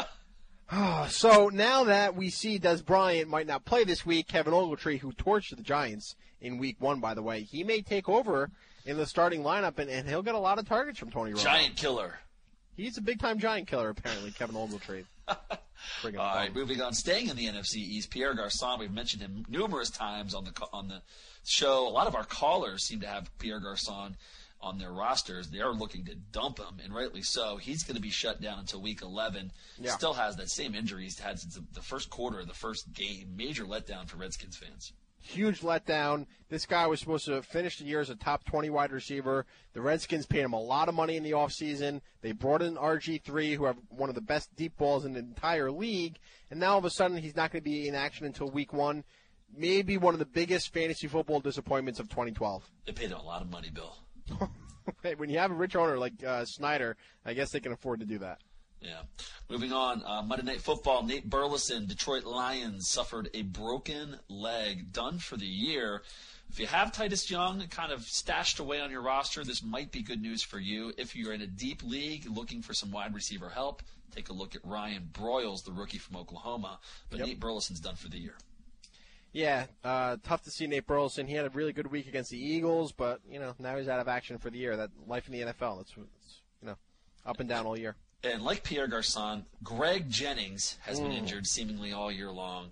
So now that we see Des Bryant might not play this week, Kevin Ogletree, who torched the Giants in week one, by the way, he may take over in the starting lineup, and, and he'll get a lot of targets from Tony Romo.
Giant killer.
He's a big-time Giant killer, apparently, Kevin Ogletree.
All right, moving on. Staying in the N F C East, Pierre Garçon. We've mentioned him numerous times on the on the show. A lot of our callers seem to have Pierre Garçon on their rosters. They are looking to dump him, and rightly so. He's going to be shut down until week eleven.
Yeah.
Still has that same injury he's had since the first quarter of the first game. Major letdown for Redskins fans.
Huge letdown. This guy was supposed to finish the year as a top twenty wide receiver. The Redskins paid him a lot of money in the offseason. They brought in R G three, who have one of the best deep balls in the entire league, and now all of a sudden he's not going to be in action until week one. Maybe one of the biggest fantasy football disappointments of twenty twelve.
They paid him a lot of money, Bill.
Hey, when you have a rich owner like uh, Snyder, I guess they can afford to do that.
Yeah. Moving on, uh, Monday Night Football, Nate Burleson, Detroit Lions, suffered a broken leg, done for the year. If you have Titus Young kind of stashed away on your roster, this might be good news for you. If you're in a deep league looking for some wide receiver help, take a look at Ryan Broyles, the rookie from Oklahoma. But yep. Nate Burleson's done for the year.
Yeah, uh, tough to see Nate Burleson. He had a really good week against the Eagles, but, you know, now he's out of action for the year. That life in the N F L, it's, it's you know, up and down all year.
And like Pierre Garçon, Greg Jennings has mm. been injured seemingly all year long.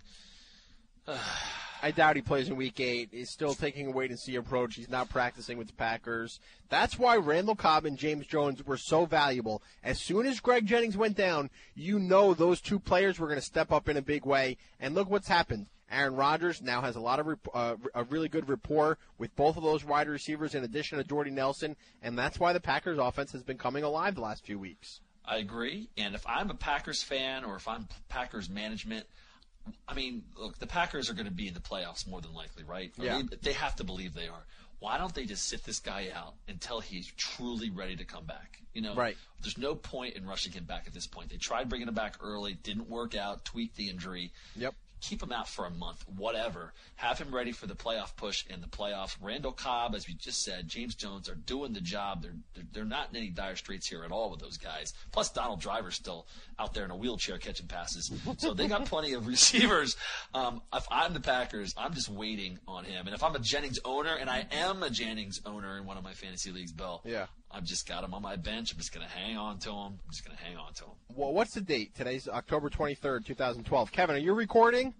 I doubt he plays in week eight. He's still taking a wait-and-see approach. He's not practicing with the Packers. That's why Randall Cobb and James Jones were so valuable. As soon as Greg Jennings went down, you know those two players were going to step up in a big way. And look what's happened. Aaron Rodgers now has a lot of uh, a really good rapport with both of those wide receivers in addition to Jordy Nelson, and that's why the Packers offense has been coming alive the last few weeks.
I agree, and if I'm a Packers fan or if I'm Packers management, I mean, look, the Packers are going to be in the playoffs more than likely, right?
Yeah.
They, they have to believe they are. Why don't they just sit this guy out until he's truly ready to come back? You know,
right.
There's no point in rushing him back at this point. They tried bringing him back early, didn't work out, tweaked the injury.
Yep.
Keep him out for a month, whatever. Have him ready for the playoff push in the playoffs. Randall Cobb, as we just said, James Jones are doing the job. They're, they're they're not in any dire straits here at all with those guys. Plus, Donald Driver's still out there in a wheelchair catching passes. So they got plenty of receivers. Um, if I'm the Packers, I'm just waiting on him. And if I'm a Jennings owner, and I am a Jennings owner in one of my fantasy leagues, Bill,
yeah.
I've just got him on my bench. I'm just going to hang on to him. I'm just going to hang on to him.
Well, what's the date? Today's October twenty-third, twenty twelve. Kevin, are you recording?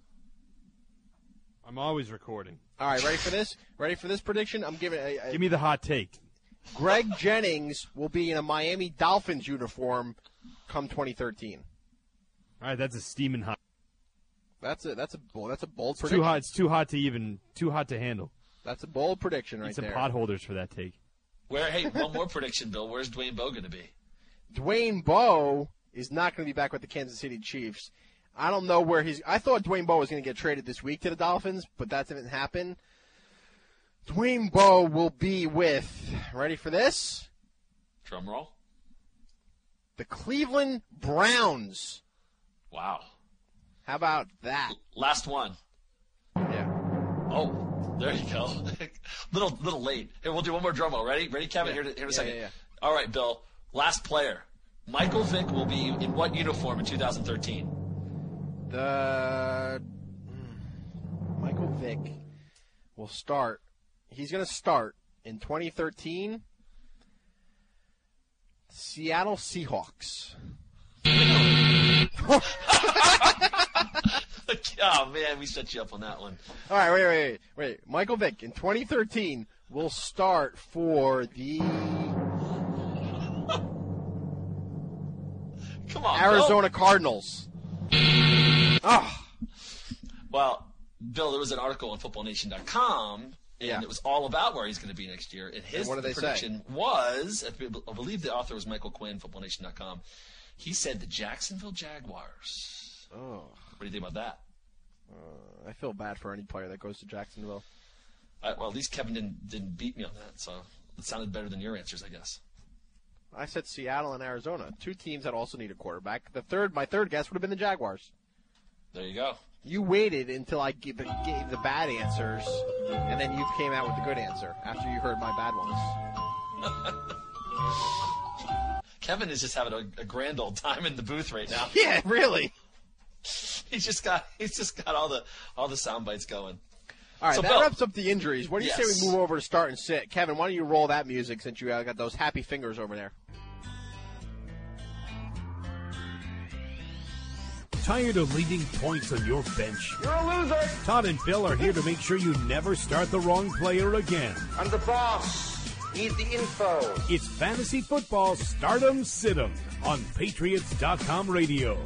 I'm always recording.
All right, ready for this? Ready for this prediction? I'm giving. A, a,
Give me the hot take.
Greg Jennings will be in a Miami Dolphins uniform come twenty thirteen.
All right, that's a steaming hot.
That's a that's a that's a bold
it's
prediction.
Too hot. It's too hot to even too hot to handle.
That's a bold prediction right
Need some
there.
pot holders for that take.
Where? Hey, one more prediction, Bill. Where's Dwayne Bowe going to be?
Dwayne Bowe is not going to be back with the Kansas City Chiefs. I don't know where he's – I thought Dwayne Bowe was going to get traded this week to the Dolphins, but that didn't happen. Dwayne Bowe will be with – ready for this?
Drum roll.
The Cleveland Browns.
Wow.
How about that?
Last one.
Yeah.
Oh, there you go. little little late. Here, we'll do one more drum roll. Ready? Ready, Kevin?
Yeah.
Here, here in a
yeah,
second.
Yeah, yeah.
All right, Bill. Last player. Michael Vick will be in what uniform in two thousand thirteen?
The Michael Vick will start. He's going to start in twenty thirteen. Seattle Seahawks.
Oh man, we set you up on that one.
All right, wait, wait, wait, wait. Michael Vick in twenty thirteen will start for the
Come on,
Arizona
Bill.
Cardinals. Oh.
Well, Bill, there was an article on football nation dot com, and
yeah.
it was all about where he's going to be next year. And his
and what did they
prediction
say?
was, I believe the author was Michael Quinn, football nation dot com. He said the Jacksonville Jaguars.
Oh.
What do you think about that?
Uh, I feel bad for any player that goes to Jacksonville.
Uh, well, at least Kevin didn't, didn't beat me on that, so it sounded better than your answers, I guess.
I said Seattle and Arizona, two teams that also need a quarterback. The third, my third guess would have been the Jaguars.
There you go.
You waited until I gave, gave the bad answers, and then you came out with the good answer after you heard my bad ones.
Kevin is just having a, a grand old time in the booth right now.
Yeah, really.
He's just got he's just got all the all the sound bites going.
All right,
so
that
Bill,
wraps up the injuries. What do you
yes.
say we move over to start and sit? Kevin, why don't you roll that music since you uh, got those happy fingers over there?
Tired of leaving points on your bench?
You're a loser.
Todd and Bill are here to make sure you never start the wrong player again.
I'm the boss.
Here's the info.
It's Fantasy Football Stardom Situm on Patriots dot com radio.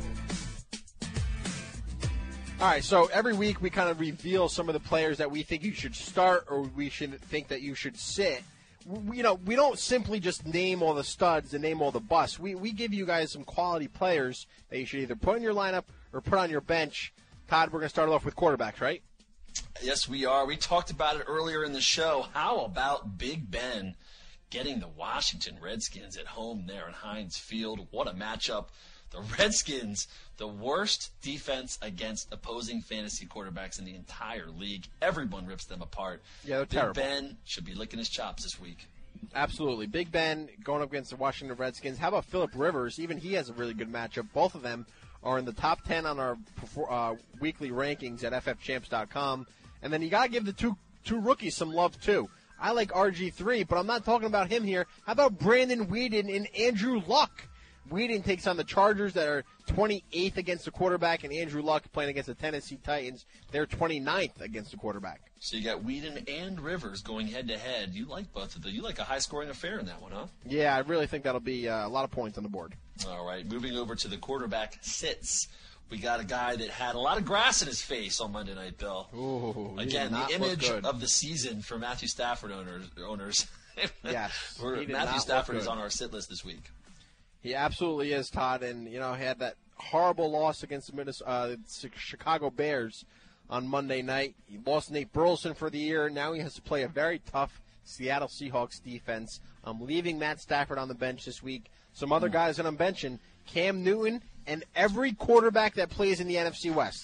All right, so every week we kind of reveal some of the players that we think you should start or we should think that you should sit. We, you know, we don't simply just name all the studs and name all the busts. We we give you guys some quality players that you should either put in your lineup or put on your bench. Todd, we're going to start off with quarterbacks, right?
Yes, we are. We talked about it earlier in the show. How about Big Ben getting the Washington Redskins at home there in Heinz Field? What a matchup. The Redskins, the worst defense against opposing fantasy quarterbacks in the entire league. Everyone rips them apart.
Yeah, they're
Big
terrible.
Ben should be licking his chops this week.
Absolutely. Big Ben going up against the Washington Redskins. How about Phillip Rivers? Even he has a really good matchup. Both of them are in the top ten on our uh, weekly rankings at F F champs dot com. And then you got to give the two two rookies some love, too. I like R G three, but I'm not talking about him here. How about Brandon Weeden and Andrew Luck? Weeden takes on the Chargers that are twenty-eighth against the quarterback, and Andrew Luck playing against the Tennessee Titans. They're twenty-ninth against the quarterback.
So you got Weeden and Rivers going head-to-head. You like both of them. You like a high-scoring affair in that one, huh?
Yeah, I really think that'll be uh, a lot of points on the board.
All right, moving over to the quarterback sits. We got a guy that had a lot of grass in his face on Monday Night, Bill.
Ooh,
Again, the image of the season for Matthew Stafford owners. owners.
Yes.
Matthew Stafford is on our sit list this week.
He absolutely is, Todd, and, you know, had that horrible loss against the Minnesota, uh, Chicago Bears on Monday night. He lost Nate Burleson for the year. Now he has to play a very tough Seattle Seahawks defense. I'm leaving Matt Stafford on the bench this week. Some other guys that I'm benching, Cam Newton and every quarterback that plays in the N F C West.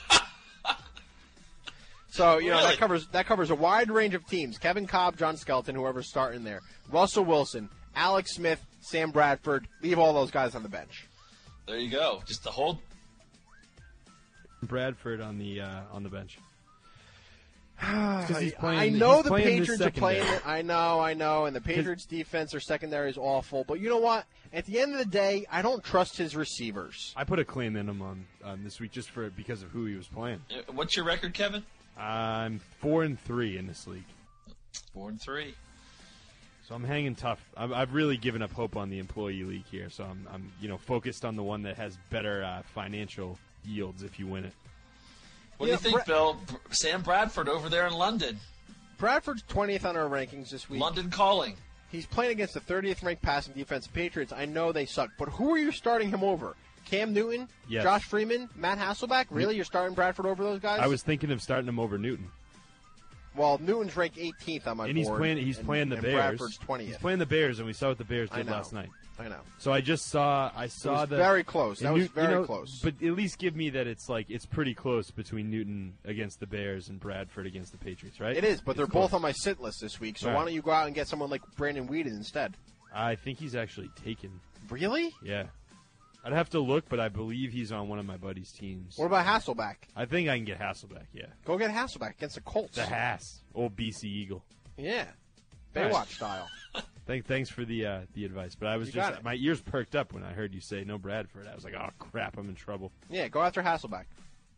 So, you know,
Really?
that covers that covers a wide range of teams. Kevin Cobb, John Skelton, whoever's starting there. Russell Wilson, Alex Smith, Sam Bradford. Leave all those guys on the bench.
There you go. Just the whole
Bradford on the uh, on the bench.
I,
playing-
I know
he's
the
playing the
Patriots are playing
secondary.
it. I know, I know. And the Patriots' defense or secondary is awful. But you know what? At the end of the day, I don't trust his receivers.
I put a claim in him on um, this week just for because of who he was playing.
Uh, What's your record, Kevin?
I'm four and three in this league,
Four and three.
so I'm hanging tough. I've, I've really given up hope on the employee league here, so I'm, I'm you know focused on the one that has better uh, financial yields if you win it.
What
Yeah,
do you think,
Bra-
Bill? Br- Sam Bradford over there in London.
Bradford's twentieth on our rankings this week.
London calling.
He's playing against the thirtieth ranked passing defense Patriots. I know they suck, but who are you starting him over? Cam Newton,
Yes.
Josh Freeman, Matt Hasselbeck? Really? You're starting Bradford over those guys?
I was thinking of starting him over Newton,
Well, Newton's ranked eighteenth on my
and he's
board.
playing. He's
and-
playing the
and
Bears.
Bradford's
He's
twentieth.
playing the Bears, and we saw what the Bears
I
did
know.
last night.
I know.
So I just saw. I saw
was
the
very close. That
and
was
Newt-
very
you know,
close.
But at least give me that it's like it's pretty close between Newton against the Bears and Bradford against the Patriots, right?
It is, but
It's
they're
close.
both on my sit list this week. So
Right.
why don't you go out and get someone like Brandon Weeden instead?
I think he's actually taken.
Really?
Yeah. I'd have to look, but I believe he's on one of my buddy's teams.
What about Hasselbeck?
I think I can get Hasselbeck, yeah.
Go get Hasselbeck against the Colts.
The Hass. Old B C Eagle.
Yeah.
All right.
Baywatch style.
Thank, thanks for the uh, the advice. But I was
You got
just,
it.
my ears perked up when I heard you say no Bradford. I was like, oh, crap, I'm in trouble.
Yeah, go after Hasselbeck.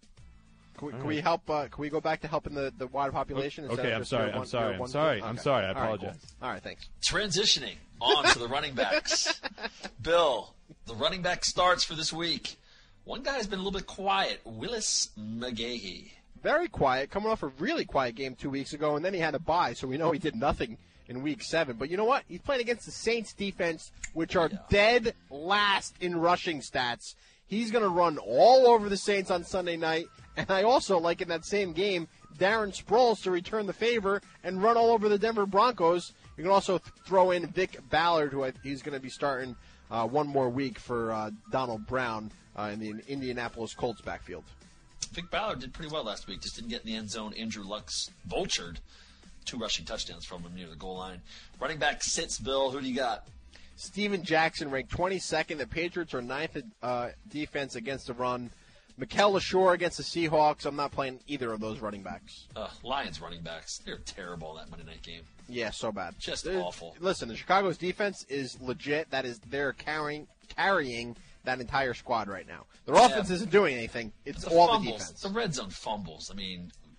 Can we,
All
can we
right.
help? Uh, can we go back to helping the, the wider population? instead
Okay,
of
I'm
just
sorry,
your
I'm
one-
sorry,
your
I'm
one
sorry,
team?
I'm
Okay.
sorry, I
All right, cool.
apologize.
All right, thanks.
Transitioning on to the running backs. Bill, the running back starts for this week. One guy has been a little bit quiet, Willis McGahee.
Very quiet, coming off a really quiet game two weeks ago, and then he had a bye, so we know he did nothing in week seven. But you know what? He's playing against the Saints defense, which are dead last in rushing stats. He's going to run all over the Saints on Sunday night. And I also like in that same game, Darren Sproles to return the favor and run all over the Denver Broncos. You can also th- throw in Vic Ballard, who I, he's going to be starting uh, one more week for uh, Donald Brown uh, in the Indianapolis Colts backfield.
Vic Ballard did pretty well last week. Just didn't get in the end zone. Andrew Luck's vultured two rushing touchdowns from him near the goal line. Running back sits, Bill. Who do you got?
Steven Jackson ranked twenty-second. The Patriots are ninth uh, defense against the run. Mikael LaShore against the Seahawks. I'm not playing either of those running backs.
Uh, Lions running backs. They're terrible in that Monday night game.
Yeah, so bad.
Just
They're-
awful.
Listen, the Chicago's defense is legit. That is, they're carrying carrying that entire squad right now. Their
Yeah.
offense isn't doing anything. It's
The
all the
fumbles,
defense.
the red zone fumbles. I mean,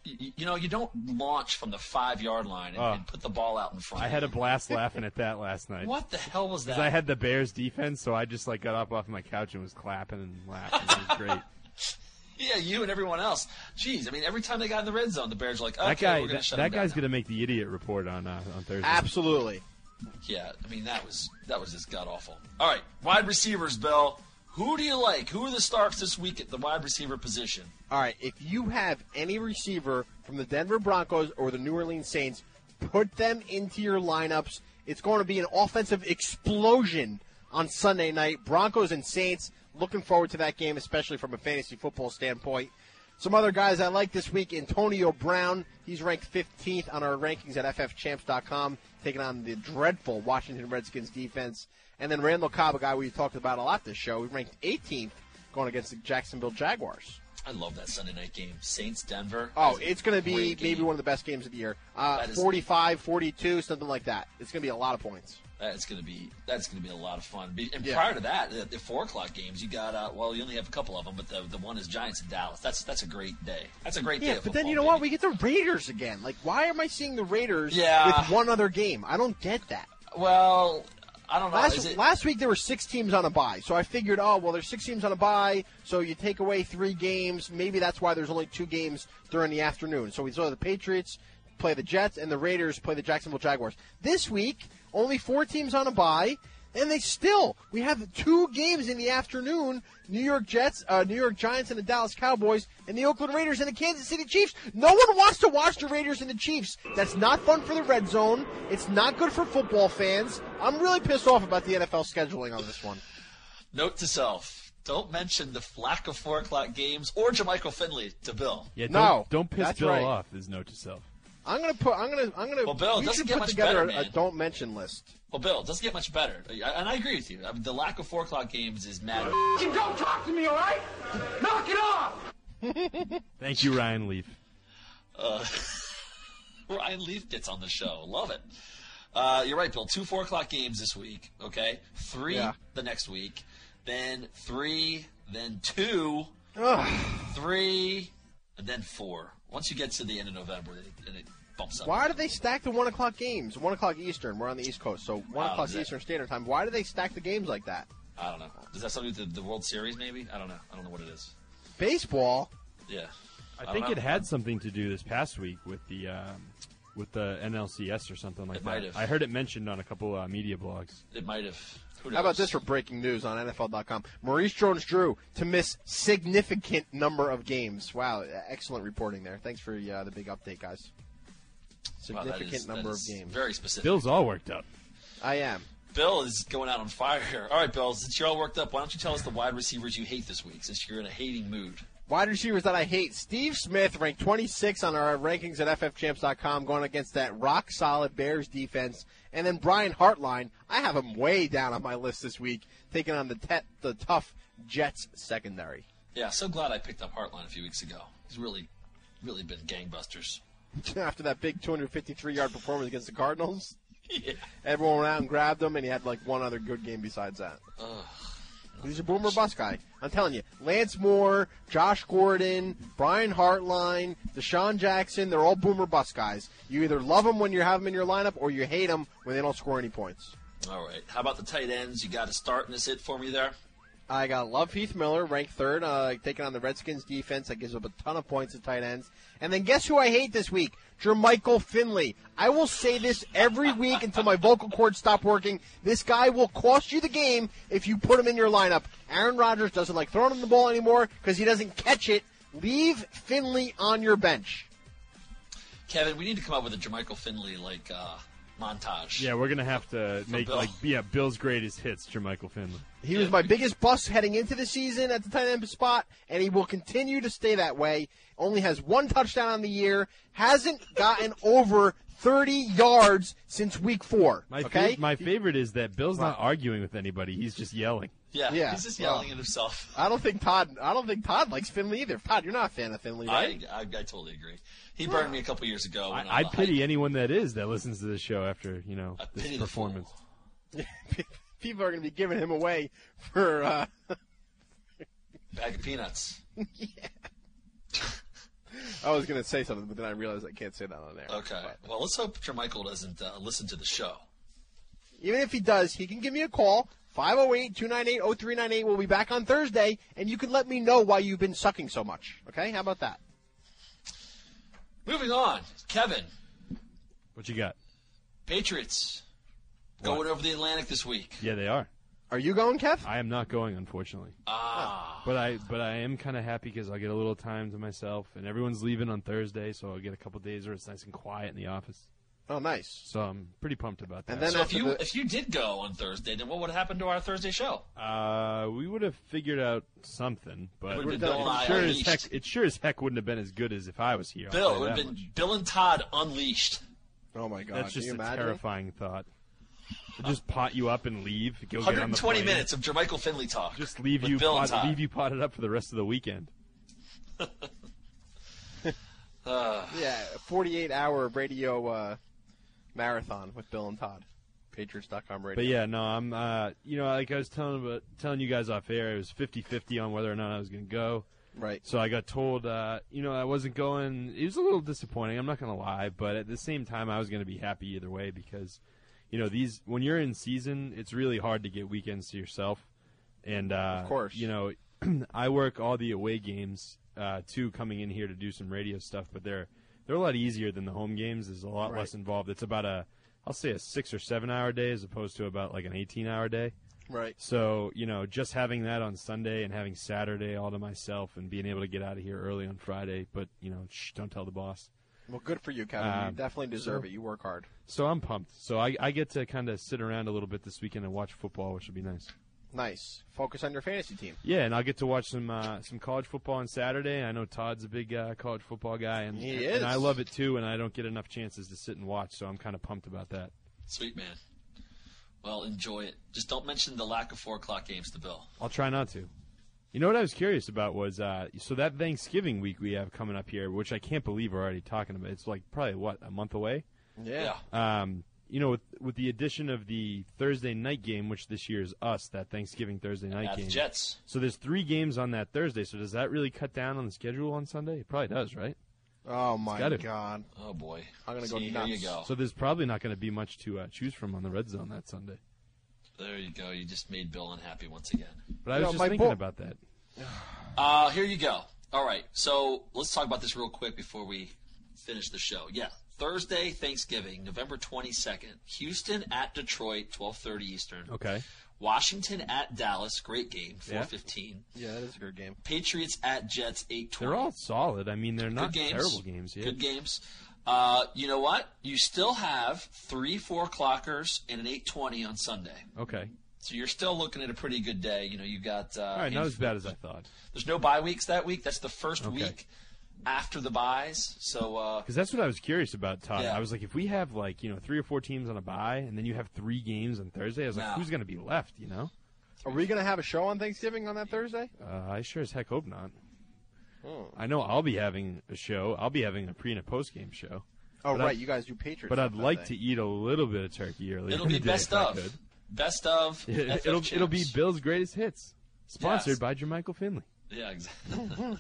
You, you know, you don't launch from the five-yard line and,
Oh.
and put the ball out in front.
I had a blast laughing at that last night.
What the hell was that?
Because I had the Bears defense, so I just like got up off my couch and was clapping and laughing. It was great.
Yeah, you and everyone else. Jeez, I mean, every time they got in the red zone, the Bears were like, okay,
that guy,
we're going to
that,
shut
that
them down
guy's
now.
going to make the idiot report on uh, on Thursday.
Absolutely.
Yeah, I mean, that was that was just god-awful. All right, wide receivers, Bill. Who do you like? Who are the starts this week at the wide receiver position?
All right, if you have any receiver from the Denver Broncos or the New Orleans Saints, put them into your lineups. It's going to be an offensive explosion on Sunday night. Broncos and Saints, looking forward to that game, especially from a fantasy football standpoint. Some other guys I like this week, Antonio Brown. He's ranked fifteenth on our rankings at F F champs dot com, taking on the dreadful Washington Redskins defense. And then Randall Cobb, a guy we talked about a lot this show, he ranked eighteenth going against the Jacksonville Jaguars.
I love that Sunday night game. Saints, Denver.
Oh,
That is a
it's going to be
great
maybe
game.
one of the best games of the year. Uh,
That is-
forty-five, forty-two, something like that. It's going to be a lot of points.
That's going to be that's going to be a lot of fun. Be- And
Yeah.
prior to that, the, the four o'clock games, you got uh, well, you only have a couple of them, but the the one is Giants and Dallas. That's that's a great day. That's a great day.
Yeah,
of
but then
football,
you know
baby.
what? We get the Raiders again. Like, why am I seeing the Raiders
Yeah.
with one other game? I don't get that.
Well, I don't know.
Last,
Is it-
last week there were six teams on a bye, so I figured, oh, well, there's six teams on a bye, so you take away three games. Maybe that's why there's only two games during the afternoon. So we saw the Patriots play the Jets and the Raiders play the Jacksonville Jaguars. This week, only four teams on a bye, and they still, we have two games in the afternoon, New York Jets, uh, New York Giants and the Dallas Cowboys, and the Oakland Raiders and the Kansas City Chiefs. No one wants to watch the Raiders and the Chiefs. That's not fun for the red zone. It's not good for football fans. I'm really pissed off about the N F L scheduling on this one.
Note to self: don't mention the lack of four o'clock games or Jermichael Finley to Bill.
Yeah, don't,
No,
don't piss
that's
Bill
right.
off. Is note to self.
I'm gonna put. I'm gonna. I'm gonna.
Well, Bill, it
we
doesn't
should
get
put
much
together
better,
a, a
man.
don't mention list.
Well, Bill, it doesn't get much better, I- and I agree with you. I mean, the lack of four o'clock games is mad.
You don't talk to me, all right? Knock it off!
Thank you, Ryan Leaf.
Uh, Ryan Leaf gets on the show. Love it. Uh, you're right, Bill. Two four o'clock games this week. Okay, three
Yeah.
the next week, then three, then two, three, and then four. Once you get to the end of November, then it, then it bumps up.
Why do they stack the one o'clock games? One o'clock Eastern. We're on the East Coast, so one
Wow,
o'clock
is that-
Eastern Standard Time. Why do they stack the games like that?
I don't know. Does that have something to do with the, the World Series? Maybe I don't know. I don't know what it is.
Baseball.
Yeah,
I
don't
think
know.
it had something to do this past week with the um, with the N L C S or something like
It
that.
might have.
I heard it mentioned on a couple uh, media blogs.
It might have. Who
How about
knows?
this for breaking news on N F L dot com? Maurice Jones-Drew to miss significant number of games. Wow, excellent reporting there. Thanks for uh, the big update, guys.
Wow, that
Significant
is- that
number of
is
games.
Very specific.
Bill's all worked up.
I am.
Bill is going out on fire here. All right, Bill, since you're all worked up, why don't you tell us the wide receivers you hate this week, since you're in a hating mood?
Wide receivers that I hate. Steve Smith ranked twenty-six on our rankings at F F champs dot com, going against that rock-solid Bears defense. And then Brian Hartline, I have him way down on my list this week, taking on the te- the tough Jets secondary.
Yeah, so glad I picked up Heartline a few weeks ago. He's really, really been gangbusters.
After that big two hundred fifty-three yard performance against the Cardinals,
Yeah.
everyone went out and grabbed him, and he had like one other good game besides that.
Ugh.
He's a boomer bust guy. I'm telling you, Lance Moore, Josh Gordon, Brian Hartline, Deshaun Jackson, they're all boomer bust guys. You either love them when you have them in your lineup, or you hate them when they don't score any points.
All right. How about the tight ends? You got a start and a sit for me there?
I got Love Heath Miller, ranked third, uh, taking on the Redskins defense that gives up a ton of points at tight ends. And then guess who I hate this week? Jermichael Finley. I will say this every week until my vocal cords stop working. This guy will cost you the game if you put him in your lineup. Aaron Rodgers doesn't like throwing him the ball anymore because he doesn't catch it. Leave Finley on your bench.
Kevin, we need to come up with a Jermichael Finley, like, uh, montage.
Yeah, we're gonna have to make
Bill.
like yeah Bill's greatest hits, Jermichael Finley.
He was my biggest bust heading into the season at the tight end spot, and he will continue to stay that way. Only has one touchdown on the year, hasn't gotten over thirty yards since week four.
My
okay?
fa- my favorite is that Bill's not arguing with anybody; he's just yelling.
Yeah,
Yeah,
he's just yelling
well,
at himself.
I don't think Todd. I don't think Todd likes Finley either. Todd, you're not a fan of Finley, right?
I, I, I totally agree. He burned me a couple years ago. When, uh,
I, I'd
the
pity
hype-
anyone that is that listens to this show after you know this
pity the
performance.
People are going to be giving him away for. Uh,
Bag of peanuts.
I was going to say something, but then I realized I can't say that on there.
Okay. But. Well, let's hope Jermichael doesn't uh, listen to the show.
Even if he does, he can give me a call. five oh eight, two nine eight, oh three nine eight. We'll be back on Thursday, and you can let me know why you've been sucking so much. Okay? How about that?
Moving on. Kevin.
What you got?
Patriots.
What?
Going over the Atlantic this week.
Yeah, they are.
Are you going, Kev?
I am not going, unfortunately.
Ah.
But I but I am kind of happy because I'll get a little time to myself, and everyone's leaving on Thursday, so I'll get a couple days where it's nice and quiet in the office.
Oh, nice.
So I'm pretty pumped about that.
And then
so if you
the...
if you did go on Thursday, then what would happen to our Thursday show?
Uh, we would have figured out something, but
it,
it,
Bill
it, sure as heck, it sure as heck wouldn't have been as good as if I was here.
Bill, it would have been
much.
Bill and Todd unleashed.
Oh, my God.
That's
Can
just
you
a
imagine?
terrifying thought. We'll just pot you up and leave. Go
one hundred
get on the
twenty
plane.
minutes of Jermichael Finley talk.
Just leave
with
you
Bill
pot,
and Todd.
leave you potted up for the rest of the weekend.
uh,
yeah, a forty-eight hour radio uh, marathon with Bill and Todd. Patriots dot com radio.
But yeah, no, I'm. Uh, you know, like I was telling about, telling you guys off air, it was fifty-fifty on whether or not I was going to go.
Right.
So I got told, uh, you know, I wasn't going. It was a little disappointing. I'm not going to lie, but at the same time, I was going to be happy either way because, you know, these when you're in season, it's really hard to get weekends to yourself. And uh,
of course,
you know, I work all the away games uh, too, coming in here to do some radio stuff, but they're they're a lot easier than the home games. There's a lot
right.
less involved. It's about a I'll say a six or seven hour day as opposed to about like an eighteen hour day.
Right.
So, you know, just having that on Sunday and having Saturday all to myself and being able to get out of here early on Friday, but, you know, shh, don't tell the boss.
Well, good for you, Kevin.
Um,
you definitely deserve
so,
it. You work hard.
So I'm pumped. So I, I get to kind of sit around a little bit this weekend and watch football, which will be nice.
Nice. Focus on your fantasy team.
Yeah, and I'll get to watch some uh, some college football on Saturday. I know Todd's a big uh, college football guy, and,
he
and,
is.
and I love it too, and I don't get enough chances to sit and watch, so I'm kind of pumped about that.
Sweet, man. Well, enjoy it. Just don't mention the lack of four o'clock games to Bill.
I'll try not to. You know what I was curious about was, uh, so that Thanksgiving week we have coming up here, which I can't believe we're already talking about. It's like probably, what, a month away?
Yeah.
Um, you know, with, with the addition of the Thursday night game, which this year is us, that Thanksgiving Thursday night
At
game.
the Jets.
So there's three games on that Thursday. So does that really cut down on the schedule on Sunday? It probably does, right?
Oh, my
gotta.
God.
Oh, boy.
I'm going to go
See,
nuts.
Here you go.
So there's probably not going to be much to uh, choose from on the Red Zone that Sunday.
There you go. You just made Bill unhappy once again.
But I
You
was
know,
just
my
thinking
bo-
about that.
Uh, here you go. All right. So let's talk about this real quick before we finish the show. Yeah. Thursday, Thanksgiving, November twenty-second. Houston at Detroit, twelve thirty Eastern.
Okay.
Washington at Dallas. Great game, four fifteen.
Yeah, that is a good game.
Patriots at Jets, eight twenty.
They're all solid. I mean, they're not
Good games.
terrible games. Yeah.
Good games. Uh, you know what? You still have three four o'clockers and an eight twenty on Sunday.
Okay.
So you're still looking at a pretty good day. You know, you got. Uh,
All right, not as bad as I thought.
There's no bye weeks that week. That's the first
Okay.
week after the byes. So. uh
Because that's what I was curious about, Todd.
Yeah.
I was like, if we have like you know three or four teams on a bye, and then you have three games on Thursday, I was like,
Nah.
who's going to be left? You know.
Are we going to have a show on Thanksgiving on that Thursday?
Uh, I sure as heck hope not.
Oh,
I know I'll be having a show. I'll be having a pre and a post game show.
oh
But
right.
I-
you guys do Patriots.
But I'd
stuff that
like
day.
to eat a little bit of turkey early.
It'll
in
be
the day
best
if I
of.
could.
Best of. F F
it'll it'll be
champs.
Bill's greatest hits, sponsored
Yes.
by Jermichael Finley.
Yeah, exactly.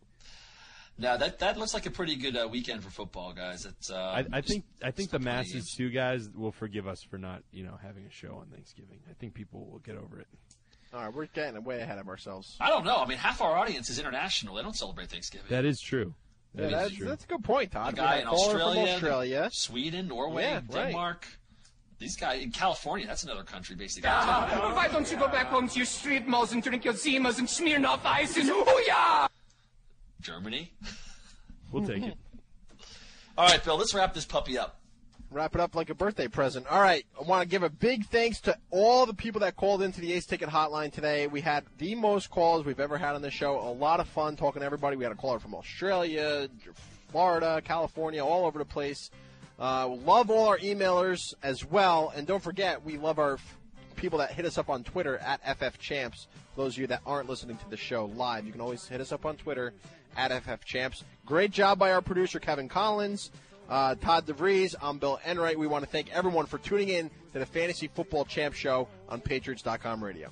Now that that looks like a pretty good uh, weekend for football, guys. It's. Uh,
I, I
just-
think I think
just
the
plenty of
masses
games.
too, guys, will forgive us for not you know having a show on Thanksgiving. I think people will get over it.
All right, we're getting way ahead of ourselves.
I don't know. I mean, half our audience is international. They don't celebrate Thanksgiving.
That is true. That
Yeah,
is
that's,
true.
that's a good point,
A
Todd.
guy
We
in
had a caller from
Australia,
Australia.
Sweden, Norway,
Yeah, right.
Denmark. These guys in California. That's another country, basically.
Ah, why don't you go back home to your street malls and drink your Zimas and Smirnoff Ices? Oh, yeah!
Germany.
We'll take it.
All right, Bill. Let's wrap this puppy up.
Wrap it up like a birthday present. All right, I want to give a big thanks to all the people that called into the Ace Ticket Hotline today. We had the most calls we've ever had on the show. A lot of fun talking to everybody. We had a caller from Australia, Florida, California, all over the place. Uh, love all our emailers as well. And don't forget, we love our f- people that hit us up on Twitter at F F Champs. For those of you that aren't listening to the show live, you can always hit us up on Twitter at F F Champs. Great job by our producer, Kevin Collins. Uh, Todd DeVries, I'm Bill Enright. We want to thank everyone for tuning in to the Fantasy Football Champ Show on Patriots dot com radio.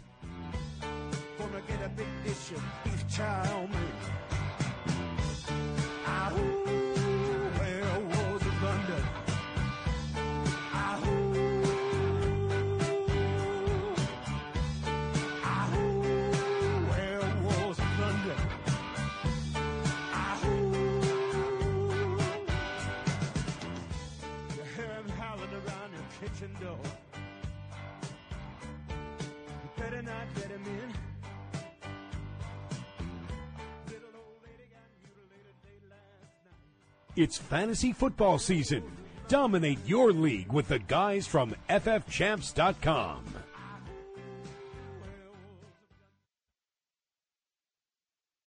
Gonna get a big dish of beef chow mein. Ah, ooh.
kitchen door. You better not let him in. It's fantasy football season. Dominate your league with the guys from F F champs dot com.